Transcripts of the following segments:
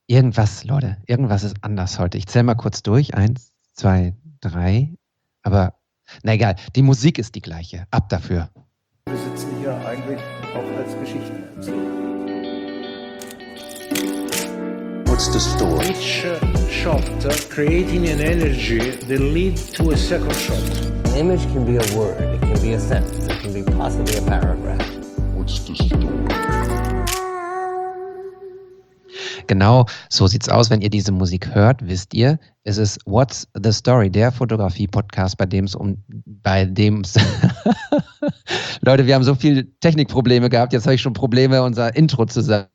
Irgendwas, Leute, irgendwas ist anders heute. Ich zähle mal kurz durch. 1, 2, 3. Aber, na egal, die Musik ist die gleiche. Ab dafür. Wir sitzen hier eigentlich auch als Geschichtenerzähler. What's the story? Each shot creating an energy that leads to a second shot. An image can be a word, it can be a sentence, it can be possibly a paragraph. What's the story? Genau, so sieht's aus. Wenn ihr diese Musik hört, wisst ihr, es ist What's the Story, der Fotografie-Podcast, bei dem es Leute, wir haben so viele Technikprobleme gehabt, jetzt habe ich schon Probleme, unser Intro zu sagen.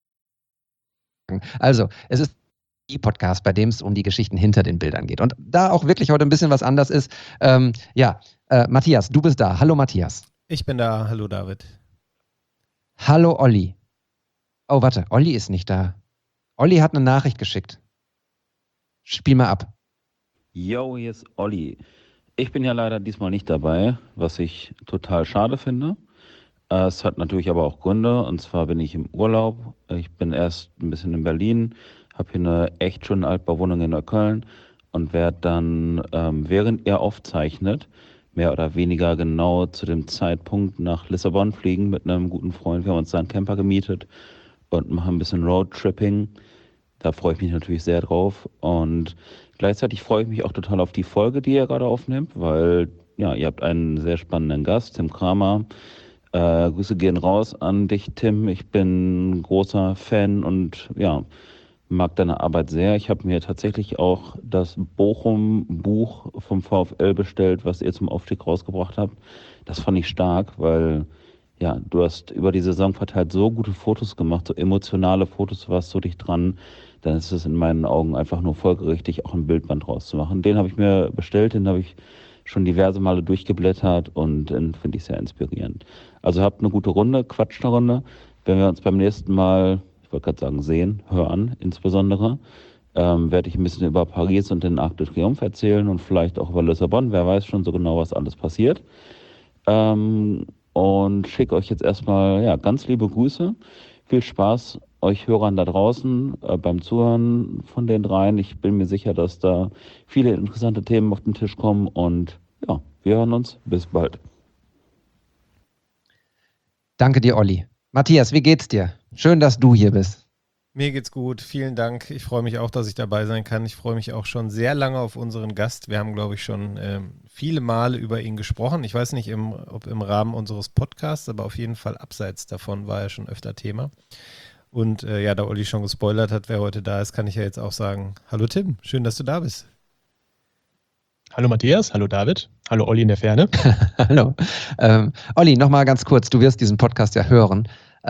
Also, es ist ein Podcast, bei dem es um die Geschichten hinter den Bildern geht. Und da auch wirklich heute ein bisschen was anders ist, Matthias, du bist da. Hallo Matthias. Ich bin da. Hallo David. Hallo Olli. Oh, warte, Olli ist nicht da. Olli hat eine Nachricht geschickt. Spiel mal ab. Yo, hier ist Olli. Ich bin ja leider diesmal nicht dabei, was ich total schade finde. Es hat natürlich aber auch Gründe, und zwar bin ich im Urlaub. Ich bin erst ein bisschen in Berlin, habe hier eine echt schöne Altbauwohnung in Neukölln und werde dann, während ihr aufzeichnet, mehr oder weniger genau zu dem Zeitpunkt nach Lissabon fliegen mit einem guten Freund. Wir haben uns da einen Camper gemietet und machen ein bisschen Roadtripping. Da freue ich mich natürlich sehr drauf und gleichzeitig freue ich mich auch total auf die Folge, die ihr gerade aufnehmt, weil ja, ihr habt einen sehr spannenden Gast, Tim Kramer. Grüße gehen raus an dich, Tim. Ich bin großer Fan und ja, mag deine Arbeit sehr. Ich habe mir tatsächlich auch das Bochum-Buch vom VfL bestellt, was ihr zum Aufstieg rausgebracht habt. Das fand ich stark, weil ja, du hast über die Saison verteilt so gute Fotos gemacht, so emotionale Fotos, du warst so dicht dran. Dann ist es in meinen Augen einfach nur folgerichtig, auch ein Bildband rauszumachen. Den habe ich mir bestellt, den habe ich schon diverse Male durchgeblättert und den finde ich sehr inspirierend. Also habt eine gute Runde, quatscht eine Runde. Wenn wir uns beim nächsten Mal, ich wollte gerade sagen sehen, hören insbesondere, werde ich ein bisschen über Paris und den Arc de Triomphe erzählen und vielleicht auch über Lissabon. Wer weiß schon so genau, was alles passiert. Und schicke euch jetzt erstmal ganz liebe Grüße. Viel Spaß euch Hörern da draußen beim Zuhören von den dreien. Ich bin mir sicher, dass da viele interessante Themen auf den Tisch kommen und ja, wir hören uns. Bis bald. Danke dir, Olli. Matthias, wie geht's dir? Schön, dass du hier bist. Mir geht's gut, vielen Dank. Ich freue mich auch, dass ich dabei sein kann. Ich freue mich auch schon sehr lange auf unseren Gast. Wir haben, glaube ich, schon viele Male über ihn gesprochen. Ich weiß nicht, ob im Rahmen unseres Podcasts, aber auf jeden Fall abseits davon war er schon öfter Thema. Und da Olli schon gespoilert hat, wer heute da ist, kann ich ja jetzt auch sagen, hallo Tim, schön, dass du da bist. Hallo Matthias, hallo David, hallo Olli in der Ferne. Hallo. Olli, nochmal ganz kurz, du wirst diesen Podcast ja hören.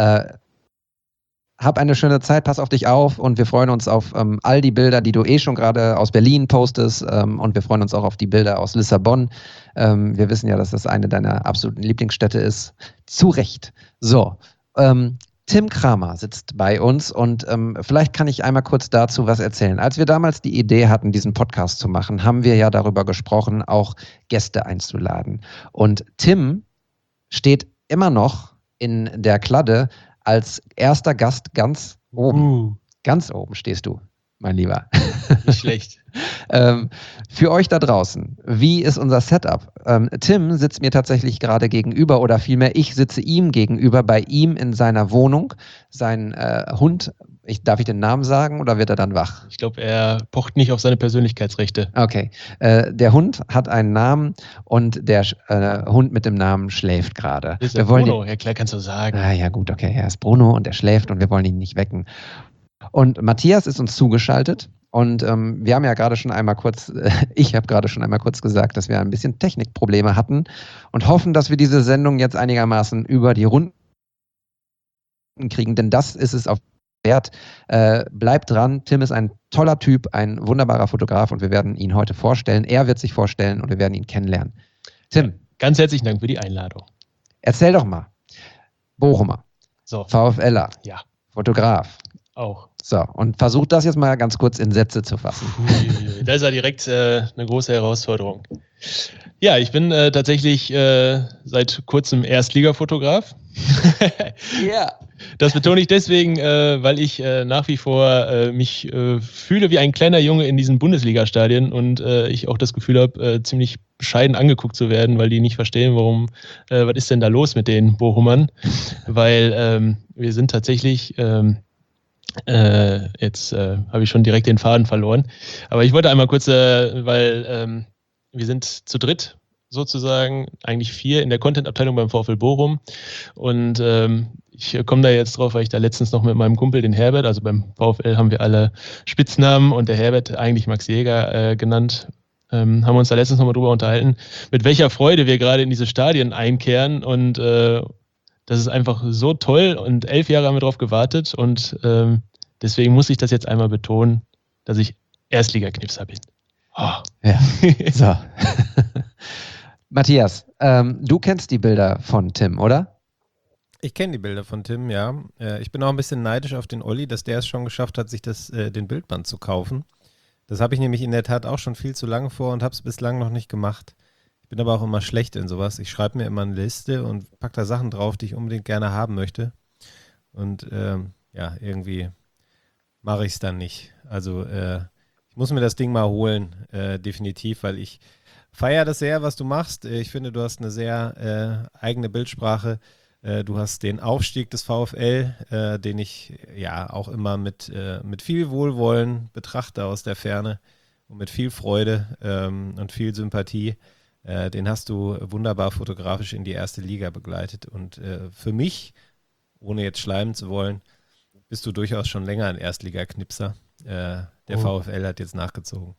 Hab eine schöne Zeit, pass auf dich auf und wir freuen uns auf all die Bilder, die du schon gerade aus Berlin postest und wir freuen uns auch auf die Bilder aus Lissabon. Wir wissen ja, dass das eine deiner absoluten Lieblingsstädte ist. Zu Recht. So, Tim Kramer sitzt bei uns und vielleicht kann ich einmal kurz dazu was erzählen. Als wir damals die Idee hatten, diesen Podcast zu machen, haben wir ja darüber gesprochen, auch Gäste einzuladen. Und Tim steht immer noch in der Kladde als erster Gast ganz oben. Ganz oben stehst du, mein Lieber. Nicht schlecht. Für euch da draußen, wie ist unser Setup? Tim sitzt mir tatsächlich gerade gegenüber oder vielmehr ich sitze ihm gegenüber, bei ihm in seiner Wohnung. Sein Hund, darf ich den Namen sagen oder wird er dann wach? Ich glaube, er pocht nicht auf seine Persönlichkeitsrechte. Okay. Der Hund hat einen Namen und der Hund mit dem Namen schläft gerade. Ist er Bruno? Ja, klar, kannst du sagen. Ja gut, okay. Er ist Bruno und er schläft und wir wollen ihn nicht wecken. Und Matthias ist uns zugeschaltet. Und wir haben ja gerade schon einmal kurz, ich habe gerade schon einmal kurz gesagt, dass wir ein bisschen Technikprobleme hatten und hoffen, dass wir diese Sendung jetzt einigermaßen über die Runden kriegen, denn das ist es auf wert. Bleibt dran, Tim ist ein toller Typ, ein wunderbarer Fotograf und wir werden ihn heute vorstellen. Er wird sich vorstellen und wir werden ihn kennenlernen. Tim. Ganz herzlichen Dank für die Einladung. Erzähl doch mal. Bochumer. So. VfLer. Ja. Fotograf. Auch. So, und versucht das jetzt mal ganz kurz in Sätze zu fassen. Da ist ja direkt eine große Herausforderung. Ja, ich bin tatsächlich seit kurzem Erstligafotograf. Ja. Das betone ich deswegen, weil ich nach wie vor mich fühle wie ein kleiner Junge in diesen Bundesliga-Stadien und ich auch das Gefühl habe, ziemlich bescheiden angeguckt zu werden, weil die nicht verstehen, was ist denn da los mit den Bochumern? Weil wir sind tatsächlich, jetzt habe ich schon direkt den Faden verloren, aber ich wollte einmal kurz, weil wir sind zu dritt sozusagen, eigentlich 4 in der Content-Abteilung beim VfL Bochum und ich komme da jetzt drauf, weil ich da letztens noch mit meinem Kumpel, den Herbert, also beim VfL haben wir alle Spitznamen und der Herbert, eigentlich Max Jäger genannt, haben wir uns da letztens nochmal drüber unterhalten, mit welcher Freude wir gerade in diese Stadien einkehren und das ist einfach so toll und 11 Jahre haben wir drauf gewartet und deswegen muss ich das jetzt einmal betonen, dass ich Erstligaknipser bin. Oh. Ja, so. Matthias, du kennst die Bilder von Tim, oder? Ich kenne die Bilder von Tim, ja. Ich bin auch ein bisschen neidisch auf den Olli, dass der es schon geschafft hat, sich den Bildband zu kaufen. Das habe ich nämlich in der Tat auch schon viel zu lange vor und habe es bislang noch nicht gemacht. Ich bin aber auch immer schlecht in sowas. Ich schreibe mir immer eine Liste und packe da Sachen drauf, die ich unbedingt gerne haben möchte. Und ja, irgendwie mache ich es dann nicht. Also ich muss mir das Ding mal holen, definitiv, weil ich feiere das sehr, was du machst. Ich finde, du hast eine sehr eigene Bildsprache. Du hast den Aufstieg des VfL, den ich ja auch immer mit viel Wohlwollen betrachte aus der Ferne und mit viel Freude und viel Sympathie. Den hast du wunderbar fotografisch in die erste Liga begleitet. Und für mich, ohne jetzt schleimen zu wollen, bist du durchaus schon länger ein Erstligaknipser. Der VfL hat jetzt nachgezogen.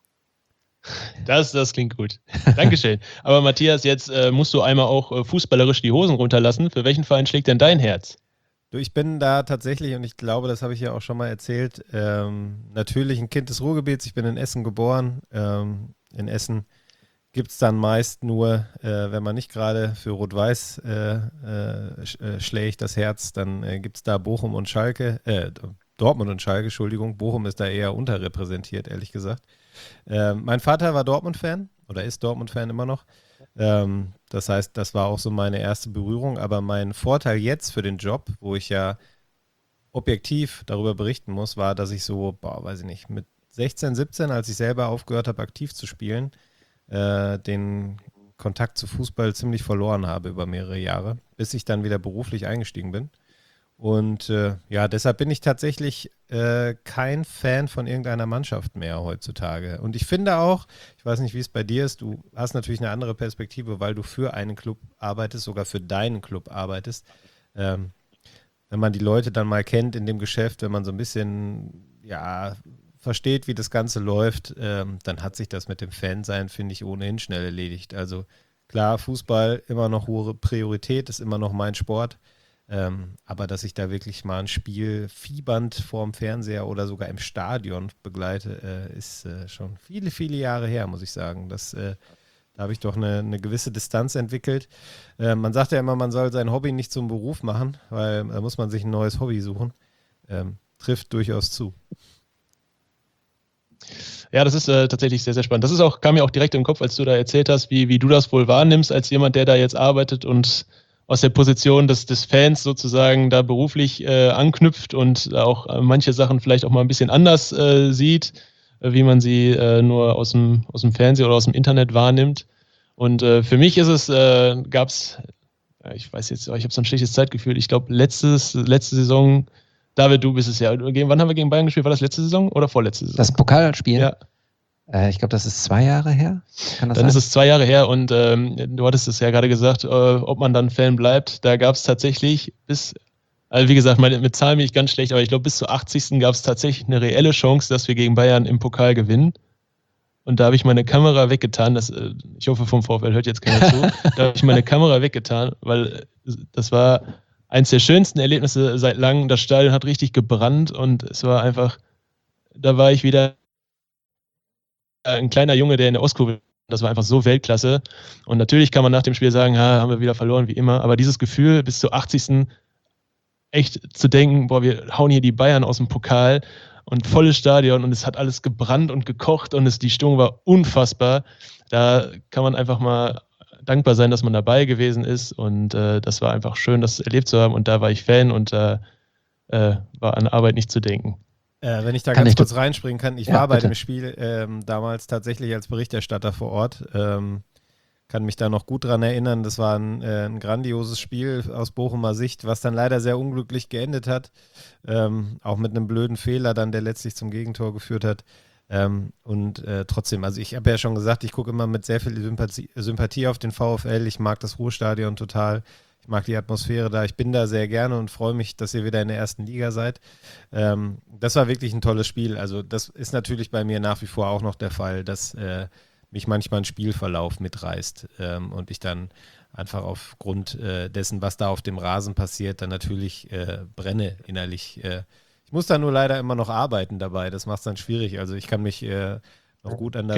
Das klingt gut. Dankeschön. Aber Matthias, jetzt musst du einmal auch fußballerisch die Hosen runterlassen. Für welchen Verein schlägt denn dein Herz? Du, ich bin da tatsächlich, und ich glaube, das habe ich ja auch schon mal erzählt, natürlich ein Kind des Ruhrgebiets. Ich bin in Essen geboren. In Essen gibt es dann meist nur, wenn man nicht gerade für Rot-Weiß schlägt das Herz, dann gibt es da Bochum und Schalke, Dortmund und Schalke, Entschuldigung. Bochum ist da eher unterrepräsentiert, ehrlich gesagt. Mein Vater war Dortmund-Fan oder ist Dortmund-Fan immer noch. Das heißt, das war auch so meine erste Berührung. Aber mein Vorteil jetzt für den Job, wo ich ja objektiv darüber berichten muss, war, dass ich so, weiß ich nicht, mit 16, 17, als ich selber aufgehört habe, aktiv zu spielen, den Kontakt zu Fußball ziemlich verloren habe über mehrere Jahre, bis ich dann wieder beruflich eingestiegen bin. Und ja, deshalb bin ich tatsächlich kein Fan von irgendeiner Mannschaft mehr heutzutage. Und ich finde auch, ich weiß nicht, wie es bei dir ist, du hast natürlich eine andere Perspektive, weil du für einen Club arbeitest, sogar für deinen Club arbeitest. Wenn man die Leute dann mal kennt in dem Geschäft, wenn man so ein bisschen, ja, versteht, wie das Ganze läuft, dann hat sich das mit dem Fansein, finde ich, ohnehin schnell erledigt. Also klar, Fußball immer noch hohe Priorität, ist immer noch mein Sport. Aber dass ich da wirklich mal ein Spiel fiebernd vorm Fernseher oder sogar im Stadion begleite, ist schon viele, viele Jahre her, muss ich sagen. Da habe ich doch eine gewisse Distanz entwickelt. Man sagt ja immer, man soll sein Hobby nicht zum Beruf machen, weil da muss man sich ein neues Hobby suchen. Trifft durchaus zu. Ja, das ist tatsächlich sehr, sehr spannend. Kam mir auch direkt im Kopf, als du da erzählt hast, wie du das wohl wahrnimmst, als jemand, der da jetzt arbeitet und aus der Position des Fans sozusagen da beruflich anknüpft und auch manche Sachen vielleicht auch mal ein bisschen anders sieht, wie man sie nur aus dem Fernsehen oder aus dem Internet wahrnimmt. Und für mich ist es, ich weiß jetzt, ich habe so ein schlechtes Zeitgefühl, ich glaube letzte Saison, David, du bist es ja. Wann haben wir gegen Bayern gespielt? War das letzte Saison oder vorletzte Saison? Das Pokalspiel? Ja. Ich glaube, das ist 2 Jahre her. Kann das Dann sein? ist es 2 Jahre her und du hattest es ja gerade gesagt, ob man dann Fan bleibt. Da gab es tatsächlich also wie gesagt, mit Zahlen bin ich ganz schlecht, aber ich glaube, bis zur 80. gab es tatsächlich eine reelle Chance, dass wir gegen Bayern im Pokal gewinnen. Und da habe ich meine Kamera weggetan. Ich hoffe, vom VfL hört jetzt keiner zu. Da habe ich meine Kamera weggetan, weil das war eins der schönsten Erlebnisse seit langem. Das Stadion hat richtig gebrannt und es war einfach, da war ich wieder ein kleiner Junge, der in der Ostkurve, das war einfach so Weltklasse. Und natürlich kann man nach dem Spiel sagen, haben wir wieder verloren, wie immer. Aber dieses Gefühl, bis zur 80. echt zu denken, wir hauen hier die Bayern aus dem Pokal und volles Stadion und es hat alles gebrannt und gekocht und die Stimmung war unfassbar. Da kann man einfach mal dankbar sein, dass man dabei gewesen ist und das war einfach schön, das erlebt zu haben und da war ich Fan und da war an Arbeit nicht zu denken. Wenn ich da ganz kurz reinspringen kann, ich war bei dem Spiel damals tatsächlich als Berichterstatter vor Ort, kann mich da noch gut dran erinnern, das war ein grandioses Spiel aus Bochumer Sicht, was dann leider sehr unglücklich geendet hat, auch mit einem blöden Fehler dann, der letztlich zum Gegentor geführt hat. Trotzdem, also ich habe ja schon gesagt, ich gucke immer mit sehr viel Sympathie auf den VfL, ich mag das Ruhrstadion total, ich mag die Atmosphäre da, ich bin da sehr gerne und freue mich, dass ihr wieder in der ersten Liga seid. Das war wirklich ein tolles Spiel, also das ist natürlich bei mir nach wie vor auch noch der Fall, dass mich manchmal ein Spielverlauf mitreißt und ich dann einfach aufgrund dessen, was da auf dem Rasen passiert, dann natürlich brenne innerlich. Ich muss da nur leider immer noch arbeiten dabei, das macht es dann schwierig. Also ich kann mich noch gut an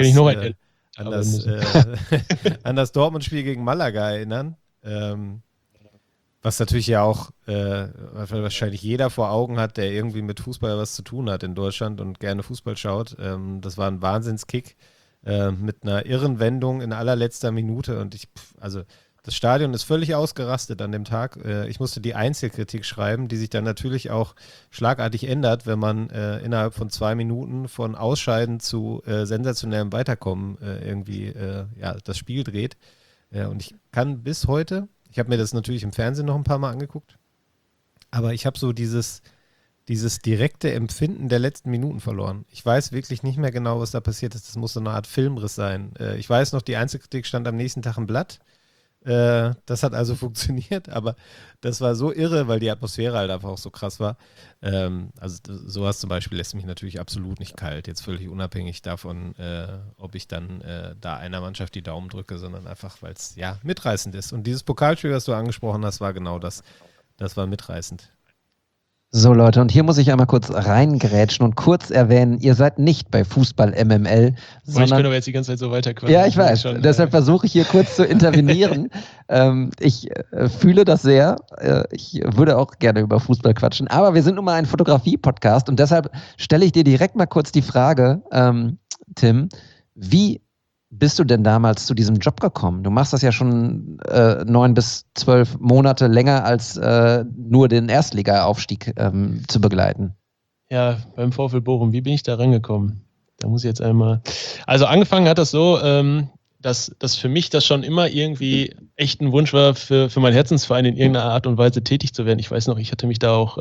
das Dortmund-Spiel gegen Malaga erinnern, was natürlich ja auch wahrscheinlich jeder vor Augen hat, der irgendwie mit Fußball was zu tun hat in Deutschland und gerne Fußball schaut. Das war ein Wahnsinnskick mit einer irren Wendung in allerletzter Minute und das Stadion ist völlig ausgerastet an dem Tag. Ich musste die Einzelkritik schreiben, die sich dann natürlich auch schlagartig ändert, wenn man innerhalb von 2 Minuten von Ausscheiden zu sensationellem Weiterkommen das Spiel dreht. Und ich kann bis heute, ich habe mir das natürlich im Fernsehen noch ein paar Mal angeguckt, aber ich habe so dieses direkte Empfinden der letzten Minuten verloren. Ich weiß wirklich nicht mehr genau, was da passiert ist. Das muss so eine Art Filmriss sein. Ich weiß noch, die Einzelkritik stand am nächsten Tag im Blatt. Das hat also funktioniert, aber das war so irre, weil die Atmosphäre halt einfach auch so krass war. Sowas zum Beispiel lässt mich natürlich absolut nicht kalt, jetzt völlig unabhängig davon, ob ich dann da einer Mannschaft die Daumen drücke, sondern einfach, weil es mitreißend ist. Und dieses Pokalspiel, was du angesprochen hast, war genau das. Das war mitreißend. So Leute, und hier muss ich einmal kurz reingrätschen und kurz erwähnen, ihr seid nicht bei Fußball MML, sondern... Ich bin aber jetzt die ganze Zeit so weiterquatschen. Ja, ich weiß, deshalb versuche ich hier kurz zu intervenieren. Ich fühle das sehr, ich würde auch gerne über Fußball quatschen, aber wir sind nun mal ein Fotografie-Podcast und deshalb stelle ich dir direkt mal kurz die Frage, Tim, wie bist du denn damals zu diesem Job gekommen? Du machst das ja schon 9 bis 12 Monate länger als nur den Erstliga-Aufstieg zu begleiten. Ja, beim VfL Bochum, wie bin ich da rangekommen? Da muss ich jetzt einmal... Also angefangen hat das so, dass für mich das schon immer irgendwie echt ein Wunsch war, für meinen Herzensverein in irgendeiner Art und Weise tätig zu werden. Ich weiß noch, ich hatte mich da auch...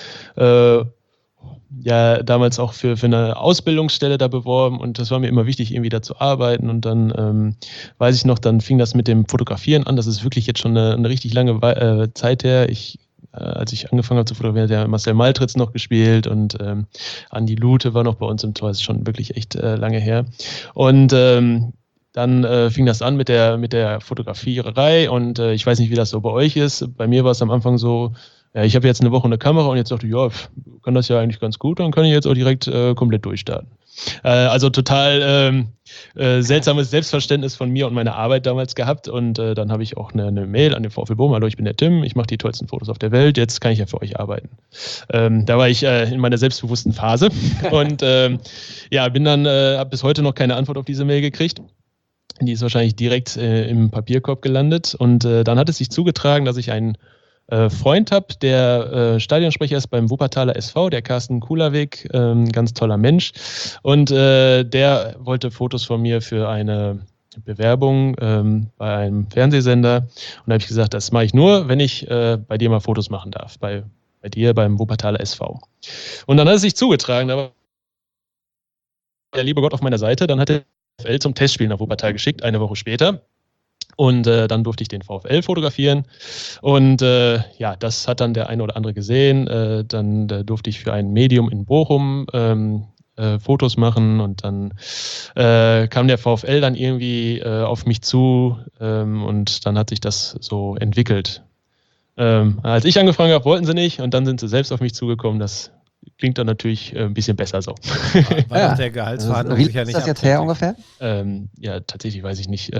damals auch für eine Ausbildungsstelle da beworben und das war mir immer wichtig, irgendwie da zu arbeiten und dann weiß ich noch, dann fing das mit dem Fotografieren an, das ist wirklich jetzt schon eine richtig lange Zeit her. Als ich angefangen habe zu fotografieren, hat der Marcel Maltritz noch gespielt und Andi Lute war noch bei uns im Tor, das ist schon wirklich echt lange her und dann fing das an mit der Fotografierei und ich weiß nicht, wie das so bei euch ist, bei mir war es am Anfang so, ja, ich habe jetzt eine Woche eine Kamera und jetzt dachte ich, ja, kann das ja eigentlich ganz gut, dann kann ich jetzt auch direkt komplett durchstarten. Also total seltsames Selbstverständnis von mir und meiner Arbeit damals gehabt und dann habe ich auch eine Mail an den VfL Bochum, hallo, ich bin der Tim, ich mache die tollsten Fotos auf der Welt, jetzt kann ich ja für euch arbeiten. Da war ich in meiner selbstbewussten Phase und bin dann, habe bis heute noch keine Antwort auf diese Mail gekriegt. Die ist wahrscheinlich direkt im Papierkorb gelandet und dann hat es sich zugetragen, dass ich einen Freund habe, der Stadionsprecher ist beim Wuppertaler SV, der Carsten Kulerweg, ganz toller Mensch. Und der wollte Fotos von mir für eine Bewerbung bei einem Fernsehsender. Und da habe ich gesagt, das mache ich nur, wenn ich bei dir mal Fotos machen darf, bei dir beim Wuppertaler SV. Und dann hat es sich zugetragen, da war der liebe Gott auf meiner Seite, dann hat der VfL zum Testspiel nach Wuppertal geschickt, eine Woche später. Und dann durfte ich den VfL fotografieren und das hat dann der eine oder andere gesehen. Dann durfte ich für ein Medium in Bochum Fotos machen und dann kam der VfL dann irgendwie auf mich zu und dann hat sich das so entwickelt. Als ich angefangen habe, wollten sie nicht und dann sind sie selbst auf mich zugekommen. Das klingt dann natürlich ein bisschen besser so. War der Gehaltsverhandlung sicher nicht. Ist das jetzt her ungefähr? Tatsächlich weiß ich nicht.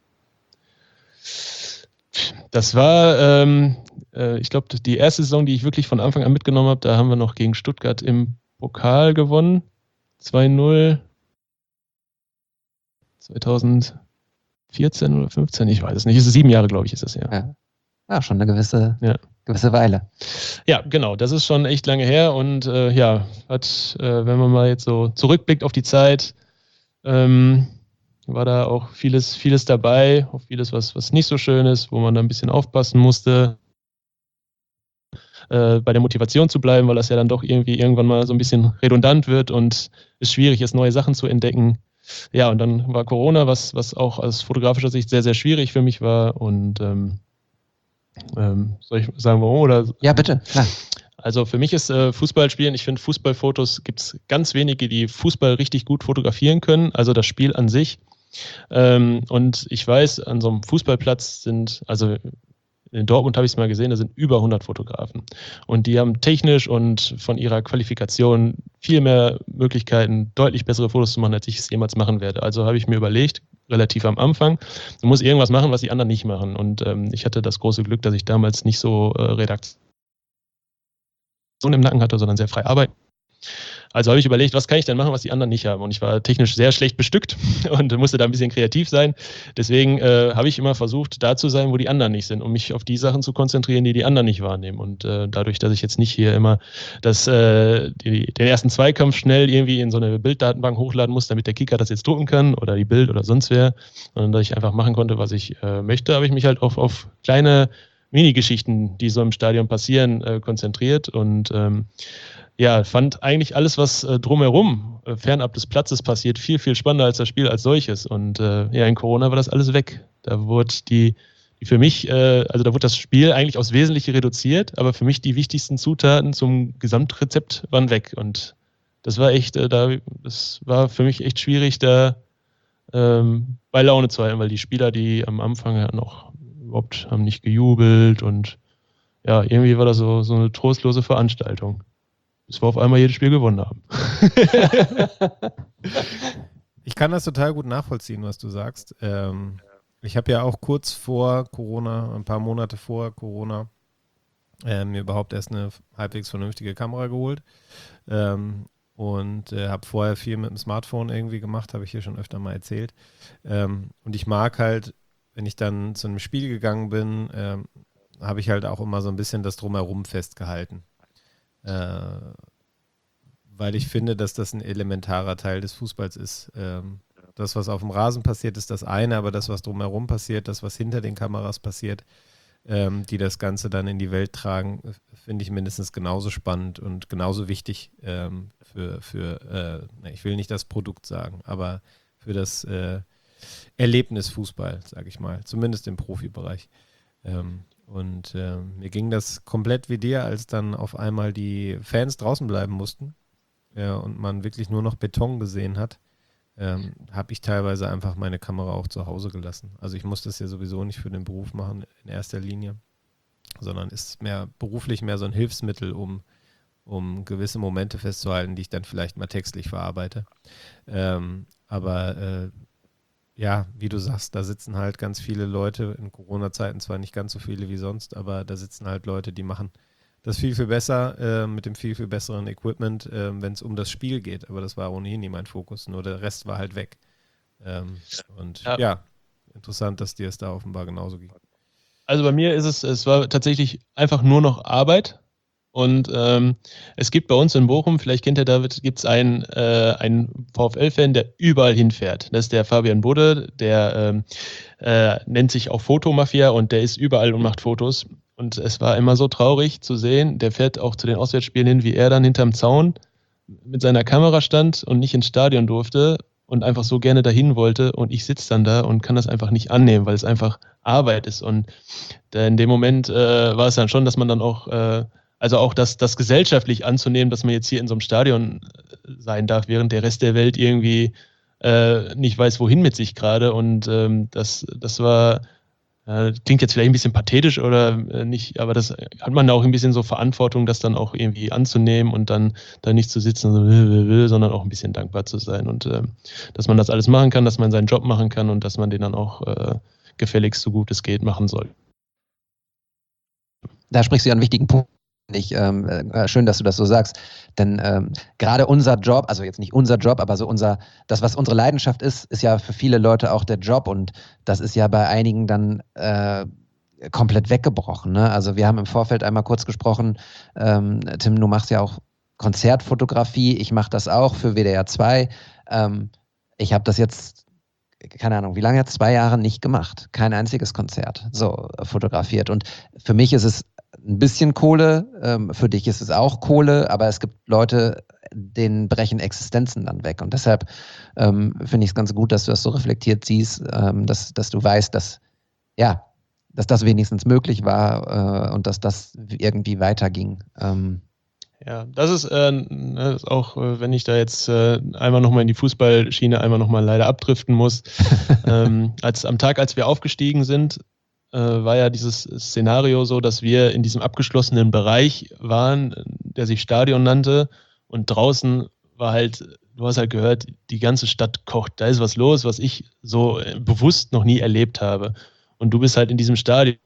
Das war, ich glaube, die erste Saison, die ich wirklich von Anfang an mitgenommen habe, da haben wir noch gegen Stuttgart im Pokal gewonnen. 2-0. 2004 14 oder 15, ich weiß es nicht. Es ist 7 Jahre, glaube ich, ist das, ja. Ja, schon eine gewisse Weile. Ja, genau, das ist schon echt lange her und wenn man mal jetzt so zurückblickt auf die Zeit, war da auch vieles dabei, auch vieles, was nicht so schön ist, wo man da ein bisschen aufpassen musste, bei der Motivation zu bleiben, weil das ja dann doch irgendwann mal so ein bisschen redundant wird und es schwierig ist, neue Sachen zu entdecken. Ja, und dann war Corona, was auch aus fotografischer Sicht sehr, sehr schwierig für mich war und soll ich sagen, warum? Oder? Ja, bitte, klar. Also für mich ist Fußballspielen, ich finde Fußballfotos, gibt es ganz wenige, die Fußball richtig gut fotografieren können, also das Spiel an sich. Und ich weiß, an so einem Fußballplatz also in Dortmund habe ich es mal gesehen, da sind über 100 Fotografen. Und die haben technisch und von ihrer Qualifikation viel mehr Möglichkeiten, deutlich bessere Fotos zu machen, als ich es jemals machen werde. Also habe ich mir überlegt, relativ am Anfang, du musst irgendwas machen, was die anderen nicht machen. Und ich hatte das große Glück, dass ich damals nicht so Redaktion im Nacken hatte, sondern sehr frei arbeiten. Also habe ich überlegt, was kann ich denn machen, was die anderen nicht haben? Und ich war technisch sehr schlecht bestückt und musste da ein bisschen kreativ sein. Deswegen habe ich immer versucht, da zu sein, wo die anderen nicht sind, um mich auf die Sachen zu konzentrieren, die die anderen nicht wahrnehmen. Und dadurch, dass ich jetzt nicht hier immer den ersten Zweikampf schnell irgendwie in so eine Bilddatenbank hochladen muss, damit der Kicker das jetzt drucken kann oder die Bild oder sonst wer, sondern dass ich einfach machen konnte, was ich möchte, habe ich mich halt auf kleine Mini-Geschichten, die so im Stadion passieren, konzentriert und fand eigentlich alles, was drumherum, fernab des Platzes passiert, viel, viel spannender als das Spiel als solches. Und in Corona war das alles weg. Da wurde da wurde das Spiel eigentlich aufs Wesentliche reduziert, aber für mich die wichtigsten Zutaten zum Gesamtrezept waren weg. Und das war echt, das war für mich echt schwierig, da bei Laune zu halten, weil die Spieler, die am Anfang ja noch überhaupt haben nicht gejubelt und ja, irgendwie war das so eine trostlose Veranstaltung. Bis wir auf einmal jedes Spiel gewonnen haben. Ich kann das total gut nachvollziehen, was du sagst. Ich habe ja auch kurz vor Corona, ein paar Monate vor Corona, mir überhaupt erst eine halbwegs vernünftige Kamera geholt und habe vorher viel mit dem Smartphone irgendwie gemacht, habe ich hier schon öfter mal erzählt. Und ich mag halt, wenn ich dann zu einem Spiel gegangen bin, habe ich halt auch immer so ein bisschen das Drumherum festgehalten. Weil ich finde, dass das ein elementarer Teil des Fußballs ist. Das, was auf dem Rasen passiert, ist das eine, aber das, was drumherum passiert, das, was hinter den Kameras passiert, die das Ganze dann in die Welt tragen, finde ich mindestens genauso spannend und genauso wichtig ich will nicht das Produkt sagen, aber für das Erlebnis Fußball, sage ich mal, zumindest im Profibereich. Und mir ging das komplett wie dir, als dann auf einmal die Fans draußen bleiben mussten und man wirklich nur noch Beton gesehen hat, habe ich teilweise einfach meine Kamera auch zu Hause gelassen. Also ich muss das ja sowieso nicht für den Beruf machen in erster Linie, sondern ist beruflich mehr so ein Hilfsmittel, um gewisse Momente festzuhalten, die ich dann vielleicht mal textlich verarbeite. Ja, wie du sagst, da sitzen halt ganz viele Leute, in Corona-Zeiten zwar nicht ganz so viele wie sonst, aber da sitzen halt Leute, die machen das viel, viel besser, mit dem viel, viel besseren Equipment, wenn es um das Spiel geht. Aber das war ohnehin nie mein Fokus, nur der Rest war halt weg. Interessant, dass dir es da offenbar genauso ging. Also bei mir ist es war tatsächlich einfach nur noch Arbeit. Und es gibt bei uns in Bochum, vielleicht kennt ihr David, gibt es einen VfL-Fan, der überall hinfährt. Das ist der Fabian Budde, der nennt sich auch Fotomafia und der ist überall und macht Fotos. Und es war immer so traurig zu sehen, der fährt auch zu den Auswärtsspielen hin, wie er dann hinterm Zaun mit seiner Kamera stand und nicht ins Stadion durfte und einfach so gerne dahin wollte. Und ich sitze dann da und kann das einfach nicht annehmen, weil es einfach Arbeit ist. Und in dem Moment war es dann schon, dass man dann auch auch das gesellschaftlich anzunehmen, dass man jetzt hier in so einem Stadion sein darf, während der Rest der Welt irgendwie nicht weiß, wohin mit sich gerade. Und das war, klingt jetzt vielleicht ein bisschen pathetisch oder nicht, aber das hat man auch ein bisschen so Verantwortung, das dann auch irgendwie anzunehmen und dann da nicht zu sitzen, sondern auch ein bisschen dankbar zu sein. Und dass man das alles machen kann, dass man seinen Job machen kann und dass man den dann auch gefälligst so gut es geht machen soll. Da sprichst du ja einen wichtigen Punkt schön, dass du das so sagst, denn gerade unser Job, also jetzt nicht unser Job, aber so das, was unsere Leidenschaft ist ja für viele Leute auch der Job und das ist ja bei einigen dann komplett weggebrochen. Ne? Also wir haben im Vorfeld einmal kurz gesprochen, Tim, du machst ja auch Konzertfotografie, ich mache das auch für WDR 2. Ich habe das jetzt, keine Ahnung, wie lange jetzt, 2 Jahre nicht gemacht. Kein einziges Konzert so fotografiert. Und für mich ist es ein bisschen Kohle, für dich ist es auch Kohle, aber es gibt Leute, denen brechen Existenzen dann weg. Und deshalb finde ich es ganz gut, dass du das so reflektiert siehst, dass du weißt, dass das wenigstens möglich war und dass das irgendwie weiterging. Ja, das ist auch, wenn ich da jetzt einmal nochmal in die Fußballschiene einmal nochmal leider abdriften muss. Am Tag, als wir aufgestiegen sind, war ja dieses Szenario so, dass wir in diesem abgeschlossenen Bereich waren, der sich Stadion nannte und draußen war halt, du hast halt gehört, die ganze Stadt kocht, da ist was los, was ich so bewusst noch nie erlebt habe. Und du bist halt in diesem Stadion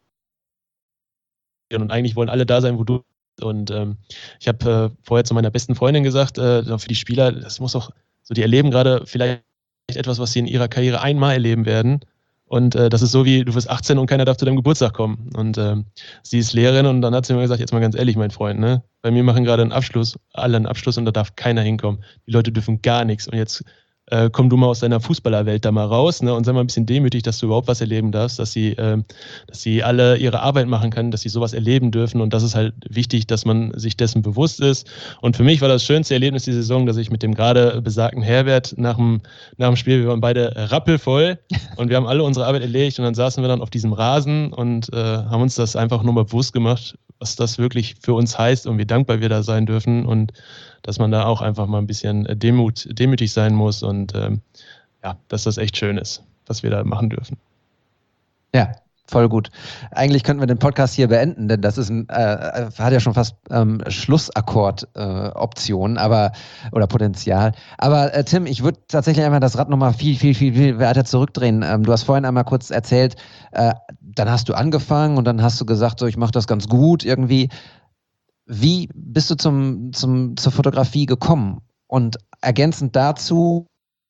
und eigentlich wollen alle da sein, wo du. Und ich habe vorher zu meiner besten Freundin gesagt, für die Spieler, das muss auch so, die erleben gerade vielleicht etwas, was sie in ihrer Karriere einmal erleben werden. Und das ist so wie, du wirst 18 und keiner darf zu deinem Geburtstag kommen. Und sie ist Lehrerin und dann hat sie mir gesagt, jetzt mal ganz ehrlich, mein Freund, ne? Bei mir machen gerade alle einen Abschluss und da darf keiner hinkommen. Die Leute dürfen gar nichts. Und jetzt komm du mal aus deiner Fußballerwelt da mal raus, ne, und sei mal ein bisschen demütig, dass du überhaupt was erleben darfst, dass sie alle ihre Arbeit machen können, dass sie sowas erleben dürfen und das ist halt wichtig, dass man sich dessen bewusst ist. Und für mich war das schönste Erlebnis die Saison, dass ich mit dem gerade besagten Herbert nach dem Spiel, wir waren beide rappelvoll und wir haben alle unsere Arbeit erledigt und dann saßen wir dann auf diesem Rasen und haben uns das einfach nur mal bewusst gemacht, was das wirklich für uns heißt und wie dankbar wir da sein dürfen und dass man da auch einfach mal ein bisschen demütig sein muss und dass das echt schön ist, was wir da machen dürfen. Ja, voll gut. Eigentlich könnten wir den Podcast hier beenden, denn das ist hat ja schon fast Schlussakkord-Optionen, oder Potenzial. Aber Tim, ich würde tatsächlich einmal das Rad nochmal viel weiter zurückdrehen. Du hast vorhin einmal kurz erzählt, dann hast du angefangen und dann hast du gesagt, so ich mache das ganz gut irgendwie. Wie bist du zur Fotografie gekommen? Und ergänzend dazu,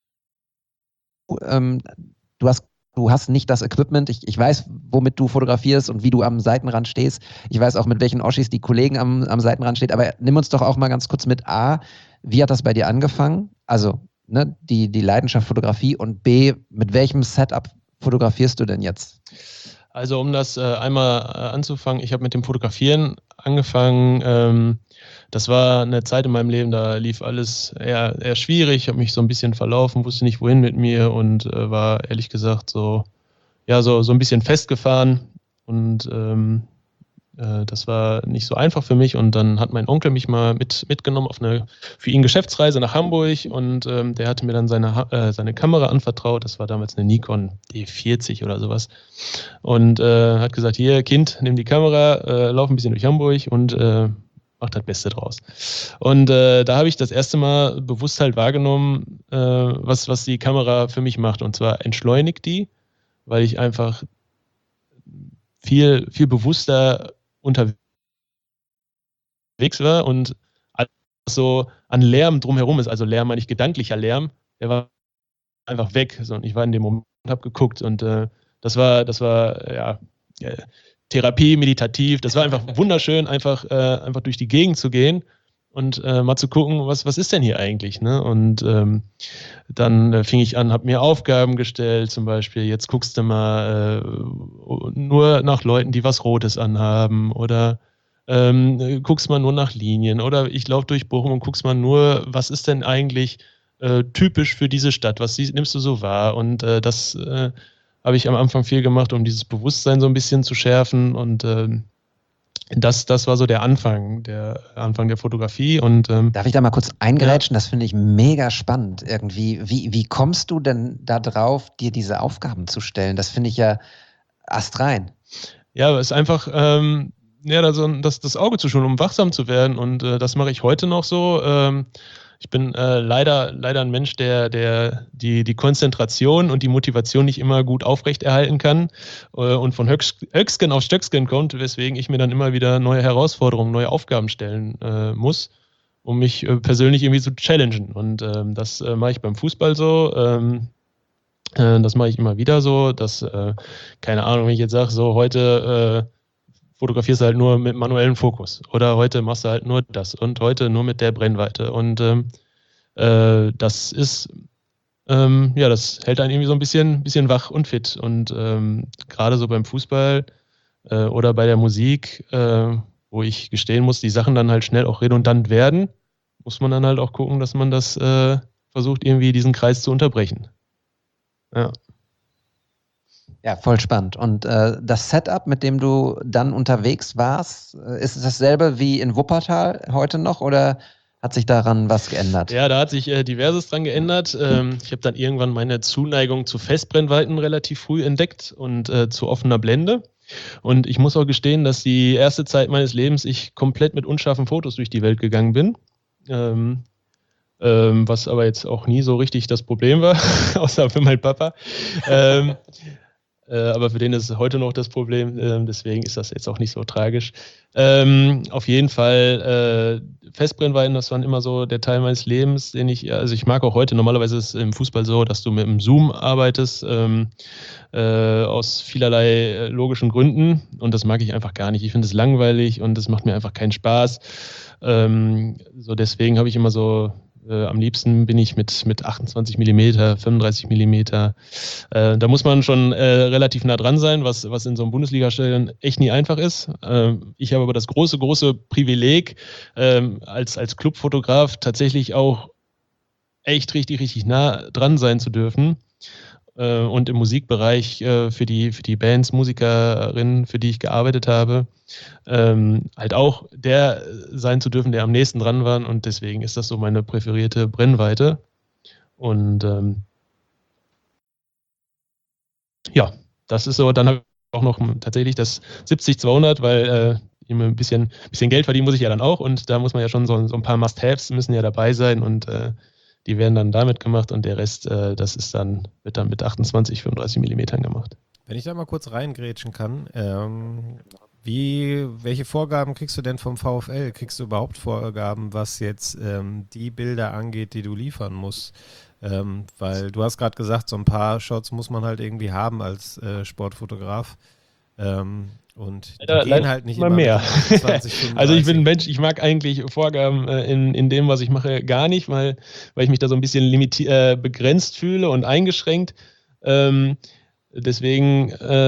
du hast nicht das Equipment. Ich weiß, womit du fotografierst und wie du am Seitenrand stehst. Ich weiß auch, mit welchen Oschis die Kollegen am Seitenrand stehen. Aber nimm uns doch auch mal ganz kurz mit A, wie hat das bei dir angefangen? Also die Leidenschaft Fotografie und B, mit welchem Setup fotografierst du denn jetzt? Also um das einmal anzufangen, ich habe mit dem Fotografieren angefangen. Das war eine Zeit in meinem Leben, da lief alles eher schwierig. Ich habe mich so ein bisschen verlaufen, wusste nicht wohin mit mir und war ehrlich gesagt so ein bisschen festgefahren und das war nicht so einfach für mich und dann hat mein Onkel mich mal mitgenommen auf für ihn Geschäftsreise nach Hamburg und der hatte mir dann seine Kamera anvertraut, das war damals eine Nikon D40 oder sowas und hat gesagt, hier Kind, nimm die Kamera, lauf ein bisschen durch Hamburg und mach das Beste draus. Und da habe ich das erste Mal bewusst halt wahrgenommen, was die Kamera für mich macht und zwar entschleunigt die, weil ich einfach viel bewusster unterwegs war und alles so an Lärm drumherum ist, also Lärm meine ich gedanklicher Lärm, der war einfach weg. So, und ich war in dem Moment und habe geguckt und das war Therapie, meditativ, das war einfach wunderschön, einfach durch die Gegend zu gehen und mal zu gucken, was ist denn hier eigentlich, ne? Und dann fing ich an, habe mir Aufgaben gestellt, zum Beispiel, jetzt guckst du mal nur nach Leuten, die was Rotes anhaben oder guckst mal nur nach Linien oder ich laufe durch Bochum und guckst mal nur, was ist denn eigentlich typisch für diese Stadt, was nimmst du so wahr und das habe ich am Anfang viel gemacht, um dieses Bewusstsein so ein bisschen zu schärfen und das war so der Anfang der Fotografie. Und darf ich da mal kurz eingrätschen? Ja. Das finde ich mega spannend irgendwie. Wie kommst du denn da drauf, dir diese Aufgaben zu stellen? Das finde ich ja astrein. Ja, es ist einfach das Auge zu schulen, um wachsam zu werden und das mache ich heute noch so. Ich bin leider ein Mensch, der die Konzentration und die Motivation nicht immer gut aufrechterhalten kann und von Höcksken auf Stöcksken kommt, weswegen ich mir dann immer wieder neue Herausforderungen, neue Aufgaben stellen muss, um mich persönlich irgendwie zu challengen. Und das mache ich beim Fußball so. Das mache ich immer wieder so, dass, keine Ahnung, wenn ich jetzt sage, so heute fotografierst du halt nur mit manuellem Fokus oder heute machst du halt nur das und heute nur mit der Brennweite und das ist, das hält einen irgendwie so ein bisschen wach und fit und gerade so beim Fußball oder bei der Musik, wo ich gestehen muss, die Sachen dann halt schnell auch redundant werden, muss man dann halt auch gucken, dass man das versucht, irgendwie diesen Kreis zu unterbrechen. Ja. Ja, voll spannend. Und das Setup, mit dem du dann unterwegs warst, ist es dasselbe wie in Wuppertal heute noch oder hat sich daran was geändert? Ja, da hat sich diverses dran geändert. Ich habe dann irgendwann meine Zuneigung zu Festbrennweiten relativ früh entdeckt und zu offener Blende. Und ich muss auch gestehen, dass die erste Zeit meines Lebens ich komplett mit unscharfen Fotos durch die Welt gegangen bin. Was aber jetzt auch nie so richtig das Problem war, außer für meinen Papa. Aber für den ist es heute noch das Problem, deswegen ist das jetzt auch nicht so tragisch. Auf jeden Fall Festbrennweiten, das war immer so der Teil meines Lebens, also ich mag auch heute, normalerweise ist es im Fußball so, dass du mit dem Zoom arbeitest, aus vielerlei logischen Gründen und das mag ich einfach gar nicht. Ich finde es langweilig und es macht mir einfach keinen Spaß. So deswegen habe ich immer so am liebsten bin ich mit 28 mm, 35 mm. Da muss man schon relativ nah dran sein, was in so einem Bundesliga-Stadion echt nie einfach ist. Ich habe aber das große Privileg, als Clubfotograf tatsächlich auch echt richtig nah dran sein zu dürfen. Und im Musikbereich für die Bands, Musikerinnen, für die ich gearbeitet habe, halt auch der sein zu dürfen, der am nächsten dran war. Und deswegen ist das so meine präferierte Brennweite. Und ja, das ist so. Dann habe ich auch noch tatsächlich das 70-200, weil ein bisschen Geld verdienen muss ich ja dann auch. Und da muss man ja schon so ein paar Must-Haves müssen ja dabei sein. Und die werden dann damit gemacht und der Rest, wird dann mit 28, 35 Millimetern gemacht. Wenn ich da mal kurz reingrätschen kann, welche Vorgaben kriegst du denn vom VfL? Kriegst du überhaupt Vorgaben, was jetzt die Bilder angeht, die du liefern musst? Weil du hast gerade gesagt, so ein paar Shots muss man halt irgendwie haben als Sportfotograf. Und die gehen halt nicht immer mehr. 20, also ich bin ein Mensch, ich mag eigentlich Vorgaben in dem, was ich mache, gar nicht, weil ich mich da so ein bisschen begrenzt fühle und eingeschränkt. Deswegen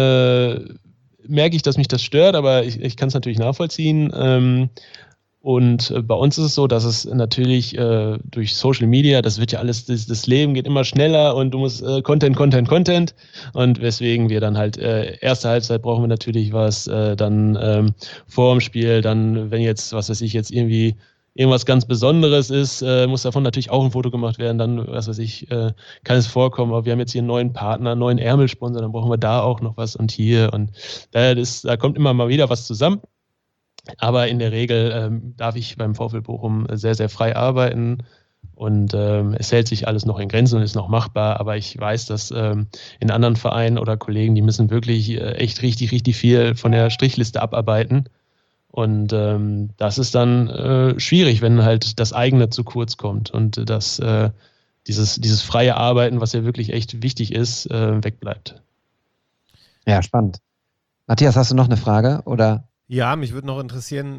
merke ich, dass mich das stört, aber ich kann es natürlich nachvollziehen. Und bei uns ist es so, dass es natürlich durch Social Media, das wird ja alles, das Leben geht immer schneller und du musst Content. Und weswegen wir dann halt erste Halbzeit brauchen wir natürlich was, dann vor dem Spiel, dann wenn jetzt, was weiß ich, jetzt irgendwie irgendwas ganz Besonderes ist, muss davon natürlich auch ein Foto gemacht werden, dann, was weiß ich, kann es vorkommen, aber wir haben jetzt hier einen neuen Partner, einen neuen Ärmelsponsor, dann brauchen wir da auch noch was und hier und da kommt immer mal wieder was zusammen. Aber in der Regel darf ich beim VfL Bochum sehr, sehr frei arbeiten und es hält sich alles noch in Grenzen und ist noch machbar. Aber ich weiß, dass in anderen Vereinen oder Kollegen, die müssen wirklich echt richtig viel von der Strichliste abarbeiten. Und das ist dann schwierig, wenn halt das eigene zu kurz kommt und dieses freie Arbeiten, was ja wirklich echt wichtig ist, wegbleibt. Ja, spannend. Matthias, hast du noch eine Frage oder? Ja, mich würde noch interessieren,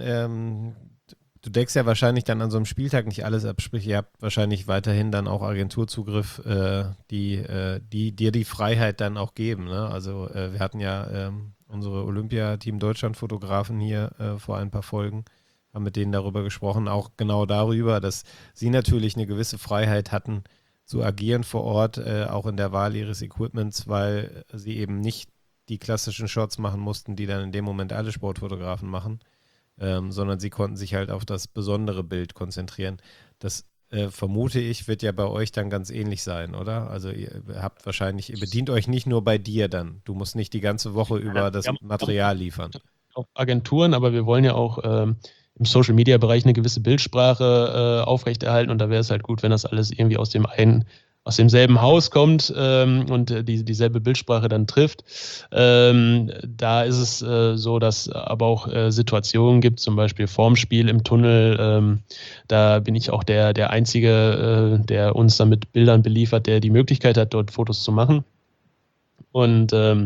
du deckst ja wahrscheinlich dann an so einem Spieltag nicht alles ab, sprich ihr habt wahrscheinlich weiterhin dann auch Agenturzugriff, die dir die Freiheit dann auch geben. Ne? Also wir hatten ja unsere Olympiateam Deutschland-Fotografen hier vor ein paar Folgen, haben mit denen darüber gesprochen, auch genau darüber, dass sie natürlich eine gewisse Freiheit hatten zu agieren vor Ort, auch in der Wahl ihres Equipments, weil sie eben nicht die klassischen Shots machen mussten, die dann in dem Moment alle Sportfotografen machen, sondern sie konnten sich halt auf das besondere Bild konzentrieren. Das vermute ich, wird ja bei euch dann ganz ähnlich sein, oder? Also ihr bedient euch nicht nur bei dir dann. Du musst nicht die ganze Woche über das Material liefern. Auf Agenturen, aber wir wollen ja auch im Social-Media-Bereich eine gewisse Bildsprache aufrechterhalten und da wäre es halt gut, wenn das alles irgendwie aus demselben Haus kommt und dieselbe Bildsprache dann trifft. Da ist es so, dass aber auch Situationen gibt, zum Beispiel vorm Spiel im Tunnel. Da bin ich auch der Einzige, der uns dann mit Bildern beliefert, der die Möglichkeit hat, dort Fotos zu machen. Und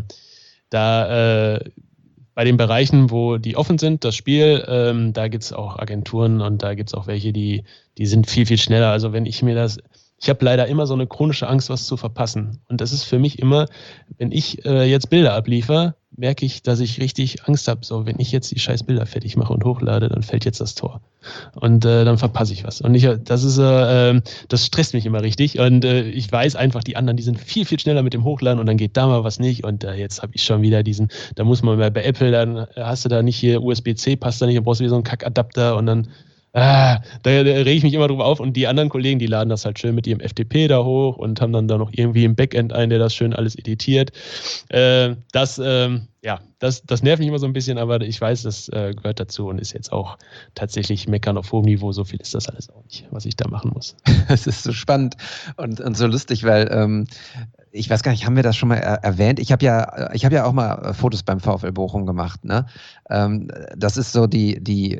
bei den Bereichen, wo die offen sind, das Spiel, da gibt es auch Agenturen und da gibt es auch welche, die sind viel, viel schneller. Also wenn ich habe leider immer so eine chronische Angst, was zu verpassen. Und das ist für mich immer, wenn ich jetzt Bilder abliefere, merke ich, dass ich richtig Angst habe. So, wenn ich jetzt die scheiß Bilder fertig mache und hochlade, dann fällt jetzt das Tor. Und dann verpasse ich was. Und das stresst mich immer richtig. Und ich weiß einfach, die anderen, die sind viel, viel schneller mit dem Hochladen und dann geht da mal was nicht. Und jetzt habe ich schon wieder da muss man bei Apple, dann hast du da nicht hier USB-C, passt da nicht, dann brauchst du wieder so einen Kackadapter und dann da rege ich mich immer drüber auf und die anderen Kollegen, die laden das halt schön mit ihrem FTP da hoch und haben dann da noch irgendwie im Backend einen, der das schön alles editiert. Das nervt mich immer so ein bisschen, aber ich weiß, das gehört dazu und ist jetzt auch tatsächlich Meckern auf hohem Niveau. So viel ist das alles auch nicht, was ich da machen muss. Es ist so spannend und so lustig, weil ich weiß gar nicht, haben wir das schon mal erwähnt? Ich habe ja auch mal Fotos beim VfL Bochum gemacht. Ne? Das ist so die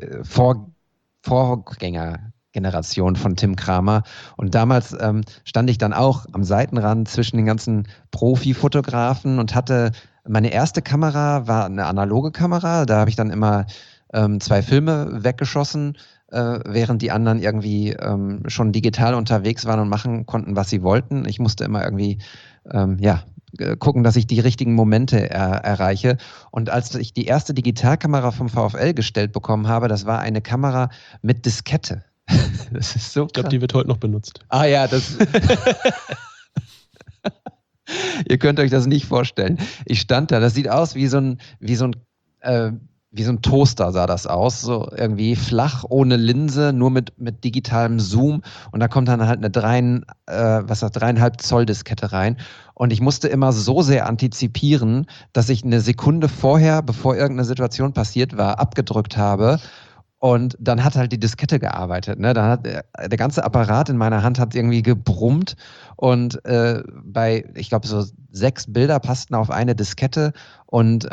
Vorgängergeneration von Tim Kramer. Und damals stand ich dann auch am Seitenrand zwischen den ganzen Profi-Fotografen und hatte, meine erste Kamera war eine analoge Kamera. Da habe ich dann immer 2 Filme weggeschossen, während die anderen irgendwie schon digital unterwegs waren und machen konnten, was sie wollten. Ich musste immer irgendwie, gucken, dass ich die richtigen Momente erreiche. Und als ich die erste Digitalkamera vom VfL gestellt bekommen habe, das war eine Kamera mit Diskette. Das ist so krass. Ich glaube, die wird heute noch benutzt. Ah ja, das... Ihr könnt euch das nicht vorstellen. Ich stand da, das sieht aus wie so ein Toaster sah das aus, so irgendwie flach, ohne Linse, nur mit digitalem Zoom und da kommt dann halt eine 3,5 Zoll Diskette rein und ich musste immer so sehr antizipieren, dass ich eine Sekunde vorher, bevor irgendeine Situation passiert war, abgedrückt habe und dann hat halt die Diskette gearbeitet. Ne? Dann hat der ganze Apparat in meiner Hand hat irgendwie gebrummt und ich glaube so 6 Bilder passten auf eine Diskette und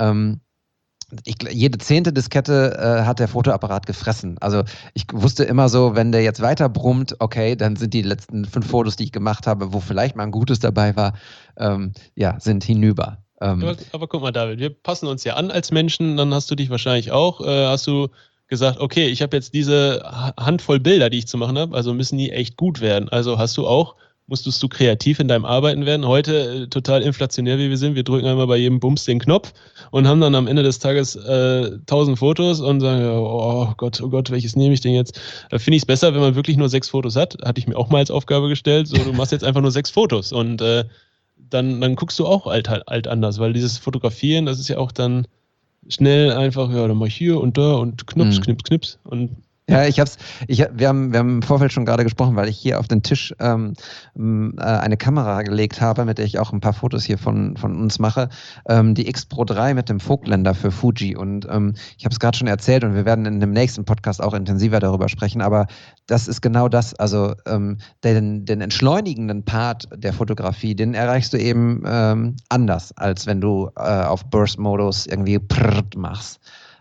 jede 10. Diskette hat der Fotoapparat gefressen. Also ich wusste immer so, wenn der jetzt weiter brummt, okay, dann sind die letzten 5 Fotos, die ich gemacht habe, wo vielleicht mal ein gutes dabei war, sind hinüber. Aber guck mal, David, wir passen uns ja an als Menschen, dann hast du dich wahrscheinlich auch, hast du gesagt, okay, ich habe jetzt diese Handvoll Bilder, die ich zu machen habe, also müssen die echt gut werden. Also musstest du kreativ in deinem Arbeiten werden. Heute, total inflationär wie wir sind, wir drücken einmal bei jedem Bums den Knopf und haben dann am Ende des Tages 1000 Fotos und sagen, oh Gott, welches nehme ich denn jetzt? Da finde ich es besser, wenn man wirklich nur 6 Fotos hat. Hatte ich mir auch mal als Aufgabe gestellt, so du machst jetzt einfach nur 6 Fotos und dann guckst du auch alt anders, weil dieses Fotografieren, das ist ja auch dann schnell einfach, dann mach ich hier und da und knips und ja, wir haben im Vorfeld schon gerade gesprochen, weil ich hier auf den Tisch eine Kamera gelegt habe, mit der ich auch ein paar Fotos hier von uns mache, die X Pro 3 mit dem Vogtländer für Fuji und ich habe es gerade schon erzählt und wir werden in dem nächsten Podcast auch intensiver darüber sprechen, aber das ist genau das, also den entschleunigenden Part der Fotografie, den erreichst du eben anders, als wenn du auf Burst-Modus irgendwie machst.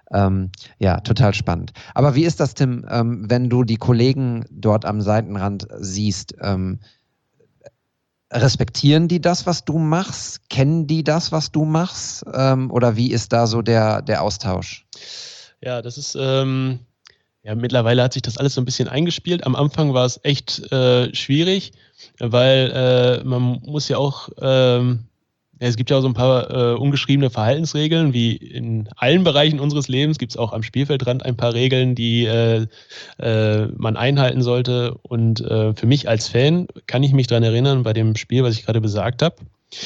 Total spannend. Aber wie ist das, Tim, wenn du die Kollegen dort am Seitenrand siehst? Respektieren die das, was du machst? Kennen die das, was du machst? Oder wie ist da so der Austausch? Ja, das ist, mittlerweile hat sich das alles so ein bisschen eingespielt. Am Anfang war es echt schwierig, weil man muss ja auch... es gibt ja auch so ein paar ungeschriebene Verhaltensregeln, wie in allen Bereichen unseres Lebens gibt es auch am Spielfeldrand ein paar Regeln, die man einhalten sollte. Und für mich als Fan kann ich mich daran erinnern, bei dem Spiel, was ich gerade besagt habe,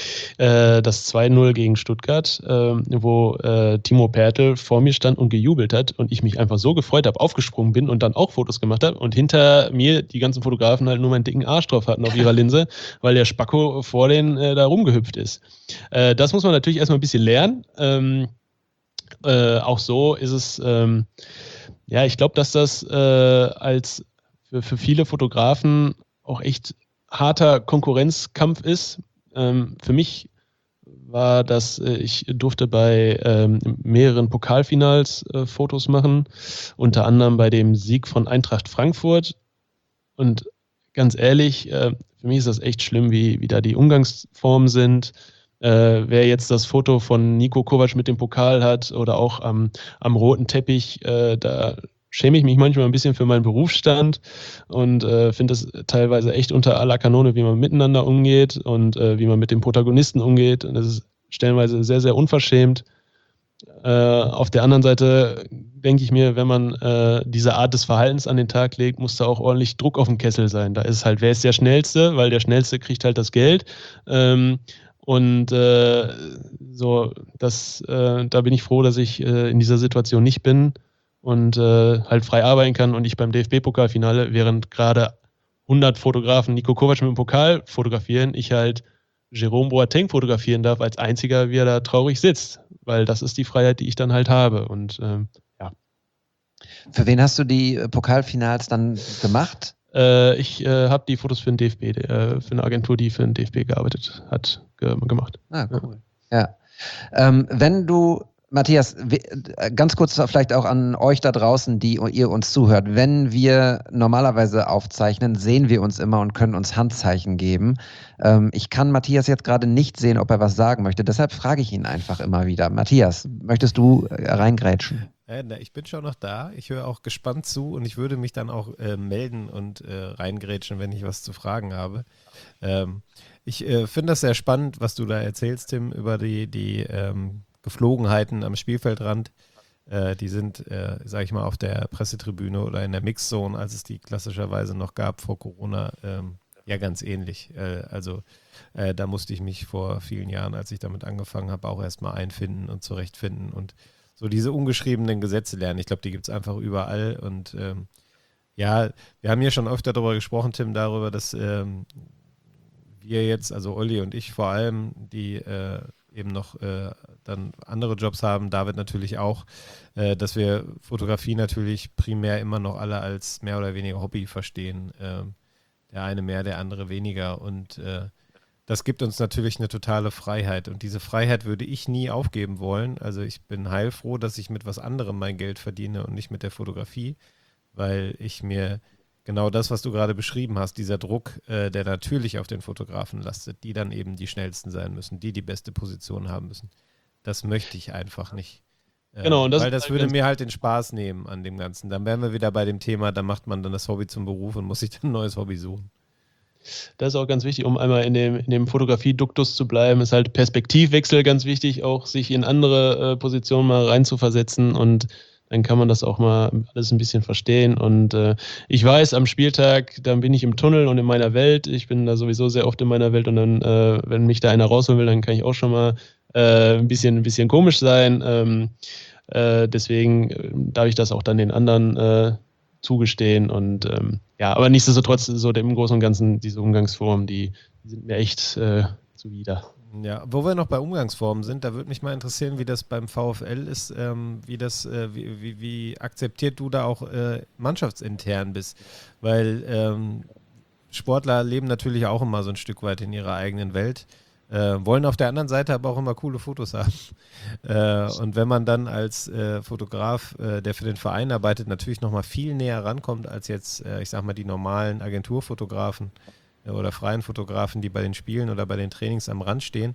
das 2-0 gegen Stuttgart, wo Timo Pertl vor mir stand und gejubelt hat und ich mich einfach so gefreut habe, aufgesprungen bin und dann auch Fotos gemacht habe und hinter mir die ganzen Fotografen halt nur meinen dicken Arsch drauf hatten auf ihrer Linse, weil der Spacko vor denen da rumgehüpft ist. Das muss man natürlich erstmal ein bisschen lernen. Auch so ist es Ja, ich glaube, dass das als für viele Fotografen auch echt harter Konkurrenzkampf ist. Für mich war das, ich durfte bei mehreren Pokalfinals Fotos machen, unter anderem bei dem Sieg von Eintracht Frankfurt. Und ganz ehrlich, für mich ist das echt schlimm, wie da die Umgangsformen sind. Wer jetzt das Foto von Niko Kovac mit dem Pokal hat oder auch am roten Teppich, da schäme ich mich manchmal ein bisschen für meinen Berufsstand und finde es teilweise echt unter aller Kanone, wie man miteinander umgeht und wie man mit den Protagonisten umgeht. Und das ist stellenweise sehr, sehr unverschämt. Auf der anderen Seite denke ich mir, wenn man diese Art des Verhaltens an den Tag legt, muss da auch ordentlich Druck auf dem Kessel sein. Da ist halt, wer ist der Schnellste, weil der Schnellste kriegt halt das Geld. Da bin ich froh, dass ich in dieser Situation nicht bin und halt frei arbeiten kann und ich beim DFB-Pokalfinale, während gerade 100 Fotografen Niko Kovac mit dem Pokal fotografieren, ich halt Jerome Boateng fotografieren darf als einziger, wie er da traurig sitzt, weil das ist die Freiheit, die ich dann halt habe und ja. Für wen hast du die Pokalfinals dann gemacht? Ich habe die Fotos für den DFB, für eine Agentur, die für den DFB gearbeitet hat, gemacht. Ah, cool. Ja. Wenn du, Matthias, ganz kurz vielleicht auch an euch da draußen, die ihr uns zuhört. Wenn wir normalerweise aufzeichnen, sehen wir uns immer und können uns Handzeichen geben. Ich kann Matthias jetzt gerade nicht sehen, ob er was sagen möchte. Deshalb frage ich ihn einfach immer wieder. Matthias, möchtest du reingrätschen? Ich bin schon noch da. Ich höre auch gespannt zu und ich würde mich dann auch melden und reingrätschen, wenn ich was zu fragen habe. Ich finde das sehr spannend, was du da erzählst, Tim, über die Geflogenheiten am Spielfeldrand. Die sind, sage ich mal, auf der Pressetribüne oder in der Mixzone, als es die klassischerweise noch gab vor Corona, ja ganz ähnlich. Da musste ich mich vor vielen Jahren, als ich damit angefangen habe, auch erstmal einfinden und zurechtfinden und so diese ungeschriebenen Gesetze lernen. Ich glaube, die gibt es einfach überall und wir haben hier schon öfter darüber gesprochen, Tim, darüber, dass wir jetzt, also Olli und ich vor allem, die eben noch dann andere Jobs haben, David natürlich auch, dass wir Fotografie natürlich primär immer noch alle als mehr oder weniger Hobby verstehen. Der eine mehr, der andere weniger und das gibt uns natürlich eine totale Freiheit und diese Freiheit würde ich nie aufgeben wollen. Also ich bin heilfroh, dass ich mit was anderem mein Geld verdiene und nicht mit der Fotografie, weil ich mir genau das, was du gerade beschrieben hast, dieser Druck, der natürlich auf den Fotografen lastet, die dann eben die schnellsten sein müssen, die beste Position haben müssen. Das möchte ich einfach nicht. Genau, und weil das würde mir halt den Spaß nehmen an dem Ganzen. Dann wären wir wieder bei dem Thema, da macht man dann das Hobby zum Beruf und muss sich dann ein neues Hobby suchen. Das ist auch ganz wichtig, um einmal in dem Fotografie-Duktus zu bleiben, ist halt Perspektivwechsel ganz wichtig, auch sich in andere Positionen mal reinzuversetzen und dann kann man das auch mal alles ein bisschen verstehen und ich weiß, am Spieltag, dann bin ich im Tunnel und in meiner Welt, ich bin da sowieso sehr oft in meiner Welt und dann, wenn mich da einer rausholen will, dann kann ich auch schon mal ein bisschen komisch sein, deswegen darf ich das auch dann den anderen zugestehen und aber nichtsdestotrotz so im Großen und Ganzen diese Umgangsformen, die sind mir echt zuwider. Ja, wo wir noch bei Umgangsformen sind, da würde mich mal interessieren, wie das beim VfL ist, wie akzeptiert du da auch mannschaftsintern bist, weil Sportler leben natürlich auch immer so ein Stück weit in ihrer eigenen Welt, wollen auf der anderen Seite aber auch immer coole Fotos haben. Und wenn man dann als Fotograf, der für den Verein arbeitet, natürlich nochmal viel näher rankommt als jetzt, ich sag mal, die normalen Agenturfotografen oder freien Fotografen, die bei den Spielen oder bei den Trainings am Rand stehen,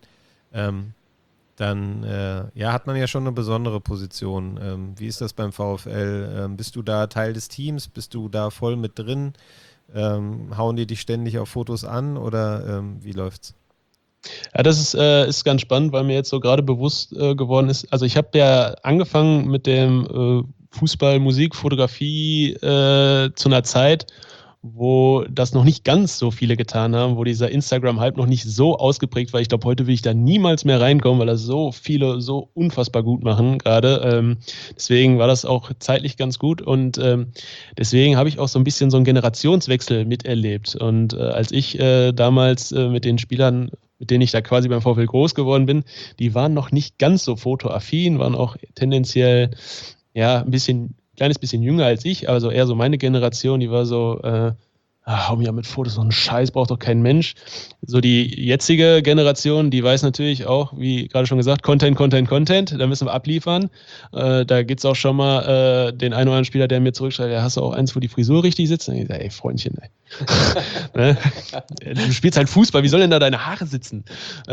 dann hat man ja schon eine besondere Position. Wie ist das beim VfL? Bist du da Teil des Teams? Bist du da voll mit drin? Hauen die dich ständig auf Fotos an oder wie läuft's? Ja, das ist ganz spannend, weil mir jetzt so gerade bewusst geworden ist, also ich habe ja angefangen mit dem Fußball, Musik, Fotografie zu einer Zeit, wo das noch nicht ganz so viele getan haben, wo dieser Instagram-Hype noch nicht so ausgeprägt war. Ich glaube, heute will ich da niemals mehr reinkommen, weil das so viele so unfassbar gut machen gerade. Deswegen war das auch zeitlich ganz gut und deswegen habe ich auch so ein bisschen so einen Generationswechsel miterlebt. Und als ich damals mit den Spielern, mit denen ich da quasi beim VfL groß geworden bin, die waren noch nicht ganz so fotoaffin, waren auch tendenziell ein bisschen kleines bisschen jünger als ich, also eher so meine Generation, die war so, hau mir mit Fotos, so ein Scheiß, braucht doch kein Mensch. So die jetzige Generation, die weiß natürlich auch, wie gerade schon gesagt, Content, da müssen wir abliefern. Da gibt es auch schon mal den einen oder anderen Spieler, der mir zurückschreibt, ja, hast du auch eins, wo die Frisur richtig sitzt? Und ich sage, ey, Freundchen, ey. Ne? Du spielst halt Fußball, wie sollen denn da deine Haare sitzen?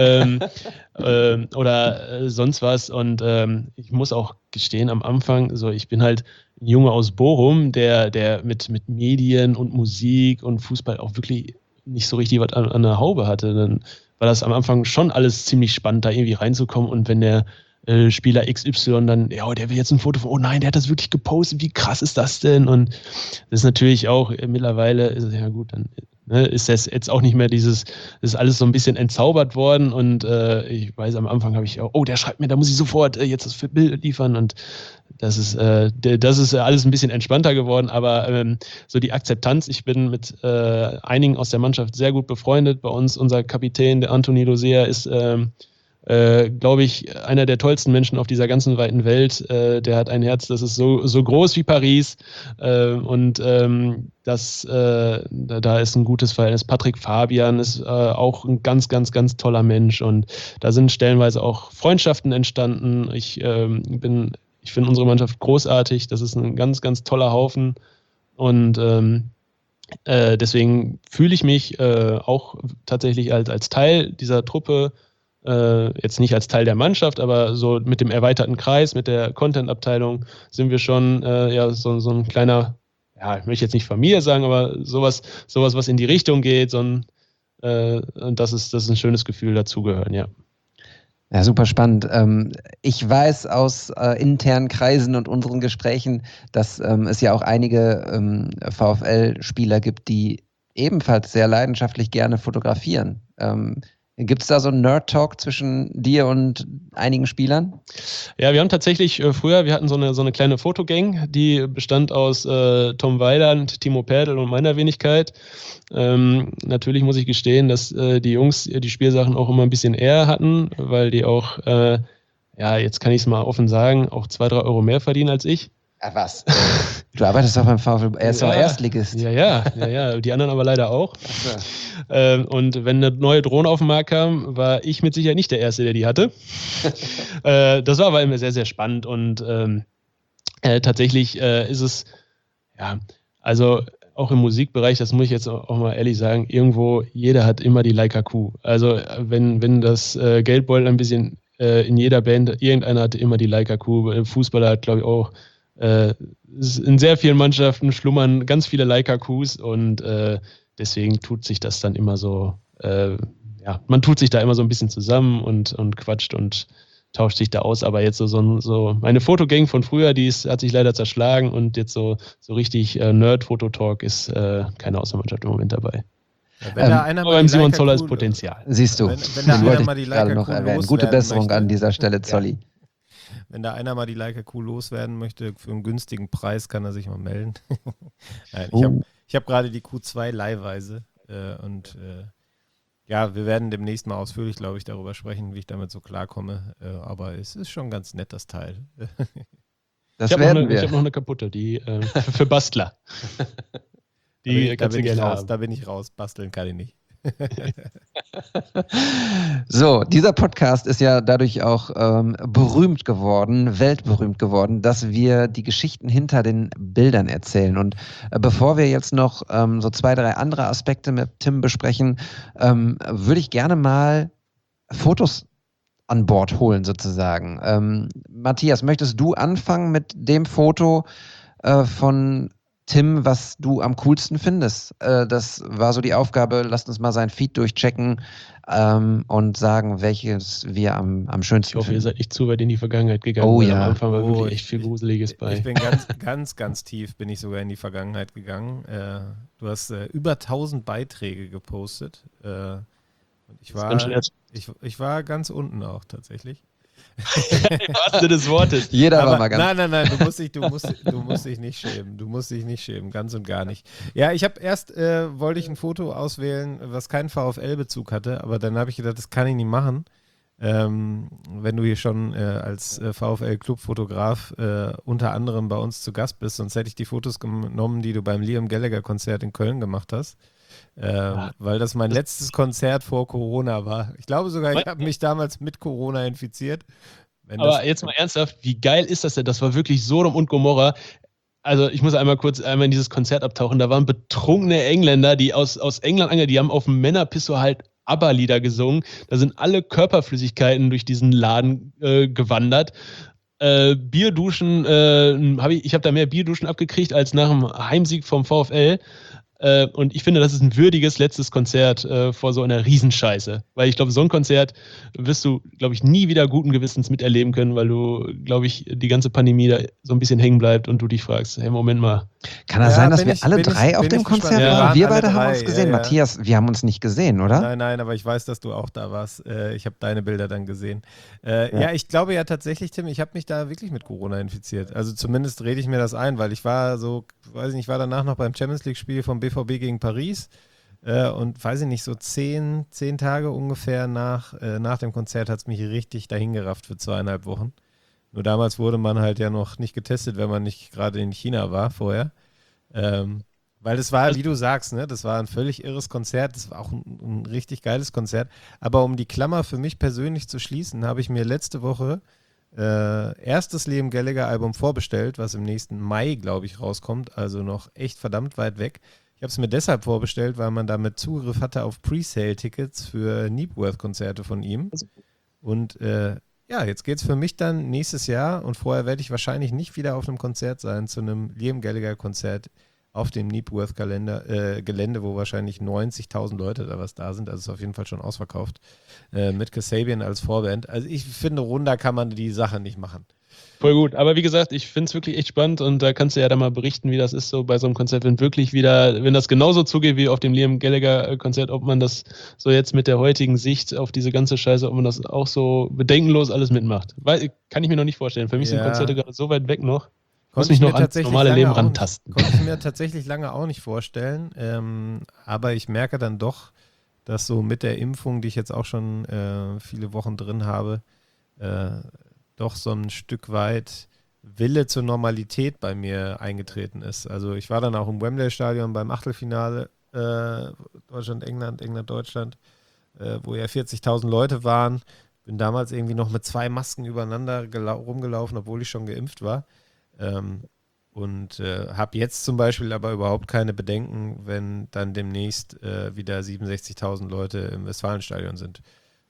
Oder sonst was. Und ich muss auch gestehen, am Anfang, so ich bin halt ein Junge aus Bochum, der mit Medien und Musik und Fußball auch wirklich nicht so richtig was an der Haube hatte. Dann war das am Anfang schon alles ziemlich spannend, da irgendwie reinzukommen. Und wenn der Spieler XY dann, ja, der will jetzt ein Foto von, oh nein, der hat das wirklich gepostet, wie krass ist das denn? Und das ist natürlich auch mittlerweile, ist es ja gut, dann ist das jetzt auch nicht mehr das ist alles so ein bisschen entzaubert worden und ich weiß, am Anfang habe ich auch, oh, der schreibt mir, da muss ich sofort jetzt das Bild liefern und das ist alles ein bisschen entspannter geworden, aber so die Akzeptanz, ich bin mit einigen aus der Mannschaft sehr gut befreundet. Bei uns, unser Kapitän, der Anthony Losea, ist glaube ich, einer der tollsten Menschen auf dieser ganzen weiten Welt. Der hat ein Herz, das ist so groß wie Paris. Da ist ein gutes Verhältnis. Patrick Fabian ist auch ein ganz, ganz, ganz toller Mensch. Und da sind stellenweise auch Freundschaften entstanden. Ich finde unsere Mannschaft großartig. Das ist ein ganz, ganz toller Haufen. Und deswegen fühle ich mich auch tatsächlich als Teil dieser Truppe, jetzt nicht als Teil der Mannschaft, aber so mit dem erweiterten Kreis, mit der Content-Abteilung sind wir schon so ein kleiner, ja, ich möchte jetzt nicht Familie sagen, aber sowas, was in die Richtung geht, und das ist ein schönes Gefühl, dazugehören, ja. Ja, super spannend. Ich weiß aus internen Kreisen und unseren Gesprächen, dass es ja auch einige VfL-Spieler gibt, die ebenfalls sehr leidenschaftlich gerne fotografieren. Gibt es da so einen Nerd-Talk zwischen dir und einigen Spielern? Ja, wir haben tatsächlich früher, wir hatten so eine kleine Fotogang, die bestand aus Tom Weiland, Timo Perdl und meiner Wenigkeit. Natürlich muss ich gestehen, dass die Jungs die Spielsachen auch immer ein bisschen eher hatten, weil die auch, jetzt kann ich es mal offen sagen, auch 2-3 Euro mehr verdienen als ich. Ach was? Du arbeitest doch beim VfL, er ist doch Erstligist. Ja, die anderen aber leider auch. Und wenn eine neue Drohne auf den Markt kam, war ich mit Sicherheit nicht der Erste, der die hatte. Das war aber immer sehr, sehr spannend und tatsächlich ist es, ja, also auch im Musikbereich, das muss ich jetzt auch mal ehrlich sagen, irgendwo, jeder hat immer die Leica Q. Also wenn das Geldbeutel ein bisschen in jeder Band, irgendeiner hatte immer die Leica Q. Fußballer hat, glaube ich, auch in sehr vielen Mannschaften schlummern ganz viele Leica Qs und deswegen tut sich das dann immer so, man tut sich da immer so ein bisschen zusammen und quatscht und tauscht sich da aus, aber jetzt so meine Fotogang von früher, hat sich leider zerschlagen und jetzt so richtig Nerd-Fototalk ist keine Außermannschaft im Moment dabei. Ja, wenn da einer aber beim Simon Zoller ist Potenzial. Siehst du, wenn da einer mal die gerade noch erwähnen. Gute Besserung möchte, an dieser Stelle, Zolli. Ja. Wenn da einer mal die Leica Q loswerden möchte, für einen günstigen Preis kann er sich mal melden. Nein, ich hab gerade die Q2 leihweise wir werden demnächst mal ausführlich, glaube ich, darüber sprechen, wie ich damit so klarkomme. Aber es ist schon ganz nett, das Teil. Ich habe noch eine kaputte, die für Bastler. Da bin ich raus. Basteln kann ich nicht. So, dieser Podcast ist ja dadurch auch berühmt geworden, weltberühmt geworden, dass wir die Geschichten hinter den Bildern erzählen. Und bevor wir jetzt noch so 2, 3 andere Aspekte mit Tim besprechen, würde ich gerne mal Fotos an Bord holen sozusagen. Matthias, möchtest du anfangen mit dem Foto von Tim, was du am coolsten findest? Das war so die Aufgabe, lasst uns mal seinen Feed durchchecken und sagen, welches wir am schönsten finden. Ich hoffe, ihr seid nicht zu weit in die Vergangenheit gegangen. Oh ja. Am Anfang war wirklich echt viel Gruseliges bei. Ich bin ganz, ganz tief bin ich sogar in die Vergangenheit gegangen. Du hast über 1000 Beiträge gepostet. Und ich war ganz unten auch tatsächlich. Im wahrsten Sinne des Wortes. Jeder war mal ganz. Nein, du musst dich nicht schämen. Du musst dich nicht schämen, ganz und gar nicht. Ja, ich habe erst, wollte ich ein Foto auswählen, was keinen VfL-Bezug hatte, aber dann habe ich gedacht, das kann ich nicht machen, wenn du hier schon als VfL-Club-Fotograf unter anderem bei uns zu Gast bist, sonst hätte ich die Fotos genommen, die du beim Liam Gallagher-Konzert in Köln gemacht hast. Weil das mein letztes Konzert vor Corona war. Ich glaube sogar, ich habe mich damals mit Corona infiziert. Aber jetzt mal ernsthaft, wie geil ist das denn? Das war wirklich Sodom und Gomorra. Also ich muss einmal in dieses Konzert abtauchen. Da waren betrunkene Engländer, die aus England angeln, die haben auf dem Männerpisso halt ABBA-Lieder gesungen. Da sind alle Körperflüssigkeiten durch diesen Laden gewandert. Bierduschen, ich habe da mehr Bierduschen abgekriegt als nach dem Heimsieg vom VfL. Und ich finde, das ist ein würdiges letztes Konzert vor so einer Riesenscheiße. Weil ich glaube, so ein Konzert wirst du, glaube ich, nie wieder guten Gewissens miterleben können, weil du, glaube ich, die ganze Pandemie da so ein bisschen hängen bleibt und du dich fragst, hey, Moment mal. Kann das sein, dass wir alle drei auf dem Konzert waren? Wir beide haben uns gesehen. Ja. Matthias, wir haben uns nicht gesehen, oder? Nein, aber ich weiß, dass du auch da warst. Ich habe deine Bilder dann gesehen. Ja, ich glaube ja tatsächlich, Tim, ich habe mich da wirklich mit Corona infiziert. Also zumindest rede ich mir das ein, weil ich war so, weiß ich nicht, ich war danach noch beim Champions-League-Spiel vom BVB gegen Paris und weiß ich nicht, so 10 Tage ungefähr nach dem Konzert hat es mich richtig dahingerafft für 2,5 Wochen. Nur damals wurde man halt ja noch nicht getestet, wenn man nicht gerade in China war vorher. Weil das war, wie du sagst, ne, das war ein völlig irres Konzert, das war auch ein richtig geiles Konzert. Aber um die Klammer für mich persönlich zu schließen, habe ich mir letzte Woche erstes Liam Gallagher Album vorbestellt, was im nächsten Mai, glaube ich, rauskommt, also noch echt verdammt weit weg. Ich habe es mir deshalb vorbestellt, weil man damit Zugriff hatte auf Presale-Tickets für Knebworth-Konzerte von ihm. Und ja, jetzt geht es für mich dann nächstes Jahr und vorher werde ich wahrscheinlich nicht wieder auf einem Konzert sein, zu einem Liam Gallagher-Konzert auf dem Knebworth-Gelände, wo wahrscheinlich 90.000 Leute da was da sind. Also ist auf jeden Fall schon ausverkauft. Mit Kasabian als Vorband. Also ich finde, runder kann man die Sache nicht machen. Voll gut. Aber wie gesagt, ich finde es wirklich echt spannend und da kannst du ja dann mal berichten, wie das ist so bei so einem Konzert, wenn das genauso zugeht wie auf dem Liam Gallagher-Konzert, ob man das so jetzt mit der heutigen Sicht auf diese ganze Scheiße, ob man das auch so bedenkenlos alles mitmacht. Kann ich mir noch nicht vorstellen. Für mich sind Konzerte gerade so weit weg noch. Muss mich noch ans normale Leben rantasten. Konnte ich mir tatsächlich lange auch nicht vorstellen. Aber ich merke dann doch, dass so mit der Impfung, die ich jetzt auch schon viele Wochen drin habe, doch so ein Stück weit Wille zur Normalität bei mir eingetreten ist. Also ich war dann auch im Wembley-Stadion beim Achtelfinale Deutschland-England, England-Deutschland, wo ja 40.000 Leute waren. Bin damals irgendwie noch mit 2 Masken übereinander rumgelaufen, obwohl ich schon geimpft war. Und habe jetzt zum Beispiel aber überhaupt keine Bedenken, wenn dann demnächst wieder 67.000 Leute im Westfalenstadion sind.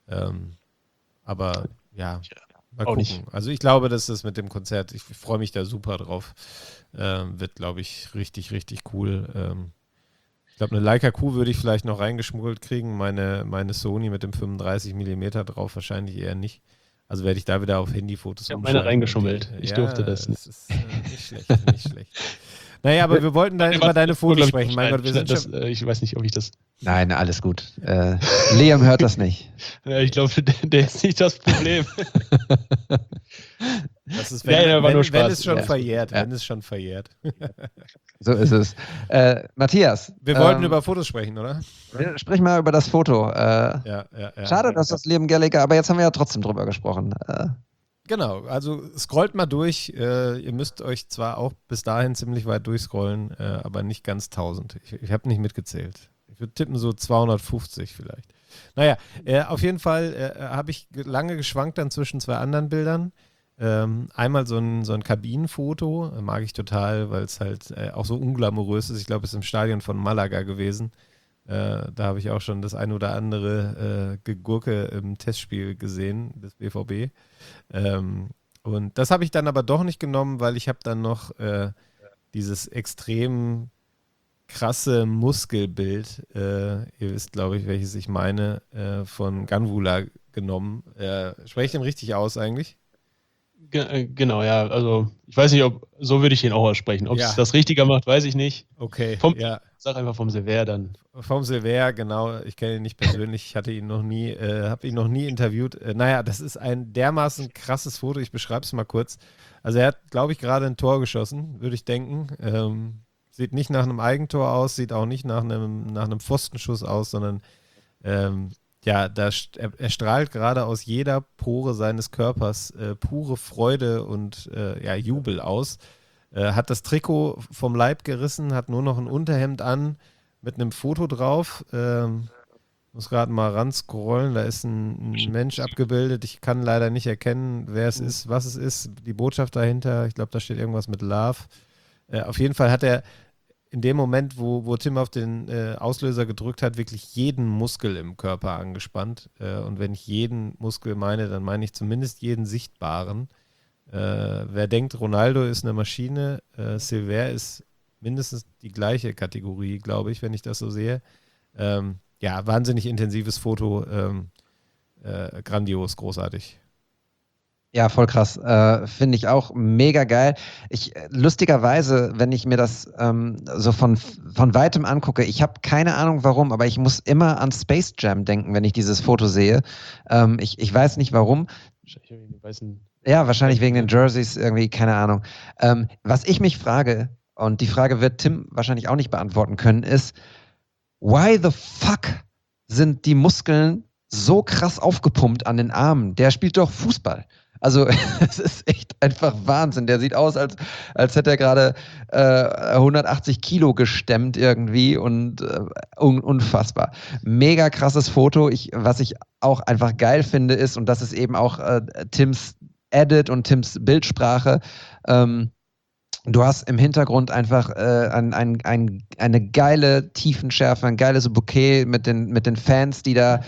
Aber ja, mal gucken. Nicht. Also ich glaube, dass das mit dem Konzert, ich freue mich da super drauf, wird, glaube ich, richtig, richtig cool. Ich glaube, eine Leica Q würde ich vielleicht noch reingeschmuggelt kriegen, meine Sony mit dem 35mm drauf wahrscheinlich eher nicht. Also werde ich da wieder auf Handyfotos umschalten. Ich habe meine reingeschummelt. Ich durfte das nicht. Das ist nicht schlecht, nicht schlecht. Naja, aber wir wollten da über deine Fotos sprechen. Mein Gott, wir sind schon... Ich weiß nicht, ob ich das... Nein, alles gut. Liam hört das nicht. Ja, ich glaube, der ist nicht das Problem. Das ist, wenn es schon verjährt. Ja. Wenn es schon verjährt. So ist es. Matthias. Wir wollten über Fotos sprechen, oder? Sprich mal über das Foto. Ja. Schade, dass das Liam Gallagher, aber jetzt haben wir ja trotzdem drüber gesprochen. Genau, also scrollt mal durch. Ihr müsst euch zwar auch bis dahin ziemlich weit durchscrollen, aber nicht ganz 1000. Ich habe nicht mitgezählt. Ich würde tippen so 250 vielleicht. Naja, auf jeden Fall habe ich lange geschwankt dann zwischen 2 anderen Bildern. Einmal so ein Kabinenfoto, mag ich total, weil es halt auch so unglamourös ist. Ich glaube, es ist im Stadion von Malaga gewesen. Da habe ich auch schon das ein oder andere Gegurke im Testspiel gesehen, des BVB. Und das habe ich dann aber doch nicht genommen, weil ich habe dann noch dieses extrem krasse Muskelbild, ihr wisst, glaube ich, welches ich meine, von Ganvula genommen. Spreche ich den richtig aus eigentlich? Genau, ja. Also ich weiß nicht, so würde ich ihn auch aussprechen. Ob es das richtiger macht, weiß ich nicht. Okay, Sag einfach vom Silver dann. Vom Silver, genau. Ich kenne ihn nicht persönlich. Ich hatte ihn noch nie, habe ihn noch nie interviewt. Naja, das ist ein dermaßen krasses Foto. Ich beschreibe es mal kurz. Also er hat, glaube ich, gerade ein Tor geschossen, würde ich denken. Sieht nicht nach einem Eigentor aus, sieht auch nicht nach einem Pfostenschuss aus, sondern ja, er strahlt gerade aus jeder Pore seines Körpers pure Freude und Jubel aus. Hat das Trikot vom Leib gerissen, hat nur noch ein Unterhemd an mit einem Foto drauf. Muss gerade mal ranscrollen, da ist ein Mensch abgebildet. Ich kann leider nicht erkennen, wer es ist, was es ist, die Botschaft dahinter. Ich glaube, da steht irgendwas mit Love. Auf jeden Fall hat er in dem Moment, wo Tim auf den Auslöser gedrückt hat, wirklich jeden Muskel im Körper angespannt. Und wenn ich jeden Muskel meine, dann meine ich zumindest jeden sichtbaren. Wer denkt, Ronaldo ist eine Maschine, Silver ist mindestens die gleiche Kategorie, glaube ich, wenn ich das so sehe. Wahnsinnig intensives Foto, grandios, großartig. Ja, voll krass. Finde ich auch mega geil. Lustigerweise, wenn ich mir das so von Weitem angucke, ich habe keine Ahnung warum, aber ich muss immer an Space Jam denken, wenn ich dieses Foto sehe. Ich weiß nicht warum. Ja, wahrscheinlich wegen den Jerseys irgendwie, keine Ahnung. Was ich mich frage, und die Frage wird Tim wahrscheinlich auch nicht beantworten können, ist, why the fuck sind die Muskeln so krass aufgepumpt an den Armen? Der spielt doch Fußball. Also es ist echt einfach Wahnsinn. Der sieht aus, als hätte er gerade 180 Kilo gestemmt irgendwie und unfassbar. Mega krasses Foto. Was ich auch einfach geil finde ist, und das ist eben auch Tims Edit und Tims Bildsprache, du hast im Hintergrund einfach eine geile Tiefenschärfe, ein geiles Bouquet mit den Fans, die da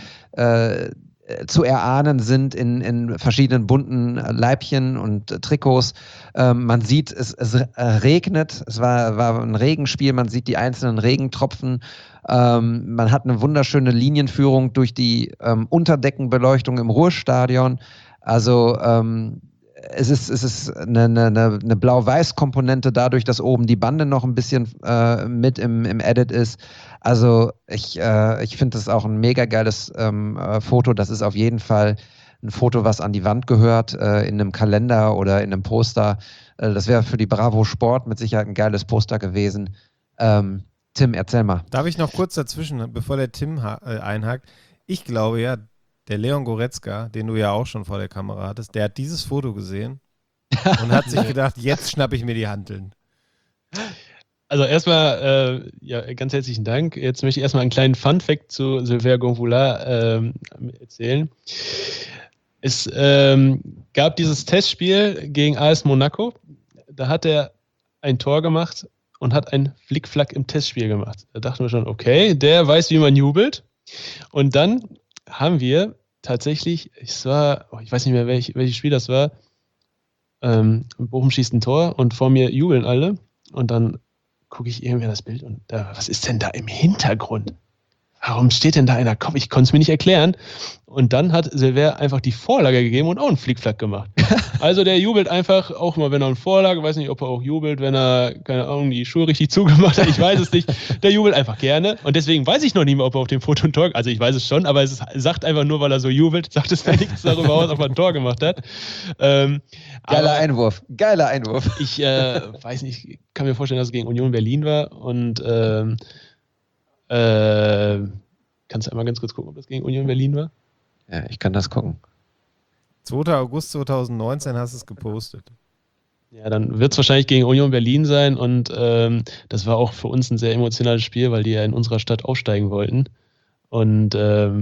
zu erahnen sind in verschiedenen bunten Leibchen und Trikots. Man sieht, es regnet, es war ein Regenspiel, man sieht die einzelnen Regentropfen. Man hat eine wunderschöne Linienführung durch die Unterdeckenbeleuchtung im Ruhrstadion. Also es ist eine Blau-Weiß-Komponente dadurch, dass oben die Bande noch ein bisschen mit im Edit ist. Also ich finde das auch ein mega geiles Foto. Das ist auf jeden Fall ein Foto, was an die Wand gehört, in einem Kalender oder in einem Poster. Das wäre für die Bravo Sport mit Sicherheit ein geiles Poster gewesen. Tim, erzähl mal. Darf ich noch kurz dazwischen, bevor der Tim einhakt? Ich glaube ja, der Leon Goretzka, den du ja auch schon vor der Kamera hattest, der hat dieses Foto gesehen und hat sich gedacht, jetzt schnappe ich mir die Hanteln. Also erstmal, ganz herzlichen Dank. Jetzt möchte ich erstmal einen kleinen Fun-Fact zu Silver Gonvoula erzählen. Es gab dieses Testspiel gegen AS Monaco. Da hat er ein Tor gemacht und hat einen Flickflack im Testspiel gemacht. Da dachten wir schon, okay, der weiß, wie man jubelt. Und dann haben wir tatsächlich, ich weiß nicht mehr, welches Spiel das war, Bochum schießt ein Tor und vor mir jubeln alle und dann gucke ich irgendwie das Bild und was ist denn da im Hintergrund? Warum steht denn da einer Kopf? Ich konnte es mir nicht erklären. Und dann hat Silver einfach die Vorlage gegeben und auch einen Flickflack gemacht. Also der jubelt einfach, auch mal wenn er eine Vorlage, weiß nicht, ob er auch jubelt, wenn er, keine Ahnung, die Schuhe richtig zugemacht hat, ich weiß es nicht. Der jubelt einfach gerne und deswegen weiß ich noch nicht mehr, ob er auf dem Foto ein Tor, also ich weiß es schon, aber es sagt einfach nur, weil er so jubelt, sagt es mir nichts darüber aus, ob er ein Tor gemacht hat. Geiler Einwurf. Ich weiß nicht, ich kann mir vorstellen, dass es gegen Union Berlin war und kannst du einmal ganz kurz gucken, ob das gegen Union Berlin war? Ja, ich kann das gucken. 2. August 2019 hast du es gepostet. Ja, dann wird es wahrscheinlich gegen Union Berlin sein und das war auch für uns ein sehr emotionales Spiel, weil die ja in unserer Stadt aufsteigen wollten. Und ja,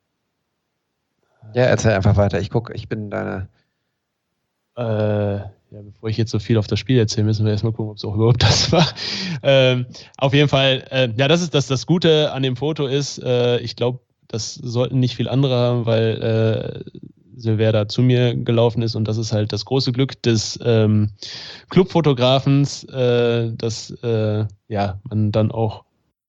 erzähl einfach weiter. Ich bin deine... bevor ich jetzt so viel auf das Spiel erzähle, müssen wir erstmal gucken, ob es auch überhaupt das war. Auf jeden Fall, das ist das Gute an dem Foto ist, ich glaube, das sollten nicht viele andere haben, weil Silver da zu mir gelaufen ist und das ist halt das große Glück des Clubfotografens, dass man dann auch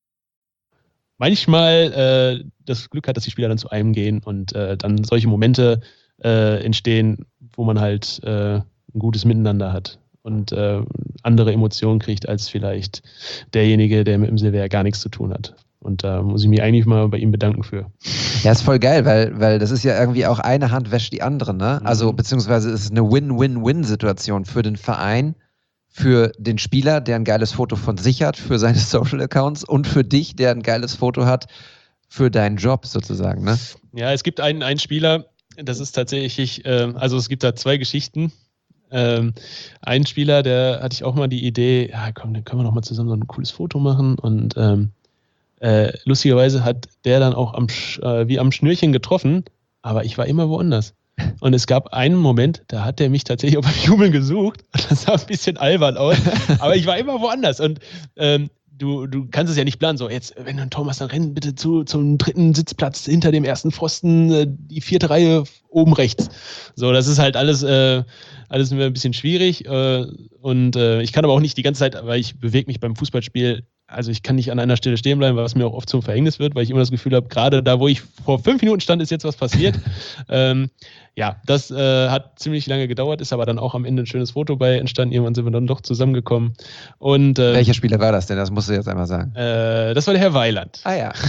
manchmal das Glück hat, dass die Spieler dann zu einem gehen und dann solche Momente entstehen, wo man halt ein gutes Miteinander hat und andere Emotionen kriegt als vielleicht derjenige, der mit dem Silver gar nichts zu tun hat. Und da muss ich mich eigentlich mal bei ihm bedanken für. Ja, ist voll geil, weil das ist ja irgendwie auch eine Hand wäscht die andere, ne? Also beziehungsweise ist es eine Win-Win-Win-Situation für den Verein, für den Spieler, der ein geiles Foto von sich hat, für seine Social Accounts und für dich, der ein geiles Foto hat für deinen Job sozusagen, ne? Ja, es gibt einen Spieler, das ist tatsächlich, also es gibt da 2 Geschichten. Ein Spieler, der hatte ich auch mal die Idee, ja komm, dann können wir noch mal zusammen so ein cooles Foto machen und lustigerweise hat der dann auch wie am Schnürchen getroffen, aber ich war immer woanders. Und es gab einen Moment, da hat der mich tatsächlich auf beim Jubeln gesucht. Das sah ein bisschen albern aus, aber ich war immer woanders. Und du kannst es ja nicht planen. So, jetzt, wenn du ein Tor machst, dann renn bitte zum 3. Sitzplatz hinter dem 1. Pfosten, die 4. Reihe oben rechts. So, das ist halt alles immer ein bisschen schwierig. Und ich kann aber auch nicht die ganze Zeit, weil ich bewege mich beim Fußballspiel. Also ich kann nicht an einer Stelle stehen bleiben, was mir auch oft zum Verhängnis wird, weil ich immer das Gefühl habe, gerade da, wo ich vor 5 Minuten stand, ist jetzt was passiert. Ja, das hat ziemlich lange gedauert, ist aber dann auch am Ende ein schönes Foto bei entstanden. Irgendwann sind wir dann doch zusammengekommen. Und, welcher Spieler war das denn? Das musst du jetzt einmal sagen. Das war der Herr Weiland. Ah ja.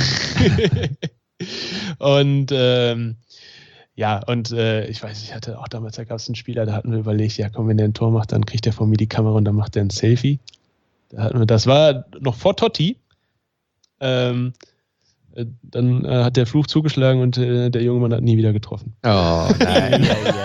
Und ich weiß, ich hatte auch damals, da gab es einen Spieler, da hatten wir überlegt, ja komm, wenn der ein Tor macht, dann kriegt er von mir die Kamera und dann macht er ein Selfie. Das war noch vor Totti. Dann hat der Fluch zugeschlagen und der junge Mann hat nie wieder getroffen. Oh nein.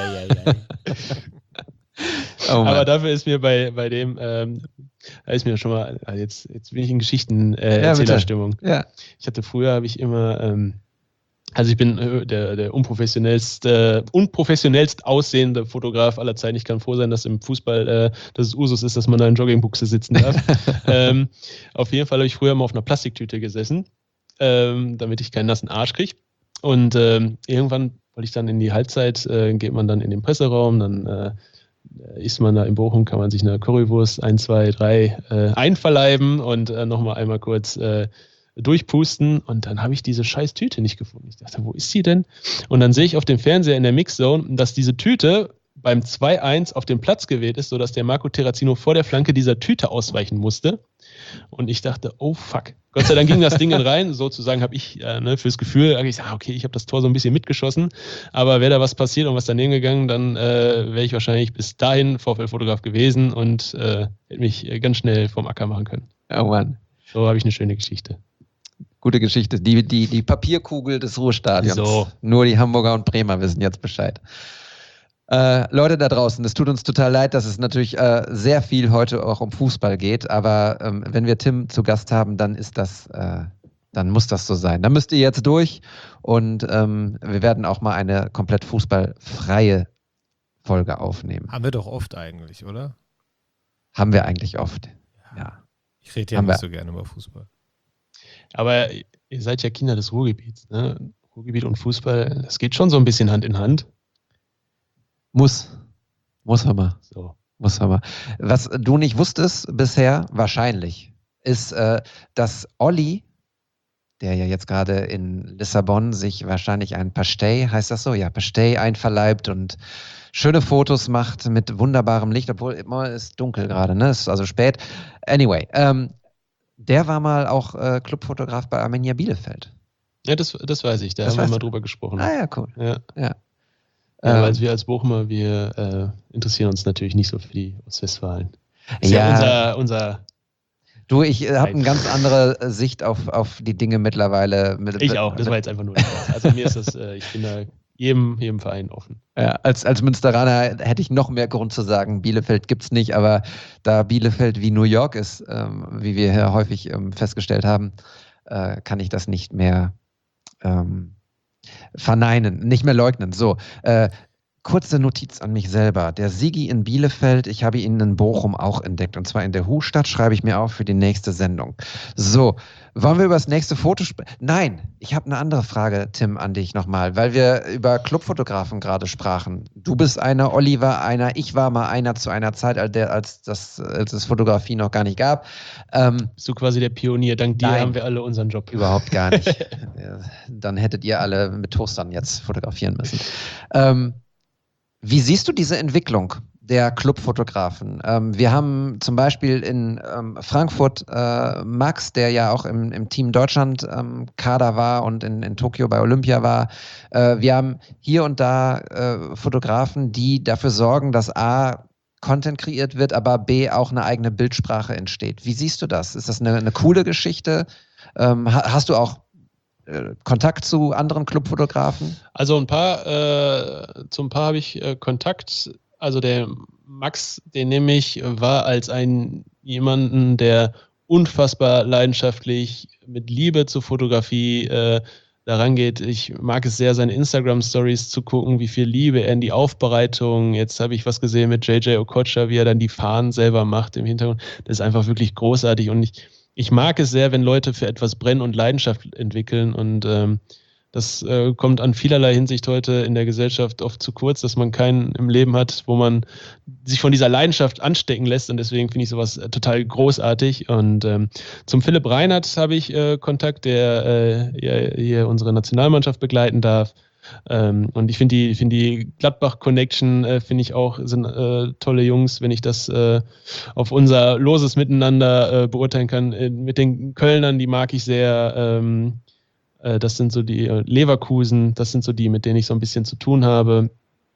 Oh, aber dafür ist mir bei dem, da ist mir schon mal, jetzt bin ich in Geschichten-Erzählerstimmung. Ja. Ich hatte früher, habe ich immer, also ich bin der unprofessionellst aussehende Fotograf aller Zeiten. Ich kann froh sein, dass im Fußball dass es Usus ist, dass man da in Joggingbuchse sitzen darf. Auf jeden Fall habe ich früher mal auf einer Plastiktüte gesessen, damit ich keinen nassen Arsch kriege. Und irgendwann wollte ich dann in die Halbzeit, geht man dann in den Presseraum, dann isst man da in Bochum, kann man sich eine Currywurst 1, 2, 3 einverleiben und nochmal einmal kurz durchpusten und dann habe ich diese scheiß Tüte nicht gefunden. Ich dachte, wo ist sie denn? Und dann sehe ich auf dem Fernseher in der Mixzone, dass diese Tüte beim 2-1 auf dem Platz gewählt ist, sodass der Marco Terrazino vor der Flanke dieser Tüte ausweichen musste. Und ich dachte, oh fuck. Gott sei Dank ging das Ding dann rein. Sozusagen habe ich fürs Gefühl, ich sage, okay, ich habe das Tor so ein bisschen mitgeschossen, aber wäre da was passiert und was daneben gegangen, dann wäre ich wahrscheinlich bis dahin VfL-Fotograf gewesen und hätte mich ganz schnell vom Acker machen können. Oh Mann. So habe ich eine schöne Geschichte. Gute Geschichte. Die Papierkugel des Ruhrstadions. So. Nur die Hamburger und Bremer wissen jetzt Bescheid. Leute da draußen, es tut uns total leid, dass es natürlich sehr viel heute auch um Fußball geht, aber wenn wir Tim zu Gast haben, dann dann muss das so sein. Dann müsst ihr jetzt durch und wir werden auch mal eine komplett fußballfreie Folge aufnehmen. Haben wir doch oft eigentlich, oder? Haben wir eigentlich oft, ja. Ich rede ja nicht so gerne über Fußball. Aber ihr seid ja Kinder des Ruhrgebiets, ne? Ruhrgebiet und Fußball, das geht schon so ein bisschen Hand in Hand. Muss aber. So. Muss aber. Was du nicht wusstest bisher, wahrscheinlich, ist, dass Olli, der ja jetzt gerade in Lissabon sich wahrscheinlich ein Pastei, heißt das so? Ja, Pastei einverleibt und schöne Fotos macht mit wunderbarem Licht, obwohl immer ist dunkel gerade, ne? Ist also spät. Anyway, der war mal auch Clubfotograf bei Arminia Bielefeld. Ja, das weiß ich. Da haben wir mal drüber gesprochen. Ah ja, cool. Ja. Also wir als Bochumer, wir interessieren uns natürlich nicht so für die Ostwestfalen. Ist ja unser Du, ich habe eine ganz andere Sicht auf die Dinge mittlerweile. Ich auch, das war jetzt einfach nur Spaß. Also mir ist das, ich bin da jedem Verein offen. Ja, als Münsteraner hätte ich noch mehr Grund zu sagen, Bielefeld gibt's nicht, aber da Bielefeld wie New York ist, wie wir hier häufig festgestellt haben, kann ich das nicht mehr verneinen, nicht mehr leugnen. So, kurze Notiz an mich selber. Der Sigi in Bielefeld, ich habe ihn in Bochum auch entdeckt. Und zwar in der Hustadt, schreibe ich mir auf für die nächste Sendung. So, wollen wir über das nächste Foto sprechen? Nein, ich habe eine andere Frage, Tim, an dich nochmal, weil wir über Clubfotografen gerade sprachen. Du bist einer, Olli war einer, ich war mal einer zu einer Zeit, als es Fotografie noch gar nicht gab. Bist du quasi der Pionier? Dank dir haben wir alle unseren Job. Überhaupt gar nicht. Dann hättet ihr alle mit Toastern jetzt fotografieren müssen. Wie siehst du diese Entwicklung der Clubfotografen? Wir haben zum Beispiel in Frankfurt Max, der ja auch im Team Deutschland Kader war und in Tokio bei Olympia war. Wir haben hier und da Fotografen, die dafür sorgen, dass A, Content kreiert wird, aber B, auch eine eigene Bildsprache entsteht. Wie siehst du das? Ist das eine coole Geschichte? Hast du auch Kontakt zu anderen Clubfotografen? Also zu ein paar habe ich Kontakt. Also der Max, den nehme ich, war als jemanden, der unfassbar leidenschaftlich mit Liebe zur Fotografie daran geht. Ich mag es sehr, seine Instagram-Stories zu gucken, wie viel Liebe er in die Aufbereitung. Jetzt habe ich was gesehen mit JJ Okocha, wie er dann die Fahnen selber macht im Hintergrund. Das ist einfach wirklich großartig und ich mag es sehr, wenn Leute für etwas brennen und Leidenschaft entwickeln und das kommt an vielerlei Hinsicht heute in der Gesellschaft oft zu kurz, dass man keinen im Leben hat, wo man sich von dieser Leidenschaft anstecken lässt und deswegen finde ich sowas total großartig. Und zum Philipp Reinhardt habe ich Kontakt, der hier unsere Nationalmannschaft begleiten darf. Und ich finde die Gladbach-Connection finde ich auch, sind tolle Jungs, wenn ich das auf unser loses Miteinander beurteilen kann. Mit den Kölnern, die mag ich sehr. Das sind so die Leverkusen, das sind so die, mit denen ich so ein bisschen zu tun habe.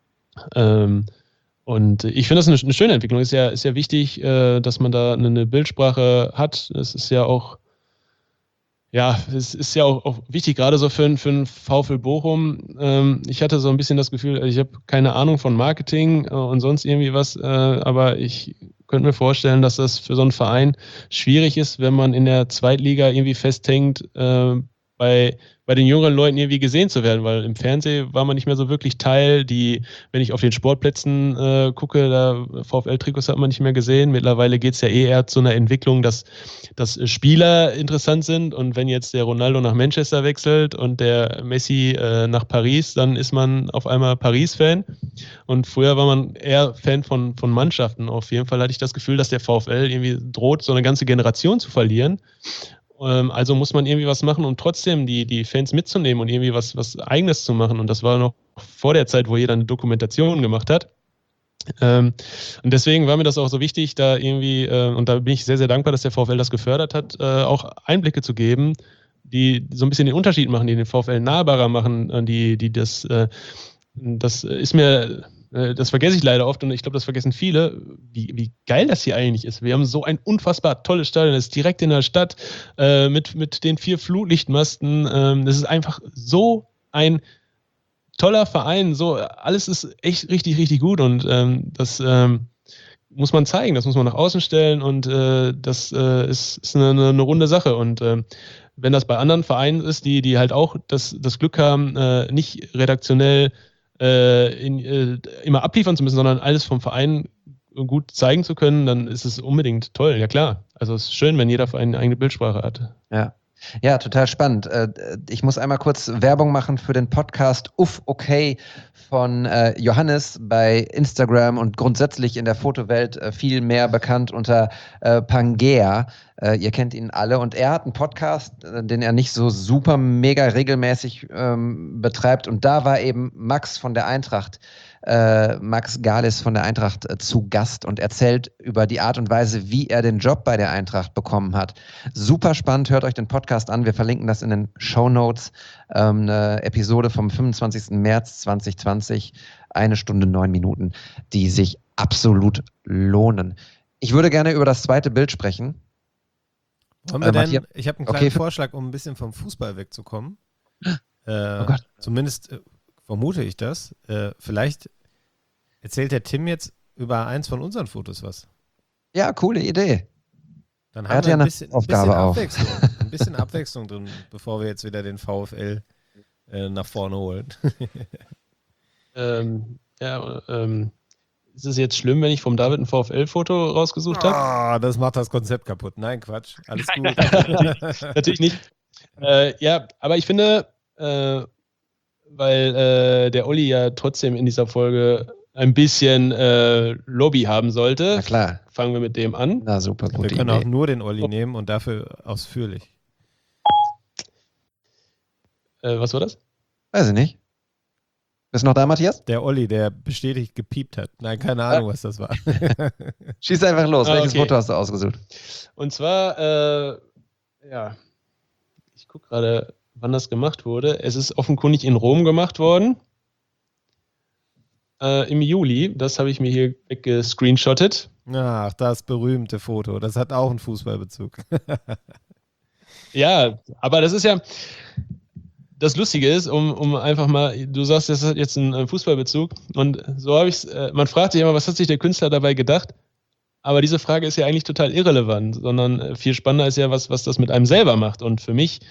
Und ich finde das eine schöne Entwicklung. Ist ja wichtig, dass man da eine Bildsprache hat. Es ist ja auch, es ist ja auch wichtig, gerade so für einen VfL Bochum. Ich hatte so ein bisschen das Gefühl, ich habe keine Ahnung von Marketing und sonst irgendwie was, aber ich könnte mir vorstellen, dass das für so einen Verein schwierig ist, wenn man in der Zweitliga irgendwie festhängt, bei den jüngeren Leuten irgendwie gesehen zu werden, weil im Fernsehen war man nicht mehr so wirklich Teil. Wenn ich auf den Sportplätzen gucke, da VfL-Trikots hat man nicht mehr gesehen. Mittlerweile geht es ja eher zu einer Entwicklung, dass Spieler interessant sind und wenn jetzt der Ronaldo nach Manchester wechselt und der Messi nach Paris, dann ist man auf einmal Paris-Fan und früher war man eher Fan von Mannschaften. Auf jeden Fall hatte ich das Gefühl, dass der VfL irgendwie droht, so eine ganze Generation zu verlieren. Also muss man irgendwie was machen, um trotzdem die Fans mitzunehmen und irgendwie was Eigenes zu machen. Und das war noch vor der Zeit, wo jeder eine Dokumentation gemacht hat. Und deswegen war mir das auch so wichtig, da irgendwie, und da bin ich sehr, sehr dankbar, dass der VfL das gefördert hat, auch Einblicke zu geben, die so ein bisschen den Unterschied machen, die den VfL nahbarer machen, die das ist mir... Das vergesse ich leider oft und ich glaube, das vergessen viele, wie geil das hier eigentlich ist. Wir haben so ein unfassbar tolles Stadion, das ist direkt in der Stadt mit den 4 Flutlichtmasten. Das ist einfach so ein toller Verein, so alles ist echt richtig, richtig gut und das muss man zeigen, das muss man nach außen stellen und das ist eine runde Sache und wenn das bei anderen Vereinen ist, die halt auch das Glück haben, nicht redaktionell immer abliefern zu müssen, sondern alles vom Verein gut zeigen zu können, dann ist es unbedingt toll, ja klar. Also es ist schön, wenn jeder Verein eine eigene Bildsprache hat. Ja, total spannend. Ich muss einmal kurz Werbung machen für den Podcast Uff, okay von Johannes bei Instagram und grundsätzlich in der Fotowelt viel mehr bekannt unter Pangea. Ihr kennt ihn alle und er hat einen Podcast, den er nicht so super mega regelmäßig betreibt und da war eben Max von der Eintracht, Max Galis von der Eintracht zu Gast und erzählt über die Art und Weise, wie er den Job bei der Eintracht bekommen hat. Super spannend, hört euch den Podcast an, wir verlinken das in den Shownotes. Eine Episode vom 25. März 2020, 1 Stunde 9 Minuten, die sich absolut lohnen. Ich würde gerne über das zweite Bild sprechen. Ich habe einen kleinen Vorschlag, um ein bisschen vom Fußball wegzukommen. Oh Gott. Zumindest vermute ich das. Vielleicht erzählt der Tim jetzt über eins von unseren Fotos was. Ja, coole Idee. Dann haben wir ein bisschen Abwechslung drin, bevor wir jetzt wieder den VfL nach vorne holen. Ist es jetzt schlimm, wenn ich vom David ein VfL-Foto rausgesucht habe? Das macht das Konzept kaputt. Nein, Quatsch. Alles gut. Natürlich nicht. Aber ich finde, weil der Olli ja trotzdem in dieser Folge ein bisschen Lobby haben sollte. Na klar. Fangen wir mit dem an. Na super, gute Idee. Wir können auch nur den Olli nehmen und dafür ausführlich. Was war das? Weiß ich nicht. Bist du noch da, Matthias? Der Olli, der bestätigt gepiept hat. Nein, keine Ahnung, was das war. Schieß einfach los. Welches Foto hast du ausgesucht? Und zwar, ich gucke gerade, wann das gemacht wurde. Es ist offenkundig in Rom gemacht worden. Im Juli. Das habe ich mir hier weggescreenshottet. Ach, das berühmte Foto. Das hat auch einen Fußballbezug. Ja, aber das ist ja... das Lustige ist, um einfach mal, du sagst, das hat jetzt einen Fußballbezug und so habe ich es, man fragt sich immer, was hat sich der Künstler dabei gedacht? Aber diese Frage ist ja eigentlich total irrelevant, sondern viel spannender ist ja, was das mit einem selber macht. Und für mich,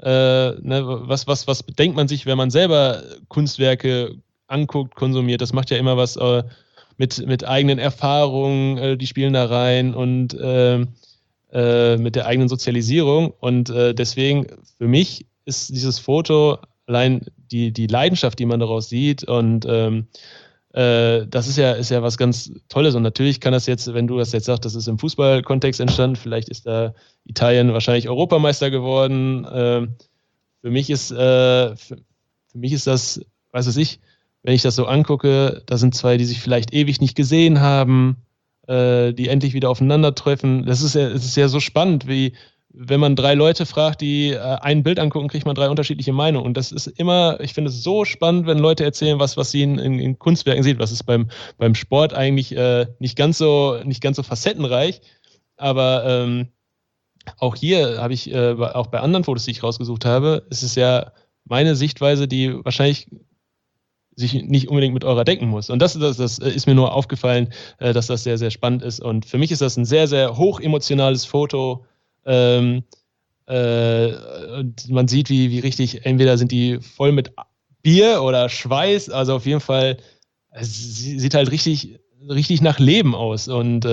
was denkt man sich, wenn man selber Kunstwerke anguckt, konsumiert? Das macht ja immer was mit eigenen Erfahrungen, die spielen da rein und mit der eigenen Sozialisierung. Und deswegen, für mich ist dieses Foto allein die Leidenschaft, die man daraus sieht und das ist ja was ganz Tolles und natürlich kann das jetzt, wenn du das jetzt sagst, das ist im Fußballkontext entstanden, vielleicht ist da Italien wahrscheinlich Europameister geworden. Für mich ist das, weiß ich, wenn ich das so angucke, da sind zwei, die sich vielleicht ewig nicht gesehen haben, die endlich wieder aufeinandertreffen. Es ist ja so spannend, wie wenn man 3 Leute fragt, die ein Bild angucken, kriegt man 3 unterschiedliche Meinungen. Und das ist immer, ich finde es so spannend, wenn Leute erzählen, was sie in Kunstwerken sehen. Was ist beim Sport eigentlich nicht ganz so facettenreich. Aber auch hier habe ich, auch bei anderen Fotos, die ich rausgesucht habe, ist es ja meine Sichtweise, die wahrscheinlich sich nicht unbedingt mit eurer decken muss. Und das ist mir nur aufgefallen, dass das sehr, sehr spannend ist. Und für mich ist das ein sehr, sehr hochemotionales Foto. Und man sieht, wie richtig, entweder sind die voll mit Bier oder Schweiß, also auf jeden Fall, sie sieht halt richtig nach Leben aus und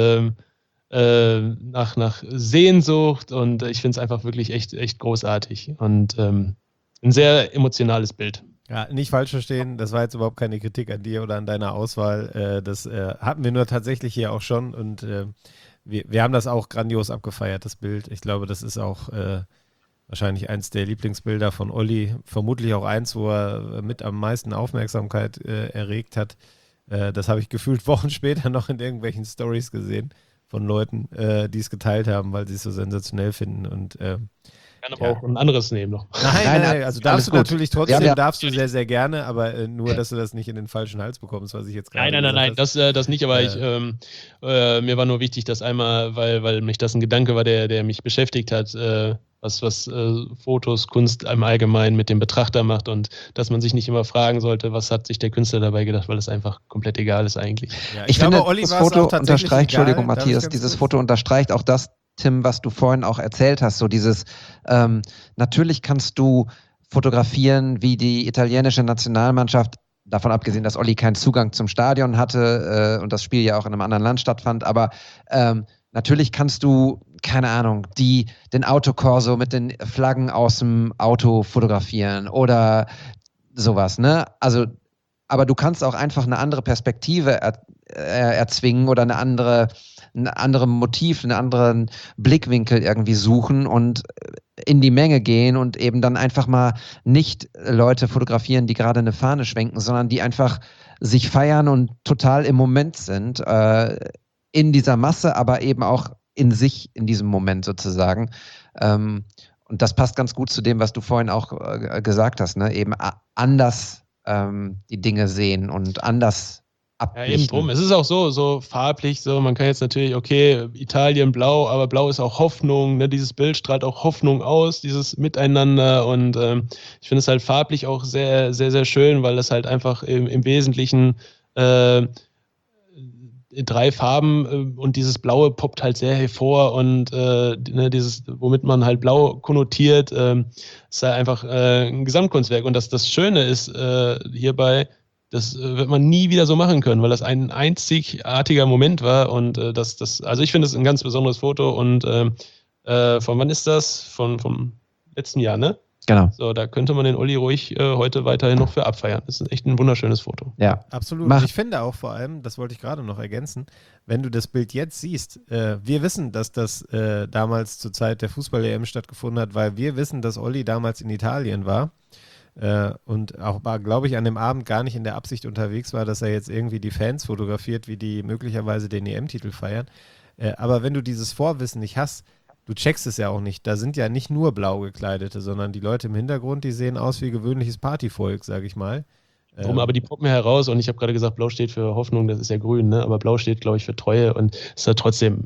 nach Sehnsucht und ich finde es einfach wirklich echt großartig und ein sehr emotionales Bild. Ja, nicht falsch verstehen, das war jetzt überhaupt keine Kritik an dir oder an deiner Auswahl, das hatten wir nur tatsächlich hier auch schon und wir haben das auch grandios abgefeiert, das Bild. Ich glaube, das ist auch wahrscheinlich eins der Lieblingsbilder von Olli. Vermutlich auch eins, wo er mit am meisten Aufmerksamkeit erregt hat. Das habe ich gefühlt Wochen später noch in irgendwelchen Stories gesehen von Leuten, die es geteilt haben, weil sie es so sensationell finden. Und kann aber auch ein anderes nehmen noch. Nein, also darfst du natürlich trotzdem, ja. darfst du sehr, sehr gerne, aber nur, dass du das nicht in den falschen Hals bekommst, was ich jetzt gerade Nein, das nicht, aber mir war nur wichtig, dass einmal, weil mich das ein Gedanke war, der mich beschäftigt hat, was Fotos, Kunst im Allgemeinen mit dem Betrachter macht und dass man sich nicht immer fragen sollte, was hat sich der Künstler dabei gedacht, weil es einfach komplett egal ist eigentlich. Ja, ich finde, Olli das war es Foto auch tatsächlich unterstreicht, egal. Entschuldigung Matthias, dieses Foto unterstreicht auch das, Tim, was du vorhin auch erzählt hast, so dieses, natürlich kannst du fotografieren, wie die italienische Nationalmannschaft, davon abgesehen, dass Olli keinen Zugang zum Stadion hatte und das Spiel ja auch in einem anderen Land stattfand, aber natürlich kannst du, keine Ahnung, den Autokorso mit den Flaggen aus dem Auto fotografieren oder sowas, ne? Also, aber du kannst auch einfach eine andere Perspektive erzwingen oder ein anderes Motiv, einen anderen Blickwinkel irgendwie suchen und in die Menge gehen und eben dann einfach mal nicht Leute fotografieren, die gerade eine Fahne schwenken, sondern die einfach sich feiern und total im Moment sind, in dieser Masse, aber eben auch in sich, in diesem Moment sozusagen. Und das passt ganz gut zu dem, was du vorhin auch gesagt hast, ne? Eben anders die Dinge sehen und anders ablichten. Ja, eben drum. Es ist auch so farblich, so man kann jetzt natürlich, okay, Italien blau, aber blau ist auch Hoffnung, ne? Dieses Bild strahlt auch Hoffnung aus, dieses Miteinander und ich finde es halt farblich auch sehr, sehr, sehr schön, weil das halt einfach im Wesentlichen 3 Farben und dieses Blaue poppt halt sehr hervor und dieses, womit man halt Blau konnotiert, ist halt einfach ein Gesamtkunstwerk und das Schöne ist hierbei, das wird man nie wieder so machen können, weil das ein einzigartiger Moment war und also ich finde es ein ganz besonderes Foto und von wann ist das? Vom letzten Jahr, ne? Genau. So, da könnte man den Olli ruhig heute weiterhin noch für abfeiern. Das ist echt ein wunderschönes Foto. Ja. Absolut. Und ich finde auch vor allem, das wollte ich gerade noch ergänzen, wenn du das Bild jetzt siehst, wir wissen, dass das damals zur Zeit der Fußball-EM stattgefunden hat, weil wir wissen, dass Olli damals in Italien war und auch, glaube ich, an dem Abend gar nicht in der Absicht unterwegs war, dass er jetzt irgendwie die Fans fotografiert, wie die möglicherweise den EM-Titel feiern. Aber wenn du dieses Vorwissen nicht hast, du checkst es ja auch nicht. Da sind ja nicht nur blau gekleidete, sondern die Leute im Hintergrund, die sehen aus wie gewöhnliches Partyvolk, sage ich mal. Aber die poppen heraus und ich habe gerade gesagt, blau steht für Hoffnung, das ist ja grün, ne? Aber blau steht, glaube ich, für Treue und ist ja trotzdem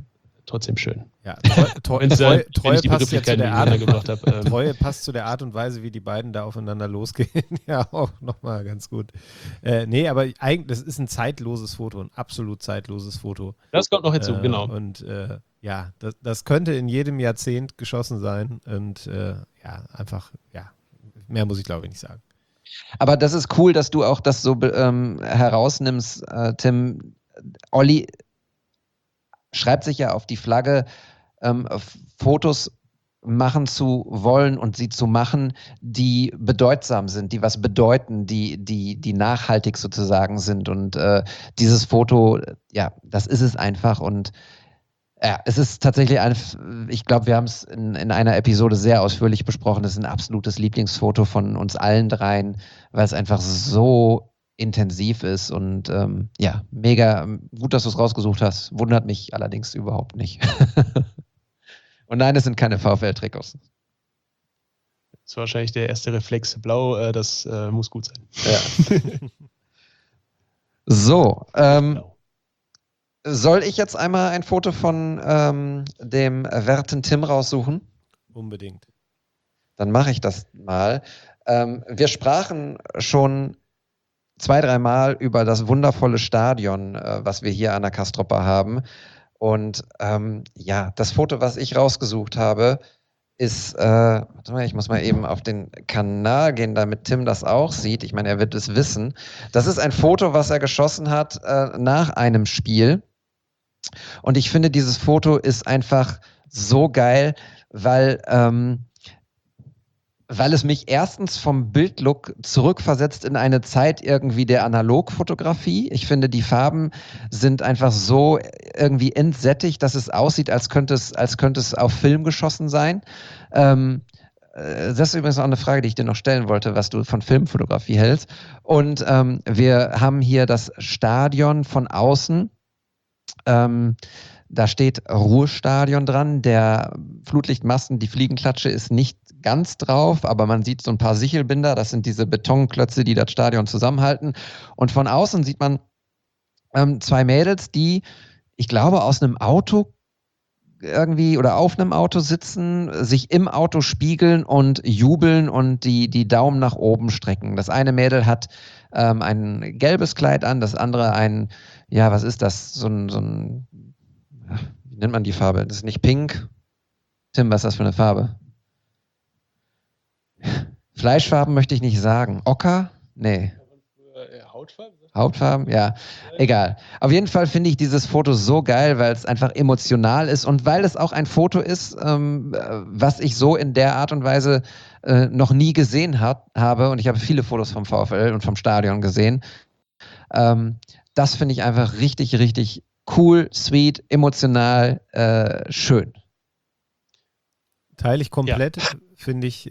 trotzdem schön. Ja, Wenn ich Treue die passt ja zu Begrifflichkeiten der Art, gebracht habe. Treue passt zu der Art und Weise, wie die beiden da aufeinander losgehen. Ja, auch nochmal ganz gut. Nee, aber eigentlich, das ist ein zeitloses Foto, ein absolut zeitloses Foto. Das kommt noch hinzu, genau. Und ja, das könnte in jedem Jahrzehnt geschossen sein. Und ja, einfach, ja, mehr muss ich glaube ich nicht sagen. Aber das ist cool, dass du auch das so herausnimmst, Tim. Olli schreibt sich ja auf die Flagge, Fotos machen zu wollen und sie zu machen, die bedeutsam sind, die was bedeuten, die nachhaltig sozusagen sind. Und dieses Foto, ja, das ist es einfach. Und ja, es ist tatsächlich ich glaube, wir haben es in einer Episode sehr ausführlich besprochen. Es ist ein absolutes Lieblingsfoto von uns allen dreien, weil es einfach so intensiv ist und ja, mega gut, dass du es rausgesucht hast. Wundert mich allerdings überhaupt nicht. Und nein, es sind keine VfL-Trikots. Das ist wahrscheinlich der erste Reflex. Blau, das muss gut sein. Ja. So, soll ich jetzt einmal ein Foto von dem werten Tim raussuchen? Unbedingt. Dann mache ich das mal. Wir sprachen schon 2-3 Mal über das wundervolle Stadion, was wir hier an der Castropa haben. Und ja, das Foto, was ich rausgesucht habe, ist, warte mal, ich muss mal eben auf den Kanal gehen, damit Tim das auch sieht. Ich meine, er wird es wissen. Das ist ein Foto, was er geschossen hat nach einem Spiel. Und ich finde, dieses Foto ist einfach so geil, weil es mich erstens vom Bildlook zurückversetzt in eine Zeit irgendwie der Analogfotografie. Ich finde, die Farben sind einfach so irgendwie entsättigt, dass es aussieht, als könnte es auf Film geschossen sein. Das ist übrigens auch eine Frage, die ich dir noch stellen wollte, was du von Filmfotografie hältst. Und wir haben hier das Stadion von außen. Da steht Ruhrstadion dran. Der Flutlichtmasten, die Fliegenklatsche ist nicht ganz drauf, aber man sieht so ein paar Sichelbinder. Das sind diese Betonklötze, die das Stadion zusammenhalten. Und von außen sieht man 2 Mädels, die, ich glaube, aus einem Auto irgendwie oder auf einem Auto sitzen, sich im Auto spiegeln und jubeln und die Daumen nach oben strecken. Das eine Mädel hat ein gelbes Kleid an, das andere ein, ja, was ist das? So ein wie nennt man die Farbe? Das ist nicht pink. Tim, was ist das für eine Farbe? Fleischfarben möchte ich nicht sagen. Ocker? Nee. Hautfarben? Hautfarben? Ja, egal. Auf jeden Fall finde ich dieses Foto so geil, weil es einfach emotional ist und weil es auch ein Foto ist, was ich so in der Art und Weise noch nie gesehen habe. Und ich habe viele Fotos vom VfL und vom Stadion gesehen. Das finde ich einfach richtig, richtig cool, sweet, emotional, schön. Teile ich komplett, ja. Finde ich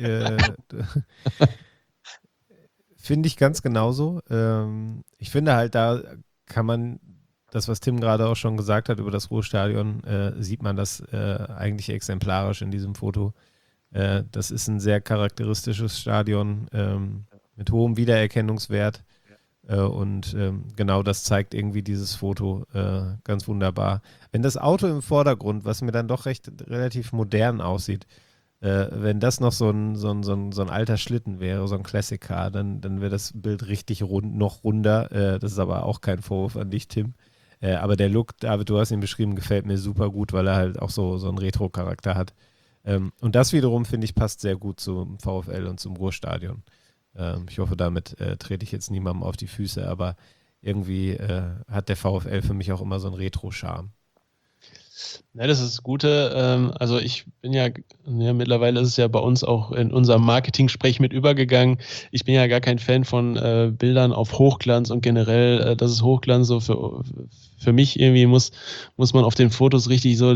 ganz genauso. Ich finde halt, da kann man das, was Tim gerade auch schon gesagt hat über das Ruhrstadion, sieht man das eigentlich exemplarisch in diesem Foto. Das ist ein sehr charakteristisches Stadion mit hohem Wiedererkennungswert. Und genau das zeigt irgendwie dieses Foto ganz wunderbar. Wenn das Auto im Vordergrund, was mir dann doch relativ modern aussieht, wenn das noch so ein alter Schlitten wäre, so ein Classic Car, dann wäre das Bild richtig noch runder. Das ist aber auch kein Vorwurf an dich, Tim. Aber der Look, David, du hast ihn beschrieben, gefällt mir super gut, weil er halt auch so einen Retro-Charakter hat. Und das wiederum, finde ich, passt sehr gut zum VfL und zum Ruhrstadion. Ich hoffe, damit trete ich jetzt niemandem auf die Füße, aber irgendwie hat der VfL für mich auch immer so einen Retro-Charme. Ja, das ist das Gute. Also ich bin ja, mittlerweile ist es ja bei uns auch in unserem Marketing-Sprech mit übergegangen. Ich bin ja gar kein Fan von Bildern auf Hochglanz und generell, das ist Hochglanz so für mich irgendwie muss man auf den Fotos richtig so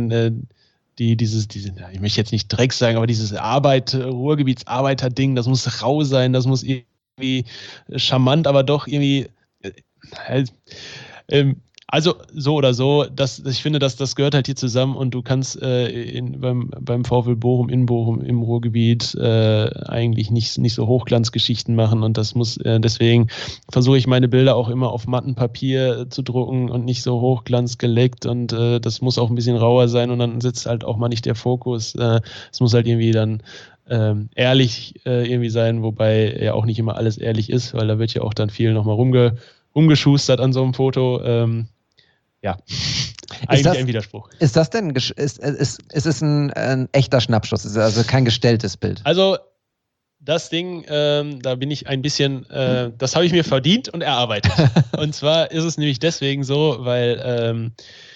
ich möchte jetzt nicht Dreck sagen, aber dieses Ruhrgebietsarbeiter-Ding, das muss rau sein, das muss irgendwie charmant, aber doch irgendwie halt, Also so oder so, ich finde, dass das gehört halt hier zusammen und du kannst beim VfL Bochum in Bochum im Ruhrgebiet eigentlich nicht so Hochglanzgeschichten machen und das muss, deswegen versuche ich meine Bilder auch immer auf matten Papier zu drucken und nicht so hochglanz geleckt und das muss auch ein bisschen rauer sein und dann sitzt halt auch mal nicht der Fokus. Es muss halt irgendwie dann ehrlich irgendwie sein, wobei ja auch nicht immer alles ehrlich ist, weil da wird ja auch dann viel nochmal rumgeschustert an so einem Foto. Ja, eigentlich ein Widerspruch. Ist das denn, ist es ein echter Schnappschuss? Ist also kein gestelltes Bild? Also das Ding, da bin ich ein bisschen, das habe ich mir verdient und erarbeitet. Und zwar ist es nämlich deswegen so, weil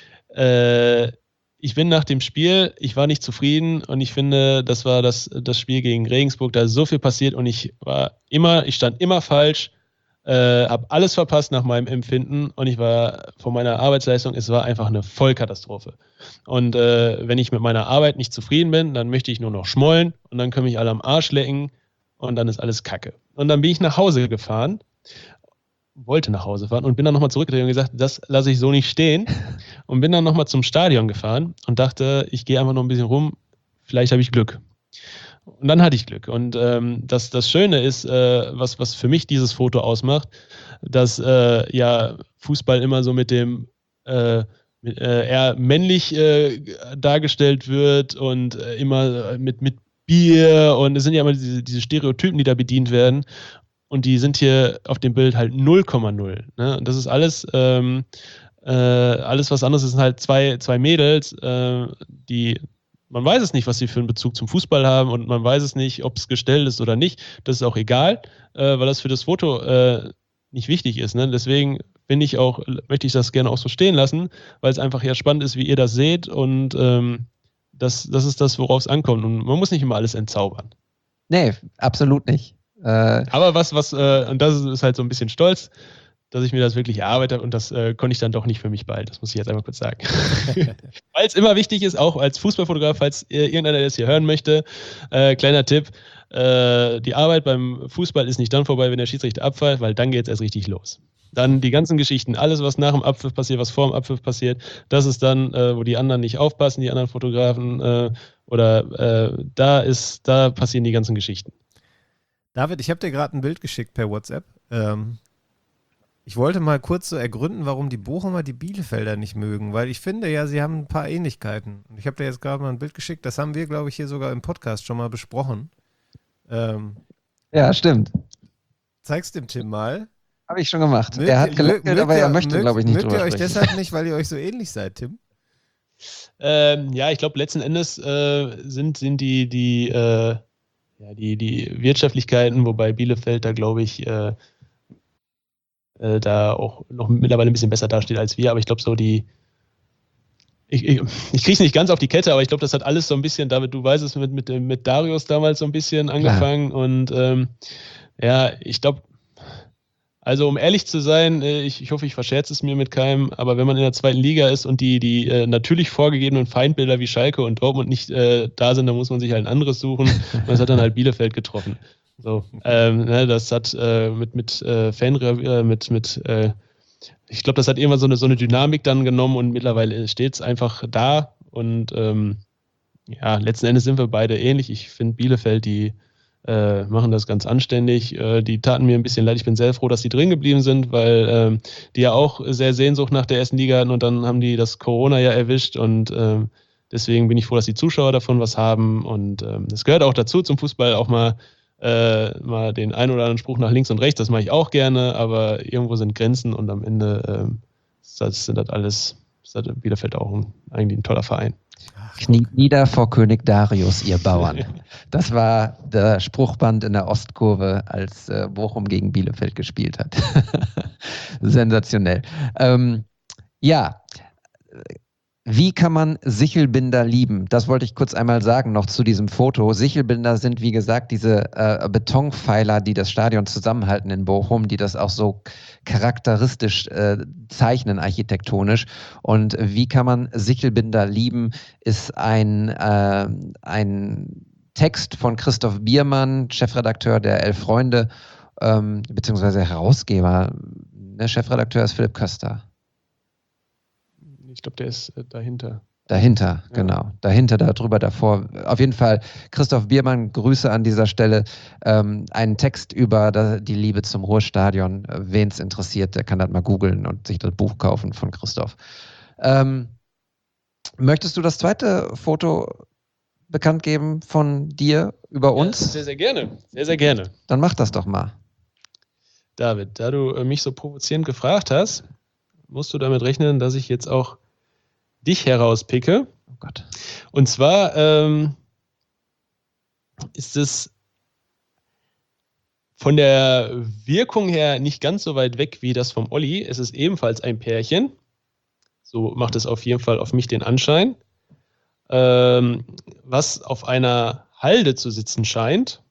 ich bin nach dem Spiel, ich war nicht zufrieden und ich finde, das war das Spiel gegen Regensburg, da ist so viel passiert und ich stand immer falsch, habe alles verpasst nach meinem Empfinden und ich war von meiner Arbeitsleistung, es war einfach eine Vollkatastrophe. Und wenn ich mit meiner Arbeit nicht zufrieden bin, dann möchte ich nur noch schmollen und dann können mich alle am Arsch lecken und dann ist alles Kacke. Und dann bin ich nach Hause gefahren, wollte nach Hause fahren und bin dann nochmal zurückgedreht und gesagt, das lasse ich so nicht stehen und bin dann nochmal zum Stadion gefahren und dachte, ich gehe einfach noch ein bisschen rum, vielleicht habe ich Glück. Und dann hatte ich Glück. Und das Schöne ist, was für mich dieses Foto ausmacht, dass ja Fußball immer so mit dem eher männlich dargestellt wird und immer mit Bier und es sind ja immer diese Stereotypen, die da bedient werden. Und die sind hier auf dem Bild halt 0,0. Ne? Und das ist alles was anderes. Es sind halt zwei Mädels, die man weiß es nicht, was sie für einen Bezug zum Fußball haben und man weiß es nicht, ob es gestellt ist oder nicht. Das ist auch egal, weil das für das Foto nicht wichtig ist. Ne? Deswegen möchte ich das gerne auch so stehen lassen, weil es einfach ja spannend ist, wie ihr das seht und das ist das, worauf es ankommt. Und man muss nicht immer alles entzaubern. Nee, absolut nicht. Aber und das ist halt so ein bisschen stolz, dass ich mir das wirklich erarbeitet habe und das konnte ich dann doch nicht für mich behalten. Das muss ich jetzt einmal kurz sagen. Weil es immer wichtig ist, auch als Fußballfotograf, falls irgendeiner das hier hören möchte, kleiner Tipp, die Arbeit beim Fußball ist nicht dann vorbei, wenn der Schiedsrichter abpfeift, weil dann geht es erst richtig los. Dann die ganzen Geschichten, alles, was nach dem Abpfiff passiert, was vor dem Abpfiff passiert, das ist dann, wo die anderen nicht aufpassen, die anderen Fotografen, da passieren die ganzen Geschichten. David, ich habe dir gerade ein Bild geschickt per WhatsApp. Ich wollte mal kurz so ergründen, warum die Bochumer die Bielefelder nicht mögen, weil ich finde ja, sie haben ein paar Ähnlichkeiten. Und ich habe dir jetzt gerade mal ein Bild geschickt, das haben wir, glaube ich, hier sogar im Podcast schon mal besprochen. Ja, stimmt. Zeig's dem Tim mal. Habe ich schon gemacht. Er hat gelächelt, aber er möchte, glaube ich, nicht drüber sprechen. Mögt ihr euch deshalb nicht, weil ihr euch so ähnlich seid, Tim? Ja, ich glaube, letzten Endes sind die Wirtschaftlichkeiten, wobei Bielefeld da, glaube ich, da auch noch mittlerweile ein bisschen besser dasteht als wir, aber ich glaube so ich kriege es nicht ganz auf die Kette, aber ich glaube, das hat alles so ein bisschen, David, du weißt es, mit Darius damals so ein bisschen angefangen. Ja. Und ich glaube, also um ehrlich zu sein, ich hoffe, ich verscherze es mir mit keinem, aber wenn man in der zweiten Liga ist und die natürlich vorgegebenen Feindbilder wie Schalke und Dortmund nicht da sind, dann muss man sich halt ein anderes suchen und das hat dann halt Bielefeld getroffen. So, das hat ich glaube, das hat irgendwann so eine Dynamik dann genommen und mittlerweile steht es einfach da und letzten Endes sind wir beide ähnlich. Ich finde Bielefeld, die machen das ganz anständig. Die taten mir ein bisschen leid. Ich bin sehr froh, dass sie drin geblieben sind, weil die ja auch sehr Sehnsucht nach der ersten Liga hatten und dann haben die das Corona ja erwischt und deswegen bin ich froh, dass die Zuschauer davon was haben und es gehört auch dazu zum Fußball auch mal den einen oder anderen Spruch nach links und rechts, das mache ich auch gerne, aber irgendwo sind Grenzen und am Ende ist Bielefeld auch eigentlich ein toller Verein. Kniet nieder vor König Darius, ihr Bauern. Das war der Spruchband in der Ostkurve, als Bochum gegen Bielefeld gespielt hat. Sensationell. Wie kann man Sichelbinder lieben? Das wollte ich kurz einmal sagen, noch zu diesem Foto. Sichelbinder sind, wie gesagt, diese Betonpfeiler, die das Stadion zusammenhalten in Bochum, die das auch so charakteristisch zeichnen, architektonisch. Und wie kann man Sichelbinder lieben, ist ein Text von Christoph Biermann, Chefredakteur der Elf Freunde, beziehungsweise Herausgeber. Der Chefredakteur ist Philipp Köster. Ich glaube, der ist dahinter. Dahinter, genau. Dahinter, darüber, davor. Auf jeden Fall, Christoph Biermann, Grüße an dieser Stelle. Einen Text über die Liebe zum Ruhrstadion. Wen es interessiert, der kann das mal googeln und sich das Buch kaufen von Christoph. Möchtest du das zweite Foto bekannt geben von dir über uns? Ja, sehr, sehr gerne. Sehr, sehr gerne. Dann mach das doch mal. David, da du mich so provozierend gefragt hast, musst du damit rechnen, dass ich jetzt auch dich herauspicke. Oh Gott. Und zwar ist es von der Wirkung her nicht ganz so weit weg wie das vom Olli. Es ist ebenfalls ein Pärchen. So macht es auf jeden Fall auf mich den Anschein. Was auf einer Halde zu sitzen scheint.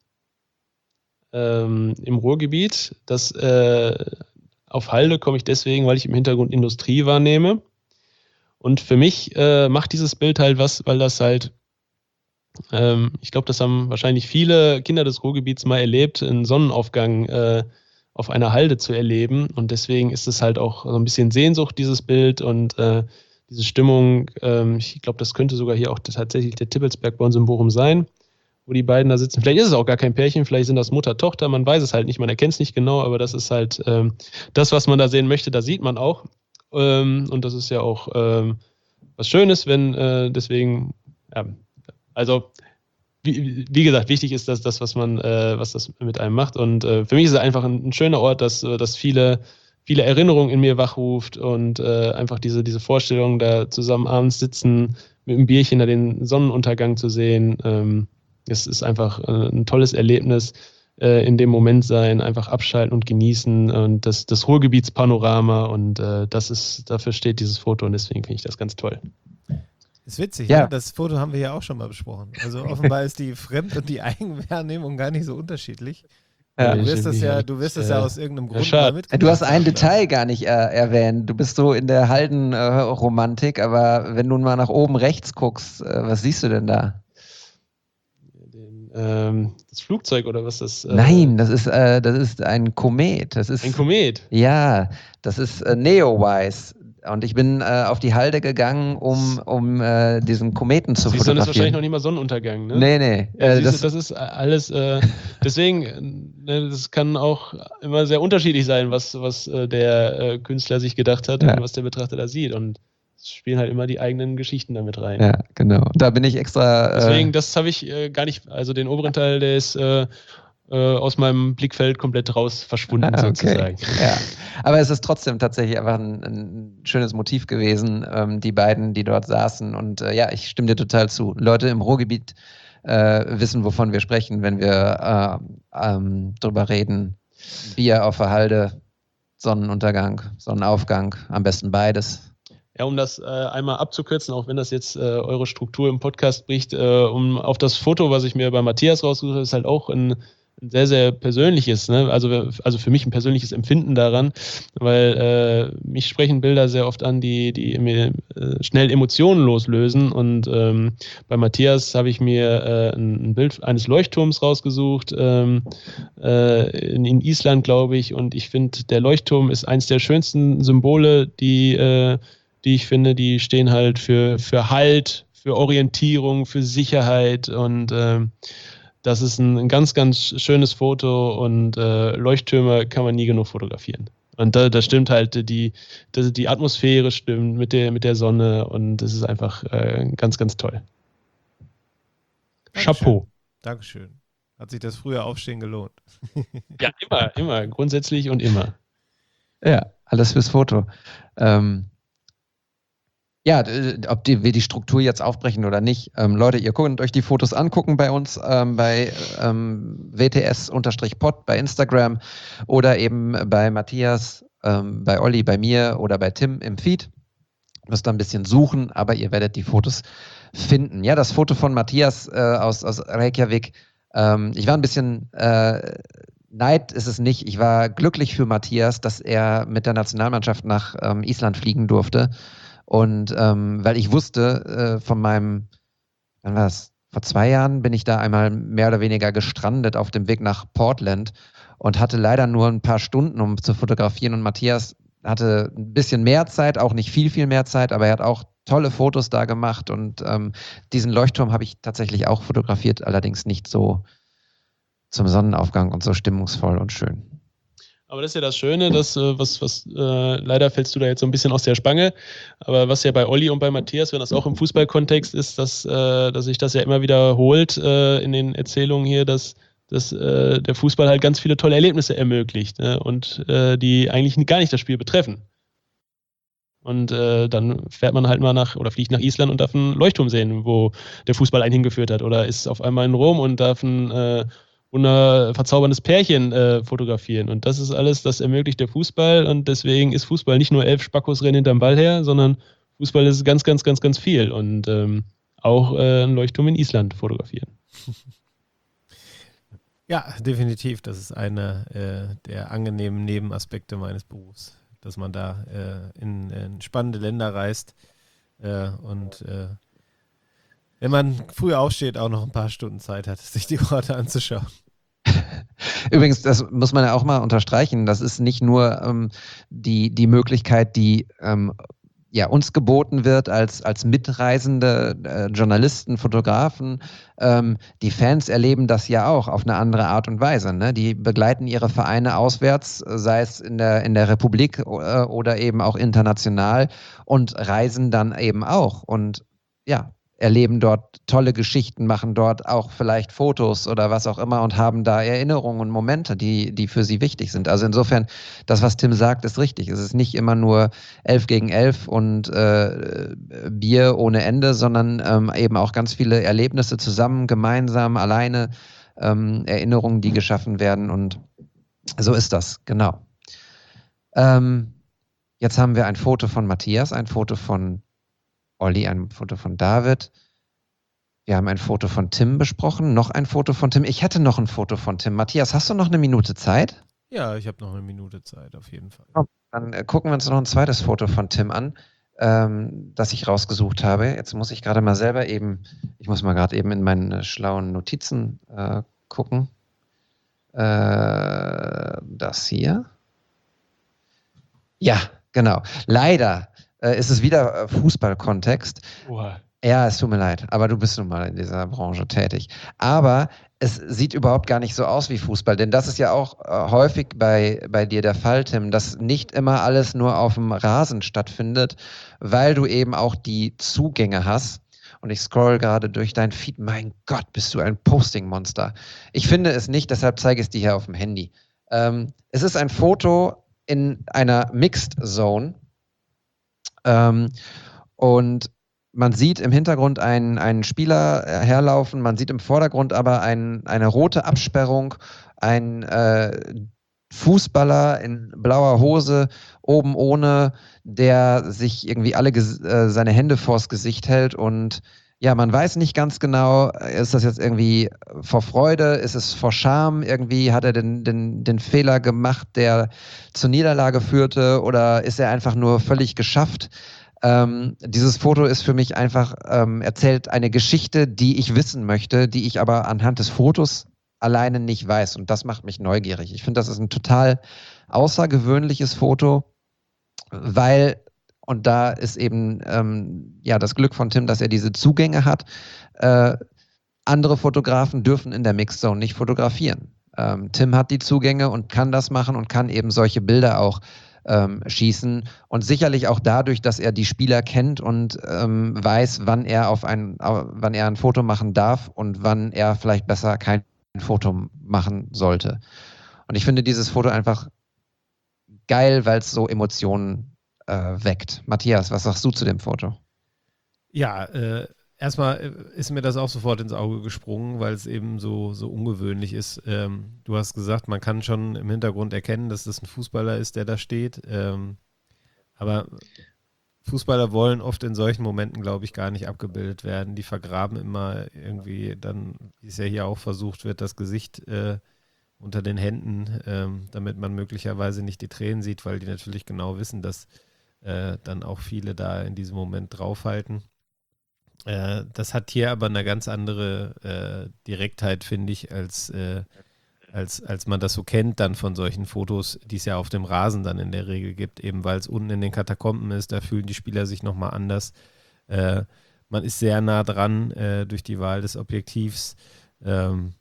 Im Ruhrgebiet. Auf Halde komme ich deswegen, weil ich im Hintergrund Industrie wahrnehme. Und für mich macht dieses Bild halt was, weil das halt, ich glaube, das haben wahrscheinlich viele Kinder des Ruhrgebiets mal erlebt, einen Sonnenaufgang auf einer Halde zu erleben. Und deswegen ist es halt auch so ein bisschen Sehnsucht, dieses Bild und diese Stimmung. Ich glaube, das könnte sogar hier auch tatsächlich der Tippelsberg bei uns in Bochum sein, wo die beiden da sitzen. Vielleicht ist es auch gar kein Pärchen, vielleicht sind das Mutter-Tochter, man weiß es halt nicht, man erkennt es nicht genau, aber das ist halt das, was man da sehen möchte, da sieht man auch. Und das ist ja auch was Schönes, wenn deswegen, ja, also wie gesagt, wichtig ist das, was das mit einem macht. Und für mich ist es einfach ein schöner Ort, dass viele Erinnerungen in mir wachruft und einfach diese Vorstellung, da zusammen abends sitzen, mit einem Bierchen da den Sonnenuntergang zu sehen. Es ist einfach ein tolles Erlebnis. In dem Moment sein, einfach abschalten und genießen und das Ruhrgebietspanorama und dafür steht dieses Foto und deswegen finde ich das ganz toll. Ist witzig, ja. Ne? Das Foto haben wir ja auch schon mal besprochen. Also offenbar ist die Fremd- und die Eigenwahrnehmung gar nicht so unterschiedlich. Ja. Du wirst das ja aus irgendeinem Grund schade. mal mitgebracht. Du hast ein Detail gar nicht erwähnt. Du bist so in der Haldenromantik, aber wenn du mal nach oben rechts guckst, was siehst du denn da? Das Flugzeug oder was das? Nein, das ist ein Komet. Das ist Ein Komet. Ja, das ist Neowise. Und ich bin auf die Halde gegangen, um diesen Kometen zu Siehst du, fotografieren. das ist wahrscheinlich noch nicht mal Sonnenuntergang, ne? Nee. Ja, das ist alles, deswegen, das kann auch immer sehr unterschiedlich sein, was der Künstler sich gedacht hat und was der Betrachter da sieht. Und es spielen halt immer die eigenen Geschichten damit rein. Ja, genau. Da bin ich extra. Deswegen, das habe ich gar nicht, also den oberen Teil, der ist aus meinem Blickfeld komplett raus verschwunden, sozusagen. Ja. Aber es ist trotzdem tatsächlich einfach ein schönes Motiv gewesen, die beiden, die dort saßen. Und ich stimme dir total zu. Leute im Ruhrgebiet wissen, wovon wir sprechen, wenn wir drüber reden. Bier auf der Halde, Sonnenuntergang, Sonnenaufgang, am besten beides. Ja, um das einmal abzukürzen, auch wenn das jetzt eure Struktur im Podcast bricht, um auf das Foto, was ich mir bei Matthias rausgesucht habe, ist halt auch ein sehr, sehr persönliches, ne? Also für mich ein persönliches Empfinden daran, weil mich sprechen Bilder sehr oft an, die mir schnell Emotionen loslösen und bei Matthias habe ich mir ein Bild eines Leuchtturms rausgesucht, in Island, glaube ich, und ich finde, der Leuchtturm ist eins der schönsten Symbole, die ich finde, die stehen halt für Halt, für Orientierung, für Sicherheit und das ist ein ganz, ganz schönes Foto und Leuchttürme kann man nie genug fotografieren. Und da stimmt halt, die Atmosphäre stimmt mit der Sonne und das ist einfach ganz, ganz toll. Dankeschön. Chapeau. Dankeschön. Hat sich das frühe Aufstehen gelohnt? Ja, immer, grundsätzlich und immer. Ja, alles fürs Foto. Ob wir die Struktur jetzt aufbrechen oder nicht. Leute, ihr könnt euch die Fotos angucken bei uns, bei WTS-Pod bei Instagram oder eben bei Matthias, bei Olli, bei mir oder bei Tim im Feed. Müsst da ein bisschen suchen, aber ihr werdet die Fotos finden. Ja, das Foto von Matthias aus Reykjavik. Ich war ein bisschen Neid ist es nicht. Ich war glücklich für Matthias, dass er mit der Nationalmannschaft nach Island fliegen durfte. Und weil ich wusste von meinem, wann war das? Vor 2 Jahren bin ich da einmal mehr oder weniger gestrandet auf dem Weg nach Portland und hatte leider nur ein paar Stunden, um zu fotografieren. Und Matthias hatte ein bisschen mehr Zeit, auch nicht viel mehr Zeit, aber er hat auch tolle Fotos da gemacht und diesen Leuchtturm habe ich tatsächlich auch fotografiert, allerdings nicht so zum Sonnenaufgang und so stimmungsvoll und schön. Aber das ist ja das Schöne, dass leider fällst du da jetzt so ein bisschen aus der Spange, aber was ja bei Olli und bei Matthias, wenn das auch im Fußballkontext ist, dass sich das ja immer wiederholt in den Erzählungen hier, dass der Fußball halt ganz viele tolle Erlebnisse ermöglicht, ne? Und die eigentlich gar nicht das Spiel betreffen. Und dann fährt man halt mal fliegt nach Island und darf einen Leuchtturm sehen, wo der Fußball einen hingeführt hat. Oder ist auf einmal in Rom und darf ein verzauberndes Pärchen fotografieren. Und das ist alles, das ermöglicht der Fußball. Und deswegen ist Fußball nicht nur 11 Spackos rennen hinterm Ball her, sondern Fußball ist ganz, ganz, ganz, ganz viel. Und auch einen Leuchtturm in Island fotografieren. Ja, definitiv. Das ist einer der angenehmen Nebenaspekte meines Berufs, dass man da in spannende Länder reist und wenn man früh aufsteht, auch noch ein paar Stunden Zeit hat, sich die Orte anzuschauen. Übrigens, das muss man ja auch mal unterstreichen, das ist nicht nur die Möglichkeit, die uns geboten wird als mitreisende Journalisten, Fotografen. Die Fans erleben das ja auch auf eine andere Art und Weise. Ne? Die begleiten ihre Vereine auswärts, sei es in der Republik oder eben auch international und reisen dann eben auch und ja, erleben dort tolle Geschichten, machen dort auch vielleicht Fotos oder was auch immer und haben da Erinnerungen und Momente, die für sie wichtig sind. Also insofern, das, was Tim sagt, ist richtig. Es ist nicht immer nur 11 gegen 11 und Bier ohne Ende, sondern eben auch ganz viele Erlebnisse zusammen, gemeinsam, alleine, Erinnerungen, die geschaffen werden und so ist das, genau. Jetzt haben wir ein Foto von Matthias, ein Foto von Olli, ein Foto von David. Wir haben ein Foto von Tim besprochen, noch ein Foto von Tim. Ich hätte noch ein Foto von Tim. Matthias, hast du noch eine Minute Zeit? Ja, ich habe noch eine Minute Zeit, auf jeden Fall. Dann gucken wir uns noch ein zweites Foto von Tim an, das ich rausgesucht habe. Jetzt muss ich gerade mal selber ich muss mal gerade eben in meine schlauen Notizen gucken. Das hier. Ja, genau. Leider ist es wieder Fußballkontext. Wow. Ja, es tut mir leid, aber du bist nun mal in dieser Branche tätig. Aber es sieht überhaupt gar nicht so aus wie Fußball, denn das ist ja auch häufig bei dir der Fall, Tim, dass nicht immer alles nur auf dem Rasen stattfindet, weil du eben auch die Zugänge hast. Und ich scroll gerade durch dein Feed. Mein Gott, bist du ein Posting-Monster. Ich finde es nicht, deshalb zeige ich es dir hier auf dem Handy. Es ist ein Foto in einer Mixed Zone. Und man sieht im Hintergrund einen Spieler herlaufen, man sieht im Vordergrund aber eine rote Absperrung, ein Fußballer in blauer Hose, oben ohne, der sich irgendwie seine Hände vors Gesicht hält und ja, man weiß nicht ganz genau, ist das jetzt irgendwie vor Freude, ist es vor Scham, irgendwie hat er den Fehler gemacht, der zur Niederlage führte oder ist er einfach nur völlig geschafft? Dieses Foto ist für mich einfach, erzählt eine Geschichte, die ich wissen möchte, die ich aber anhand des Fotos alleine nicht weiß und das macht mich neugierig. Ich finde, das ist ein total außergewöhnliches Foto, weil und da ist eben das Glück von Tim, dass er diese Zugänge hat. Andere Fotografen dürfen in der Mixzone nicht fotografieren. Tim hat die Zugänge und kann das machen und kann eben solche Bilder auch schießen. Und sicherlich auch dadurch, dass er die Spieler kennt und weiß, wann er ein Foto machen darf und wann er vielleicht besser kein Foto machen sollte. Und ich finde dieses Foto einfach geil, weil es so Emotionen weckt. Matthias, was sagst du zu dem Foto? Ja, erstmal ist mir das auch sofort ins Auge gesprungen, weil es eben so ungewöhnlich ist. Du hast gesagt, man kann schon im Hintergrund erkennen, dass das ein Fußballer ist, der da steht. Aber Fußballer wollen oft in solchen Momenten, glaube ich, gar nicht abgebildet werden. Die vergraben immer irgendwie dann, wie es ja hier auch versucht wird, das Gesicht unter den Händen, damit man möglicherweise nicht die Tränen sieht, weil die natürlich genau wissen, dass dann auch viele da in diesem Moment draufhalten. Das hat hier aber eine ganz andere Direktheit, finde ich, als als man das so kennt dann von solchen Fotos, die es ja auf dem Rasen dann in der Regel gibt, eben weil es unten in den Katakomben ist, da fühlen die Spieler sich nochmal anders. Man ist sehr nah dran durch die Wahl des Objektivs. Man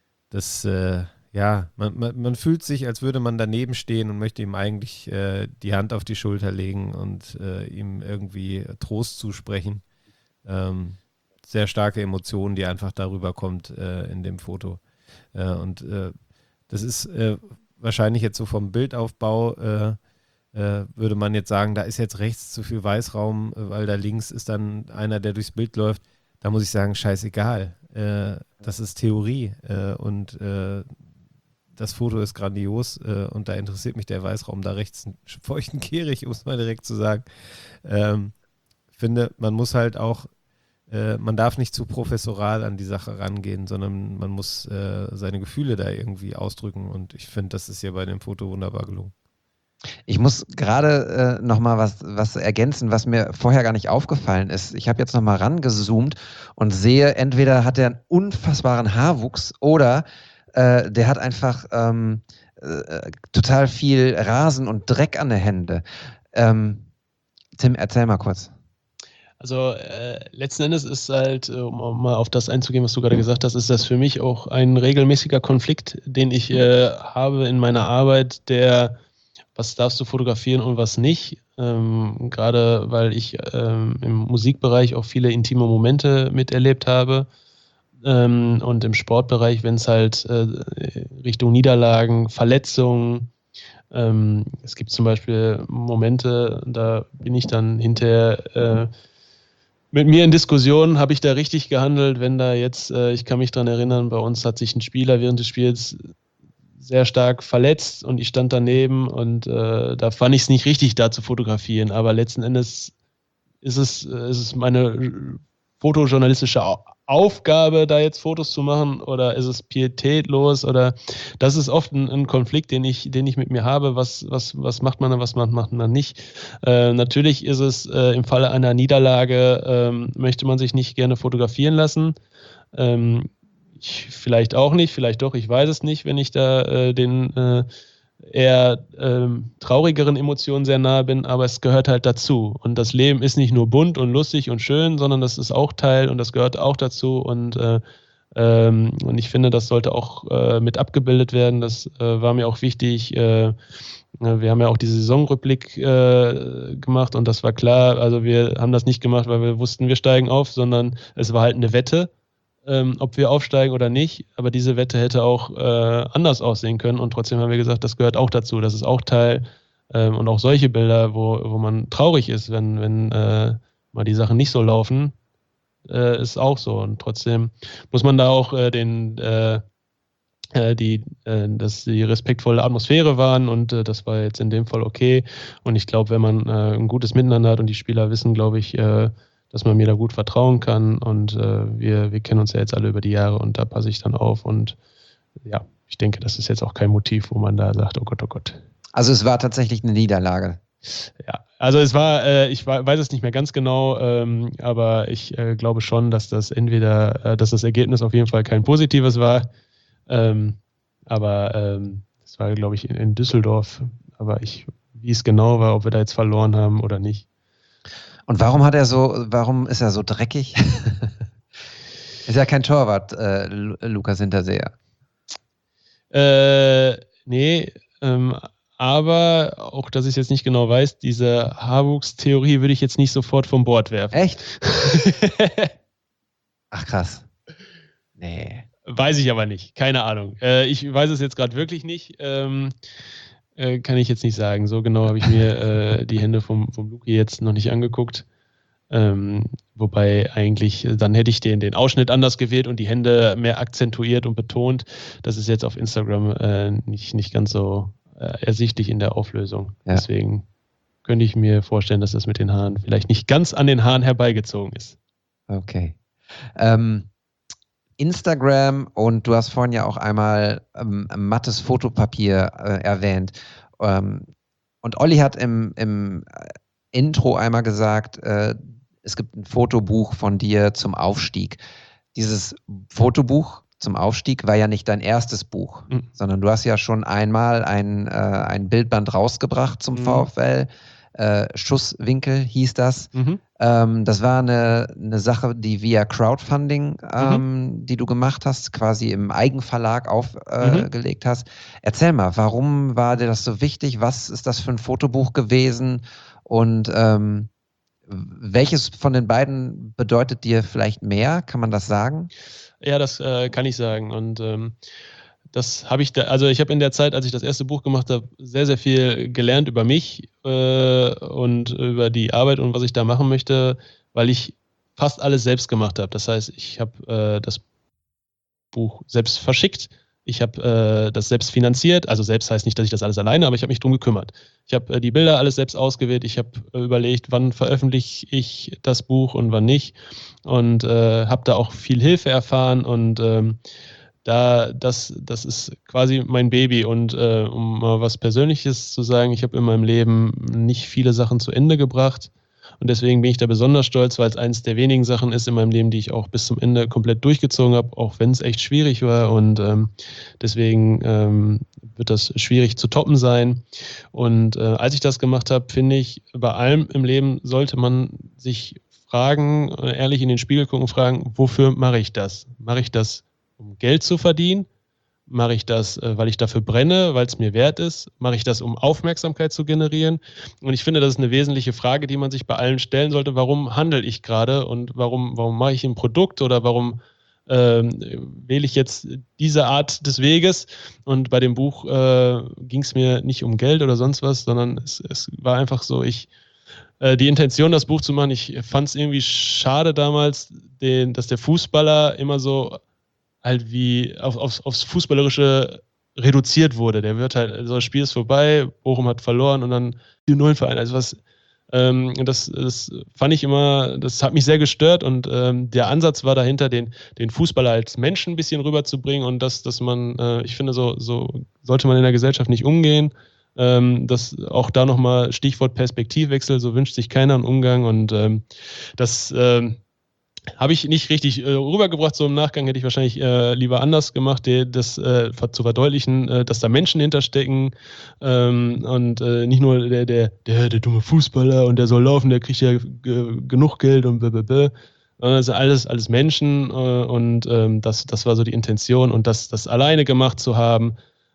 fühlt sich, als würde man daneben stehen und möchte ihm eigentlich die Hand auf die Schulter legen und ihm irgendwie Trost zusprechen. Sehr starke Emotionen, die einfach darüber kommt in dem Foto. Das ist wahrscheinlich jetzt so vom Bildaufbau, würde man jetzt sagen, da ist jetzt rechts zu viel Weißraum, weil da links ist dann einer, der durchs Bild läuft. Da muss ich sagen, scheißegal. Das ist Theorie und das Foto ist grandios und da interessiert mich der Weißraum da rechts einen feuchten Kehricht, um es mal direkt zu sagen. Finde, man muss halt auch, man darf nicht zu professoral an die Sache rangehen, sondern man muss seine Gefühle da irgendwie ausdrücken und ich finde, das ist hier bei dem Foto wunderbar gelungen. Ich muss gerade nochmal was ergänzen, was mir vorher gar nicht aufgefallen ist. Ich habe jetzt nochmal rangezoomt und sehe, entweder hat er einen unfassbaren Haarwuchs oder der hat einfach total viel Rasen und Dreck an den Händen. Tim, erzähl mal kurz. Also letzten Endes ist halt, um mal auf das einzugehen, was du gerade gesagt hast, ist das für mich auch ein regelmäßiger Konflikt, den ich habe in meiner Arbeit, der was darfst du fotografieren und was nicht. Gerade weil ich im Musikbereich auch viele intime Momente miterlebt habe. Und im Sportbereich, wenn es halt Richtung Niederlagen, Verletzungen, es gibt zum Beispiel Momente, da bin ich dann hinterher mit mir in Diskussionen, habe ich da richtig gehandelt, wenn da jetzt, ich kann mich daran erinnern, bei uns hat sich ein Spieler während des Spiels sehr stark verletzt und ich stand daneben und da fand ich es nicht richtig, da zu fotografieren. Aber letzten Endes ist es meine fotojournalistische Aufgabe, da jetzt Fotos zu machen oder ist es pietätlos oder das ist oft ein Konflikt, den ich mit mir habe. Was macht man und was macht man nicht? Natürlich ist es im Falle einer Niederlage, möchte man sich nicht gerne fotografieren lassen. Vielleicht auch nicht, vielleicht doch, ich weiß es nicht, wenn ich da den eher traurigeren Emotionen sehr nahe bin, aber es gehört halt dazu. Und das Leben ist nicht nur bunt und lustig und schön, sondern das ist auch Teil und das gehört auch dazu. Und ich finde, das sollte auch mit abgebildet werden. Das war mir auch wichtig. Wir haben ja auch diese Saisonrückblick gemacht und das war klar. Also wir haben das nicht gemacht, weil wir wussten, wir steigen auf, sondern es war halt eine Wette, ob wir aufsteigen oder nicht. Aber diese Wette hätte auch anders aussehen können und trotzdem haben wir gesagt, das gehört auch dazu. Das ist auch Teil und auch solche Bilder, wo man traurig ist, wenn mal die Sachen nicht so laufen, ist auch so. Und trotzdem muss man da auch dass die respektvolle Atmosphäre waren und das war jetzt in dem Fall okay. Und ich glaube, wenn man ein gutes Miteinander hat und die Spieler wissen, glaube ich, dass man mir da gut vertrauen kann und wir kennen uns ja jetzt alle über die Jahre und da passe ich dann auf und ja, ich denke, das ist jetzt auch kein Motiv, wo man da sagt, oh Gott, oh Gott. Also es war tatsächlich eine Niederlage. Ja, also es war, ich weiß es nicht mehr ganz genau, aber ich glaube schon, dass das dass das Ergebnis auf jeden Fall kein positives war, aber es war, glaube ich, in Düsseldorf, aber wie es genau war, ob wir da jetzt verloren haben oder nicht. Und warum ist er so dreckig? Ist ja kein Torwart, Lukas Hinterseher. Nee, aber auch, dass ich es jetzt nicht genau weiß, diese Haarwuchs-Theorie würde ich jetzt nicht sofort vom Bord werfen. Echt? Ach krass. Nee. Weiß ich aber nicht, keine Ahnung. Ich weiß es jetzt gerade wirklich nicht. Kann ich jetzt nicht sagen. So genau habe ich mir die Hände vom Luki jetzt noch nicht angeguckt. Wobei eigentlich, dann hätte ich den Ausschnitt anders gewählt und die Hände mehr akzentuiert und betont. Das ist jetzt auf Instagram nicht ganz so ersichtlich in der Auflösung. Ja. Deswegen könnte ich mir vorstellen, dass das mit den Haaren vielleicht nicht ganz an den Haaren herbeigezogen ist. Okay. Instagram und du hast vorhin ja auch einmal mattes Fotopapier erwähnt. Und Olli hat im Intro einmal gesagt, es gibt ein Fotobuch von dir zum Aufstieg. Dieses Fotobuch zum Aufstieg war ja nicht dein erstes Buch, sondern du hast ja schon einmal ein Bildband rausgebracht zum VfL. Schusswinkel hieß das. Das war eine Sache, die via Crowdfunding, die du gemacht hast, quasi im Eigenverlag aufgelegt hast. Erzähl mal, warum war dir das so wichtig? Was ist das für ein Fotobuch gewesen? Und welches von den beiden bedeutet dir vielleicht mehr? Kann man das sagen? Ja, das kann ich sagen. Und das habe ich also ich habe in der Zeit, als ich das erste Buch gemacht habe, sehr, sehr viel gelernt über mich und über die Arbeit und was ich da machen möchte, weil ich fast alles selbst gemacht habe. Das heißt, ich habe das Buch selbst verschickt. Ich habe das selbst finanziert, also selbst heißt nicht, dass ich das alles alleine, aber ich habe mich drum gekümmert. Ich habe die Bilder alles selbst ausgewählt, ich habe überlegt, wann veröffentliche ich das Buch und wann nicht und habe da auch viel Hilfe erfahren und das ist quasi mein Baby und um mal was Persönliches zu sagen, ich habe in meinem Leben nicht viele Sachen zu Ende gebracht. Und deswegen bin ich da besonders stolz, weil es eines der wenigen Sachen ist in meinem Leben, die ich auch bis zum Ende komplett durchgezogen habe, auch wenn es echt schwierig war. Und deswegen wird das schwierig zu toppen sein. Und als ich das gemacht habe, finde ich, bei allem im Leben sollte man sich fragen, ehrlich in den Spiegel gucken und fragen, wofür mache ich das? Mache ich das, um Geld zu verdienen? Mache ich das, weil ich dafür brenne, weil es mir wert ist? Mache ich das, um Aufmerksamkeit zu generieren? Und ich finde, das ist eine wesentliche Frage, die man sich bei allen stellen sollte. Warum handle ich gerade und warum mache ich ein Produkt oder warum wähle ich jetzt diese Art des Weges? Und bei dem Buch ging es mir nicht um Geld oder sonst was, sondern es war einfach so, die Intention, das Buch zu machen, ich fand es irgendwie schade damals, dass der Fußballer immer so halt wie aufs Fußballerische reduziert wurde. Der wird halt, also das Spiel ist vorbei, Bochum hat verloren und dann die neuen Vereine. Also das fand ich immer, das hat mich sehr gestört und der Ansatz war dahinter, den Fußballer als Menschen ein bisschen rüberzubringen und dass man, ich finde, so sollte man in der Gesellschaft nicht umgehen. Das auch da nochmal Stichwort Perspektivwechsel, so wünscht sich keiner einen Umgang und das habe ich nicht richtig rübergebracht, so im Nachgang hätte ich wahrscheinlich lieber anders gemacht, das zu verdeutlichen, dass da Menschen hinterstecken und nicht nur der dumme Fußballer und der soll laufen, der kriegt ja genug Geld und blablabla. Also alles Menschen und das war so die Intention und das alleine gemacht zu haben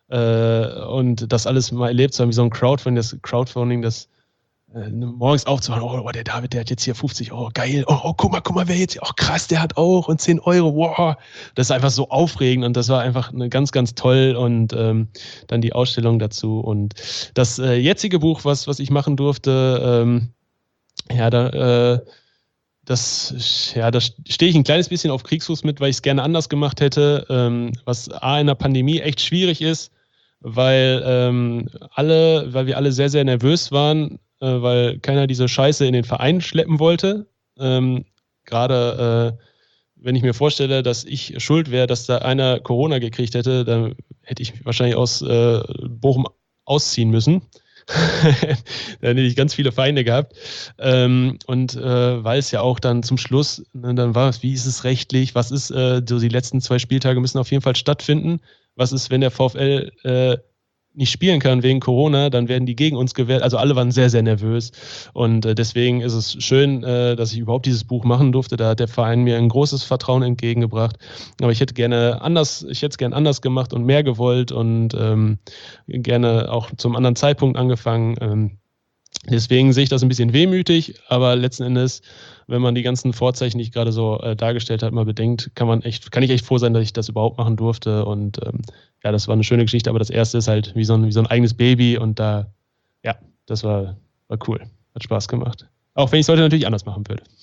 und das alles mal erlebt zu haben, wie so ein Crowdfunding, das morgens aufzuwachen, oh, der David, der hat jetzt hier 50 Euro, geil, oh, guck mal, wer jetzt, oh krass, der hat auch und 10 Euro, wow, das ist einfach so aufregend und das war einfach eine ganz, ganz toll und dann die Ausstellung dazu und das jetzige Buch, was ich machen durfte, da stehe ich ein kleines bisschen auf Kriegsfuß mit, weil ich es gerne anders gemacht hätte, was in der Pandemie echt schwierig ist, weil wir alle sehr, sehr nervös waren, weil keiner diese Scheiße in den Verein schleppen wollte. Gerade wenn ich mir vorstelle, dass ich schuld wäre, dass da einer Corona gekriegt hätte, dann hätte ich wahrscheinlich aus Bochum ausziehen müssen. Dann hätte ich ganz viele Feinde gehabt. Weil es ja auch dann zum Schluss, dann war es, wie ist es rechtlich, was ist, so die letzten 2 Spieltage müssen auf jeden Fall stattfinden. Was ist, wenn der VfL nicht spielen kann wegen Corona, dann werden die gegen uns gewählt. Also alle waren sehr, sehr nervös. Und deswegen ist es schön, dass ich überhaupt dieses Buch machen durfte. Da hat der Verein mir ein großes Vertrauen entgegengebracht. Aber ich hätte gerne anders gemacht und mehr gewollt und gerne auch zum anderen Zeitpunkt angefangen. Deswegen sehe ich das ein bisschen wehmütig, aber letzten Endes, wenn man die ganzen Vorzeichen, die ich gerade so dargestellt habe, mal bedenkt, kann ich echt froh sein, dass ich das überhaupt machen durfte und das war eine schöne Geschichte, aber das erste ist halt wie so ein eigenes Baby und das war cool, hat Spaß gemacht. Auch wenn ich es heute natürlich anders machen würde.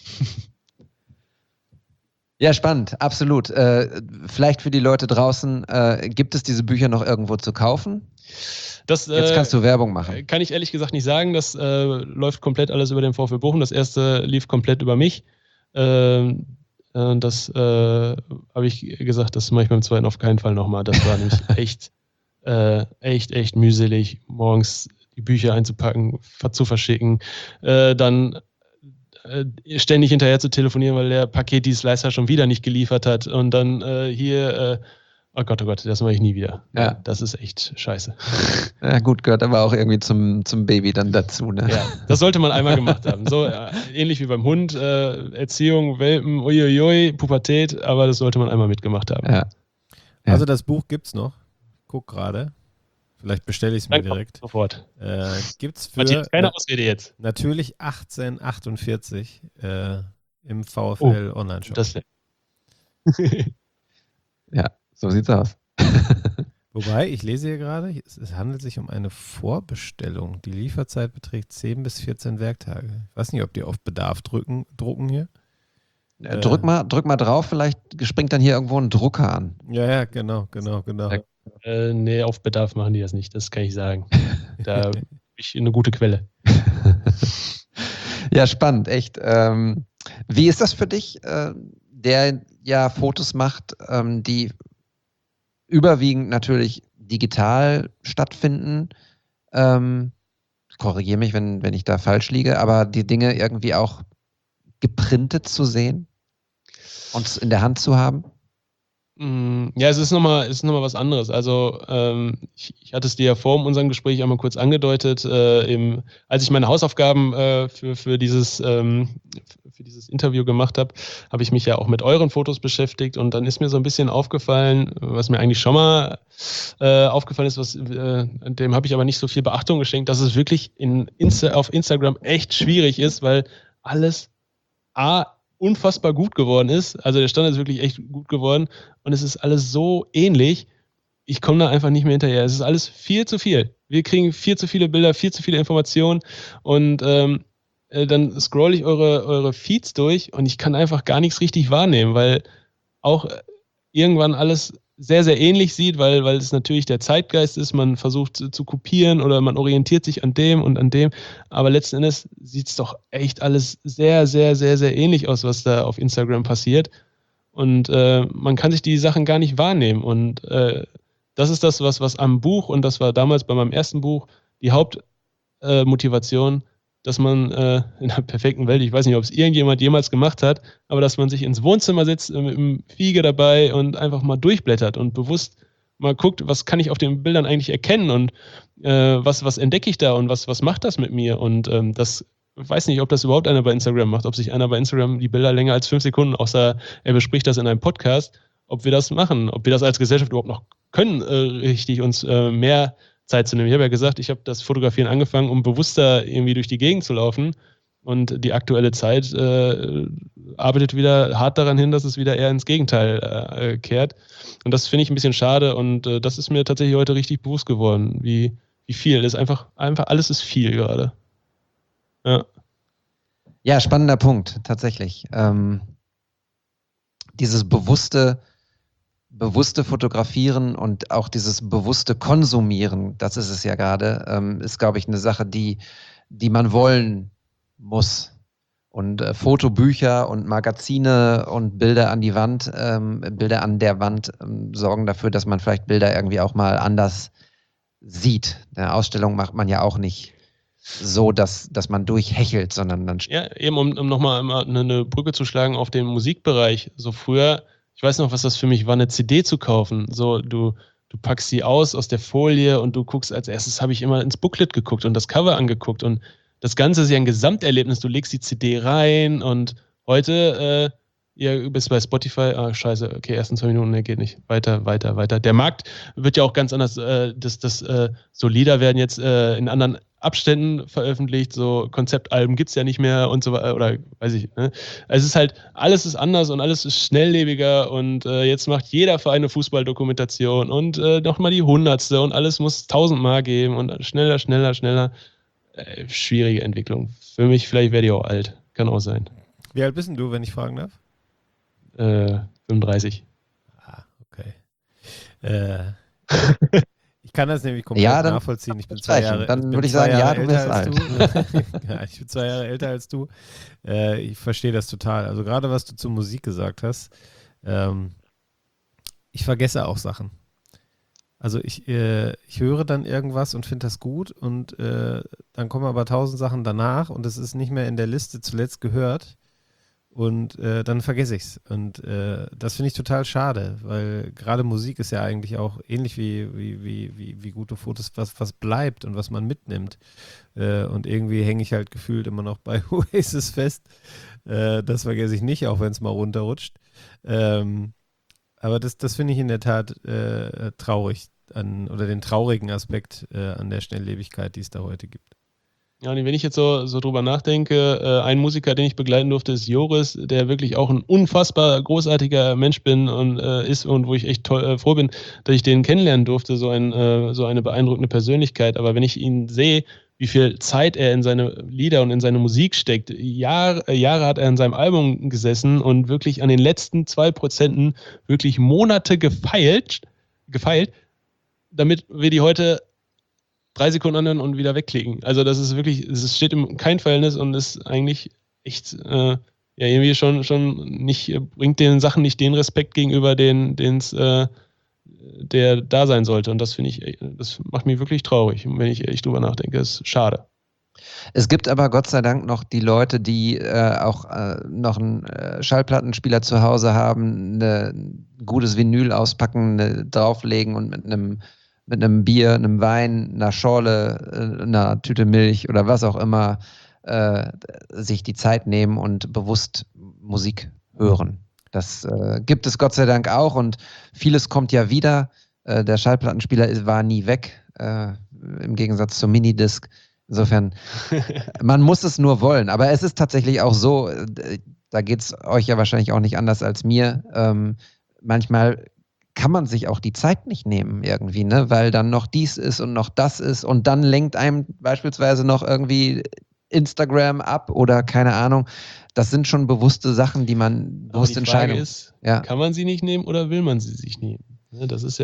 Ja, spannend, absolut. Vielleicht für die Leute draußen, gibt es diese Bücher noch irgendwo zu kaufen? Jetzt kannst du Werbung machen. Kann ich ehrlich gesagt nicht sagen. Das läuft komplett alles über den VfL Bochum. Das erste lief komplett über mich. Das habe ich gesagt, das mache ich beim zweiten auf keinen Fall nochmal. Das war nämlich echt mühselig, morgens die Bücher einzupacken, zu verschicken. Dann ständig hinterher zu telefonieren, weil der Paketdienstleister schon wieder nicht geliefert hat und dann oh Gott, das mache ich nie wieder. Ja. Das ist echt scheiße. Ja gut, gehört aber auch irgendwie zum Baby dann dazu. Ne? Ja, das sollte man einmal gemacht haben. So ähnlich wie beim Hund, Erziehung, Welpen, uiuiui, Pubertät, aber das sollte man einmal mitgemacht haben. Ja. Also das Buch gibt's noch. Guck gerade. Vielleicht bestelle ich es mir direkt. Sofort. Gibt's für Matthias, keine Ausrede jetzt. natürlich 1848 im VfL Online-Shop. Das Ja, so sieht's aus. Wobei, ich lese hier gerade, es handelt sich um eine Vorbestellung. Die Lieferzeit beträgt 10 bis 14 Werktage. Ich weiß nicht, ob die auf Bedarf drucken hier. Drück mal drauf, vielleicht springt dann hier irgendwo ein Drucker an. Ja, genau. nee, auf Bedarf machen die das nicht, das kann ich sagen. Da habe ich eine gute Quelle. Ja, spannend, echt. Wie ist das für dich, der ja Fotos macht, die überwiegend natürlich digital stattfinden? Korrigiere mich, wenn ich da falsch liege, aber die Dinge irgendwie auch geprintet zu sehen und in der Hand zu haben? Ja, es ist nochmal was anderes. Also ich hatte es dir ja vor unserem Gespräch einmal kurz angedeutet. Als ich meine Hausaufgaben für dieses Interview gemacht habe, habe ich mich ja auch mit euren Fotos beschäftigt und dann ist mir so ein bisschen aufgefallen, was mir eigentlich schon mal aufgefallen ist, dem habe ich aber nicht so viel Beachtung geschenkt, dass es wirklich auf Instagram echt schwierig ist, weil alles unfassbar gut geworden ist. Also der Standard ist wirklich echt gut geworden und es ist alles so ähnlich. Ich komme da einfach nicht mehr hinterher. Es ist alles viel zu viel. Wir kriegen viel zu viele Bilder, viel zu viele Informationen und dann scroll ich eure Feeds durch und ich kann einfach gar nichts richtig wahrnehmen, weil auch irgendwann alles sehr, sehr ähnlich sieht, weil es natürlich der Zeitgeist ist, man versucht zu kopieren oder man orientiert sich an dem und an dem, aber letzten Endes sieht es doch echt alles sehr, sehr, sehr, sehr ähnlich aus, was da auf Instagram passiert und man kann sich die Sachen gar nicht wahrnehmen und das ist das, was am Buch, und das war damals bei meinem ersten Buch die Hauptmotivation, dass man in einer perfekten Welt, ich weiß nicht, ob es irgendjemand jemals gemacht hat, aber dass man sich ins Wohnzimmer setzt, mit dem Fiege dabei und einfach mal durchblättert und bewusst mal guckt, was kann ich auf den Bildern eigentlich erkennen und was entdecke ich da und was macht das mit mir und das, ich weiß nicht, ob das überhaupt einer bei Instagram macht, ob sich einer bei Instagram die Bilder länger als 5 Sekunden, außer er bespricht das in einem Podcast, ob wir das machen, ob wir das als Gesellschaft überhaupt noch können, richtig uns mehr Zeit zu nehmen. Ich habe ja gesagt, ich habe das Fotografieren angefangen, um bewusster irgendwie durch die Gegend zu laufen. Und die aktuelle Zeit arbeitet wieder hart daran hin, dass es wieder eher ins Gegenteil kehrt. Und das finde ich ein bisschen schade. Und das ist mir tatsächlich heute richtig bewusst geworden, wie viel. Das ist einfach alles ist viel gerade. Ja, spannender Punkt, tatsächlich. Dieses bewusste Fotografieren und auch dieses bewusste Konsumieren, das ist es ja gerade, ist, glaube ich, eine Sache, die man wollen muss. Und Fotobücher und Magazine und Bilder an die Wand, Bilder an der Wand sorgen dafür, dass man vielleicht Bilder irgendwie auch mal anders sieht. Eine Ausstellung macht man ja auch nicht so, dass man durchhechelt, sondern dann... Ja, eben um nochmal eine Brücke zu schlagen auf den Musikbereich. So früher, ich weiß noch, was das für mich war, eine CD zu kaufen. So, du packst sie aus der Folie und du guckst, als erstes habe ich immer ins Booklet geguckt und das Cover angeguckt und das Ganze ist ja ein Gesamterlebnis. Du legst die CD rein und heute, ihr bist bei Spotify, scheiße, okay, ersten 2 Minuten, nee, geht nicht. Weiter. Der Markt wird ja auch ganz anders, so Lieder werden jetzt in anderen Abständen veröffentlicht, so Konzeptalben gibt es ja nicht mehr und so weiter, oder weiß ich, ne? Es ist halt, alles ist anders und alles ist schnelllebiger und jetzt macht jeder Verein eine Fußballdokumentation und nochmal die 100. und alles muss 1000-mal geben und schneller. Schwierige Entwicklung. Für mich, vielleicht werde ich auch alt. Kann auch sein. Wie alt bist denn du, wenn ich fragen darf? 35. Okay. Ich kann das nämlich komplett nachvollziehen. Ich bin 2 Jahre Dann würde ich sagen, ja, du bist alt. Ja, ich bin 2 Jahre älter als du. Ich verstehe das total. Also gerade, was du zur Musik gesagt hast, ich vergesse auch Sachen. Also ich höre dann irgendwas und finde das gut und dann kommen aber 1000 Sachen danach und es ist nicht mehr in der Liste zuletzt gehört und dann vergesse ich es. Und das finde ich total schade, weil gerade Musik ist ja eigentlich auch ähnlich wie gute Fotos, was bleibt und was man mitnimmt. Und irgendwie hänge ich halt gefühlt immer noch bei Oasis fest. Das vergesse ich nicht, auch wenn es mal runterrutscht. Aber das finde ich in der Tat traurig oder den traurigen Aspekt an der Schnelllebigkeit, die es da heute gibt. Ja, und wenn ich jetzt so drüber nachdenke, ein Musiker, den ich begleiten durfte, ist Joris, der wirklich auch ein unfassbar großartiger Mensch ist und wo ich echt froh bin, dass ich den kennenlernen durfte, so eine beeindruckende Persönlichkeit. Aber wenn ich ihn sehe, wie viel Zeit er in seine Lieder und in seine Musik steckt, Jahre hat er an seinem Album gesessen und wirklich an den letzten 2% wirklich Monate gefeilt, damit wir die heute 3 Sekunden anhören und wieder wegklicken. Also das ist wirklich, es steht in kein Verhältnis und ist eigentlich echt, irgendwie schon nicht, bringt den Sachen nicht den Respekt gegenüber, der da sein sollte. Und das finde ich, das macht mich wirklich traurig, wenn ich ehrlich drüber nachdenke. Das ist schade. Es gibt aber Gott sei Dank noch die Leute, die auch noch einen Schallplattenspieler zu Hause haben, ein gutes Vinyl auspacken, drauflegen und mit einem Bier, einem Wein, einer Schorle, einer Tüte Milch oder was auch immer sich die Zeit nehmen und bewusst Musik hören. Das gibt es Gott sei Dank auch und vieles kommt ja wieder. Der Schallplattenspieler war nie weg, im Gegensatz zum Minidisc. Insofern, man muss es nur wollen. Aber es ist tatsächlich auch so, da geht es euch ja wahrscheinlich auch nicht anders als mir. Manchmal kann man sich auch die Zeit nicht nehmen irgendwie, ne? Weil dann noch dies ist und noch das ist und dann lenkt einem beispielsweise noch irgendwie Instagram ab oder keine Ahnung. Das sind schon bewusste Sachen, die man bewusst entscheiden. Die Frage ist, kann man sie nicht nehmen oder will man sie sich nehmen? Das ist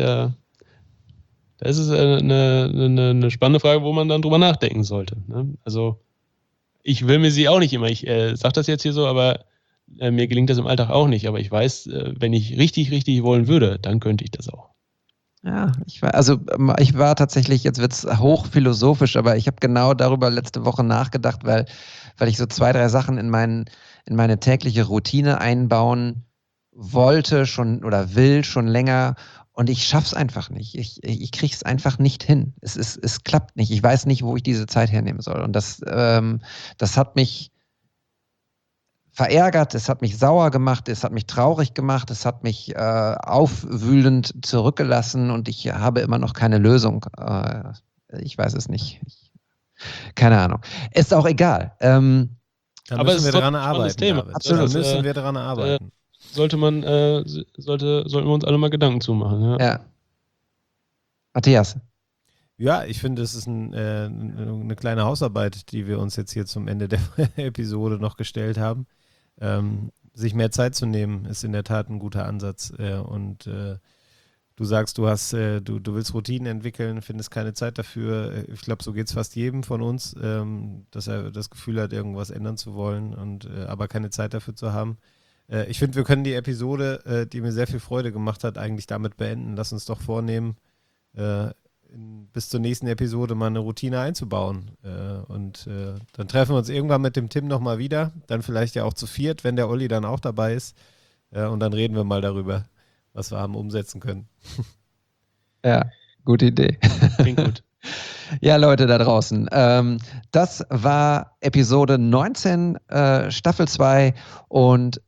eine spannende Frage, wo man dann drüber nachdenken sollte. Also ich will mir sie auch nicht immer, ich sage das jetzt hier so, aber mir gelingt das im Alltag auch nicht, aber ich weiß, wenn ich richtig, richtig wollen würde, dann könnte ich das auch. Ja, ich war tatsächlich, jetzt wird es hochphilosophisch, aber ich habe genau darüber letzte Woche nachgedacht, weil ich so 2, 3 Sachen in meine tägliche Routine einbauen wollte schon oder will schon länger und ich schaff's einfach nicht. Ich krieg's einfach nicht hin. Es klappt nicht. Ich weiß nicht, wo ich diese Zeit hernehmen soll. Und das hat mich verärgert, es hat mich sauer gemacht, es hat mich traurig gemacht, es hat mich aufwühlend zurückgelassen und ich habe immer noch keine Lösung. Ich weiß es nicht. Keine Ahnung. Ist auch egal. Da müssen wir dran arbeiten. Thema. Absolut. Da müssen wir dran arbeiten. Sollten wir uns alle mal Gedanken zumachen. Ja. Matthias. Ja, ich finde, es ist eine kleine Hausarbeit, die wir uns jetzt hier zum Ende der Episode noch gestellt haben. Sich mehr Zeit zu nehmen, ist in der Tat ein guter Ansatz. Und du sagst, du willst Routinen entwickeln, findest keine Zeit dafür. Ich glaube, so geht es fast jedem von uns, dass er das Gefühl hat, irgendwas ändern zu wollen und aber keine Zeit dafür zu haben. Ich finde, wir können die Episode, die mir sehr viel Freude gemacht hat, eigentlich damit beenden. Lass uns doch vornehmen, bis zur nächsten Episode mal eine Routine einzubauen. Und dann treffen wir uns irgendwann mit dem Tim nochmal wieder. Dann vielleicht ja auch zu viert, wenn der Olli dann auch dabei ist. Und dann reden wir mal darüber, was wir haben umsetzen können. Ja, gute Idee. Klingt gut. Ja, Leute da draußen. Das war Episode 19, Staffel 2 und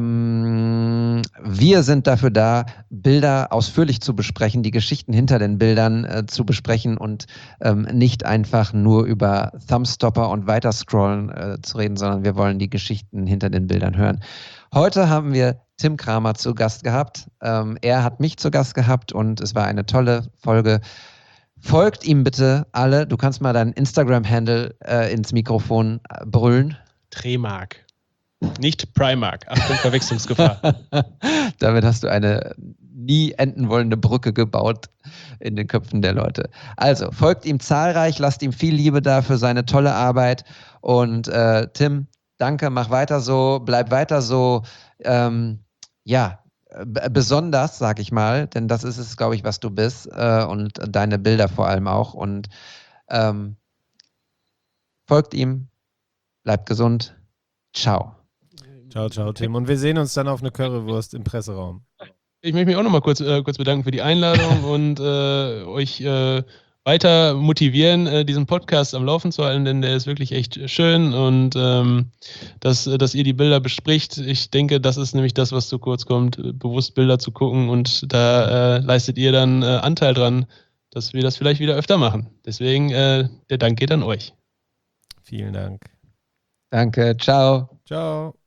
wir sind dafür da, Bilder ausführlich zu besprechen, die Geschichten hinter den Bildern zu besprechen und nicht einfach nur über Thumbstopper und Weiterscrollen zu reden, sondern wir wollen die Geschichten hinter den Bildern hören. Heute haben wir Tim Kramer zu Gast gehabt. Er hat mich zu Gast gehabt und es war eine tolle Folge. Folgt ihm bitte alle. Du kannst mal deinen Instagram-Handle ins Mikrofon brüllen. Tremark. Nicht Primark. Achtung, Verwechslungsgefahr. Damit hast du eine nie enden wollende Brücke gebaut in den Köpfen der Leute. Also, folgt ihm zahlreich, lasst ihm viel Liebe da für seine tolle Arbeit. Und Tim, danke, mach weiter so, bleib weiter so. besonders, sag ich mal, denn das ist es, glaube ich, was du bist und deine Bilder vor allem auch. Und folgt ihm, bleibt gesund. Ciao. Ciao, ciao, Tim. Und wir sehen uns dann auf eine Currywurst im Presseraum. Ich möchte mich auch nochmal kurz bedanken für die Einladung und euch weiter motivieren, diesen Podcast am Laufen zu halten, denn der ist wirklich echt schön und dass ihr die Bilder bespricht. Ich denke, das ist nämlich das, was zu kurz kommt, bewusst Bilder zu gucken und da leistet ihr dann Anteil dran, dass wir das vielleicht wieder öfter machen. Deswegen, der Dank geht an euch. Vielen Dank. Danke, ciao. Ciao.